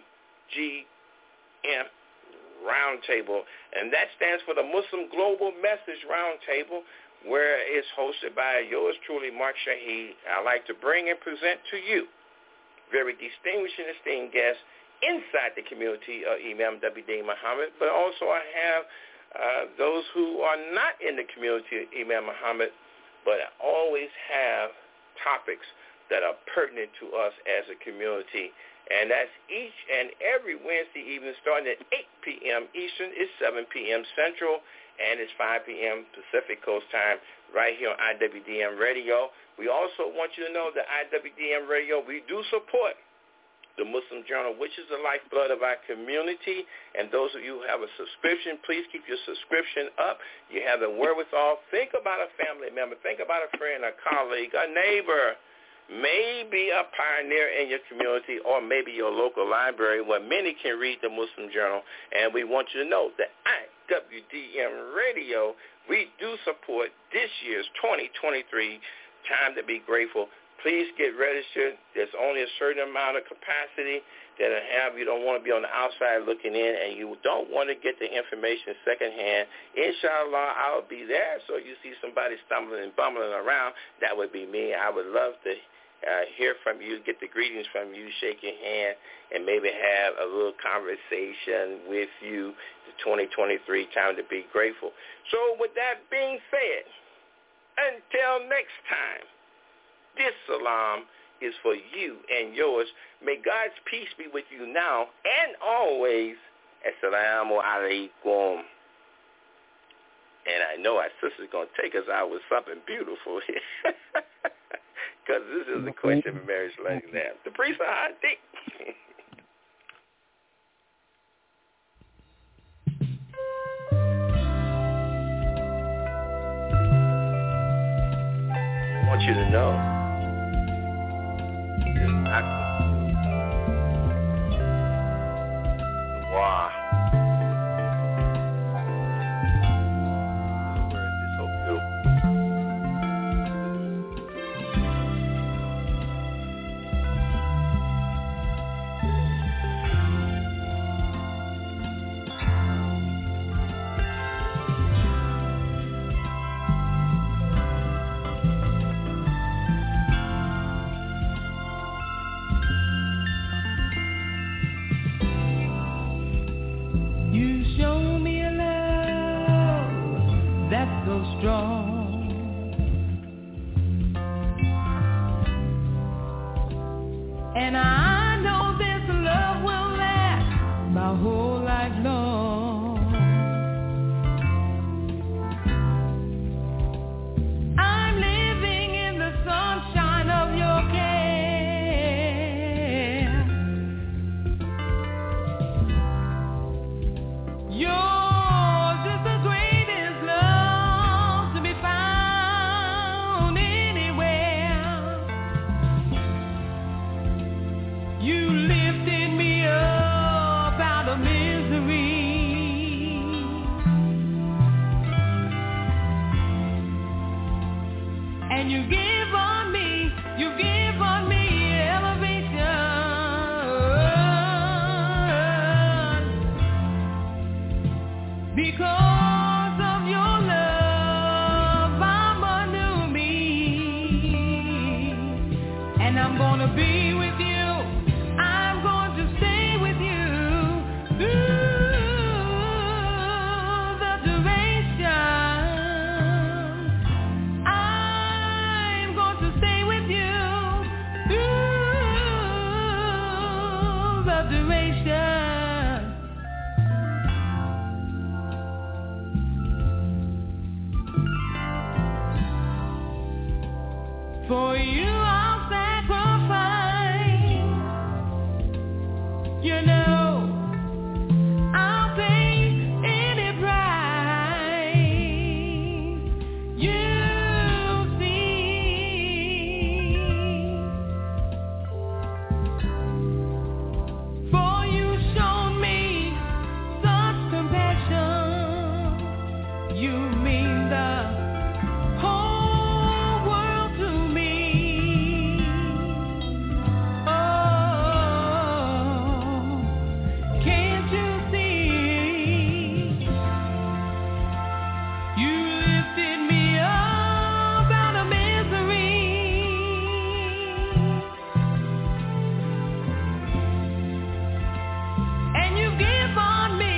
MGM Roundtable, and that stands for the Muslim Global Message Roundtable, where it's hosted by yours truly, Mark Shahid. I'd like to bring and present to you very distinguished and esteemed guests inside the community of Imam W.D. Muhammad, but also I have those who are not in the community of Imam Muhammad, but always have topics that are pertinent to us as a community. And that's each and every Wednesday evening starting at 8 p.m. Eastern. It's 7 p.m. Central, and it's 5 p.m. Pacific Coast Time right here on IWDM Radio. We also want you to know that IWDM Radio, we do support the Muslim Journal, which is the lifeblood of our community. And those of you who have a subscription, please keep your subscription up. You have the wherewithal. Think about a family member. Think about a friend, a colleague, a neighbor, maybe a pioneer in your community, or maybe your local library where many can read the Muslim Journal. And we want you to know that IWDM Radio, we do support this year's 2023 Time to Be Grateful. Please get registered. There's only a certain amount of capacity that I have. You don't want to be on the outside looking in, and you don't want to get the information secondhand. Inshallah, I'll be there. So you see somebody stumbling and bumbling around, that would be me. I would love to hear from you, get the greetings from you, shake your hand, and maybe have a little conversation with you. The 2023 Time to Be Grateful. So with that being said, until next time, this salam is for you and yours. May God's peace be with you now and always. Assalamu alaikum. And I know our sister's going to take us out with something beautiful here. Because this is the question of marriage learning lab. The priest of Hadith. I want you to know. strong. And I know this love will last my whole life long. I'm living in the sunshine of your care. Yours is the greatest love to be found anywhere. You lifted me up out of misery, and you give on me elevation. Because of your love, I'm a new me, and I'm gonna be with you. I'm going to stay with you through the duration. I'm going to stay with you through the duration. For you I'll sacrifice, you know, I'll pay any price. You see, for you shown me such compassion. You mean the whole world to me. Oh, can't you see? You lifted me up out of misery, and you give on me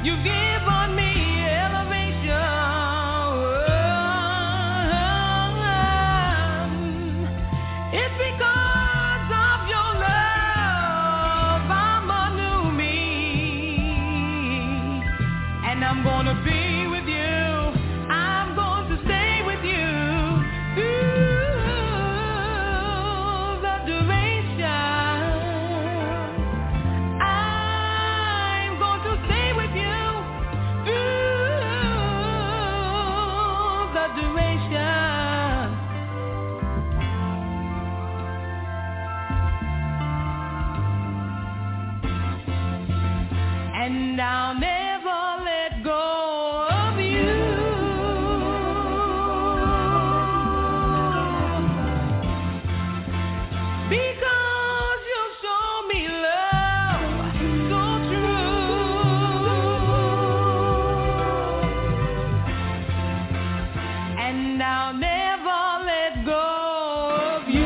elevation. It's because of your love I'm a new me, and I'm gonna be with you. I'm going to stay with you through the duration. I'm going to stay with you through the duration. And I'll never let go of you, because you show me love so true. And I'll never let go of you.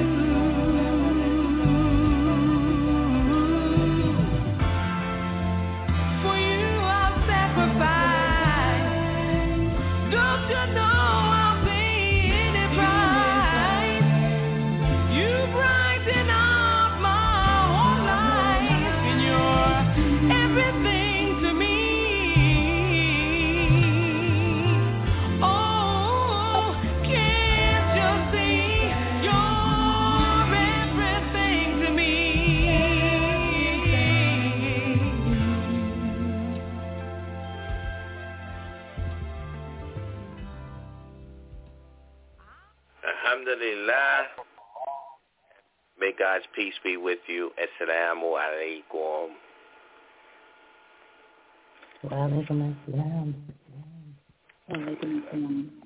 For you I'll sacrifice. Don't you know I'll pay any price? You brighten up my whole life, and you're everything to me. Oh, can't you see? You're everything to me. Alhamdulillah. May God's peace be with you. Assalamu alaikum. Wa alaikum assalam. Alaikum assalam.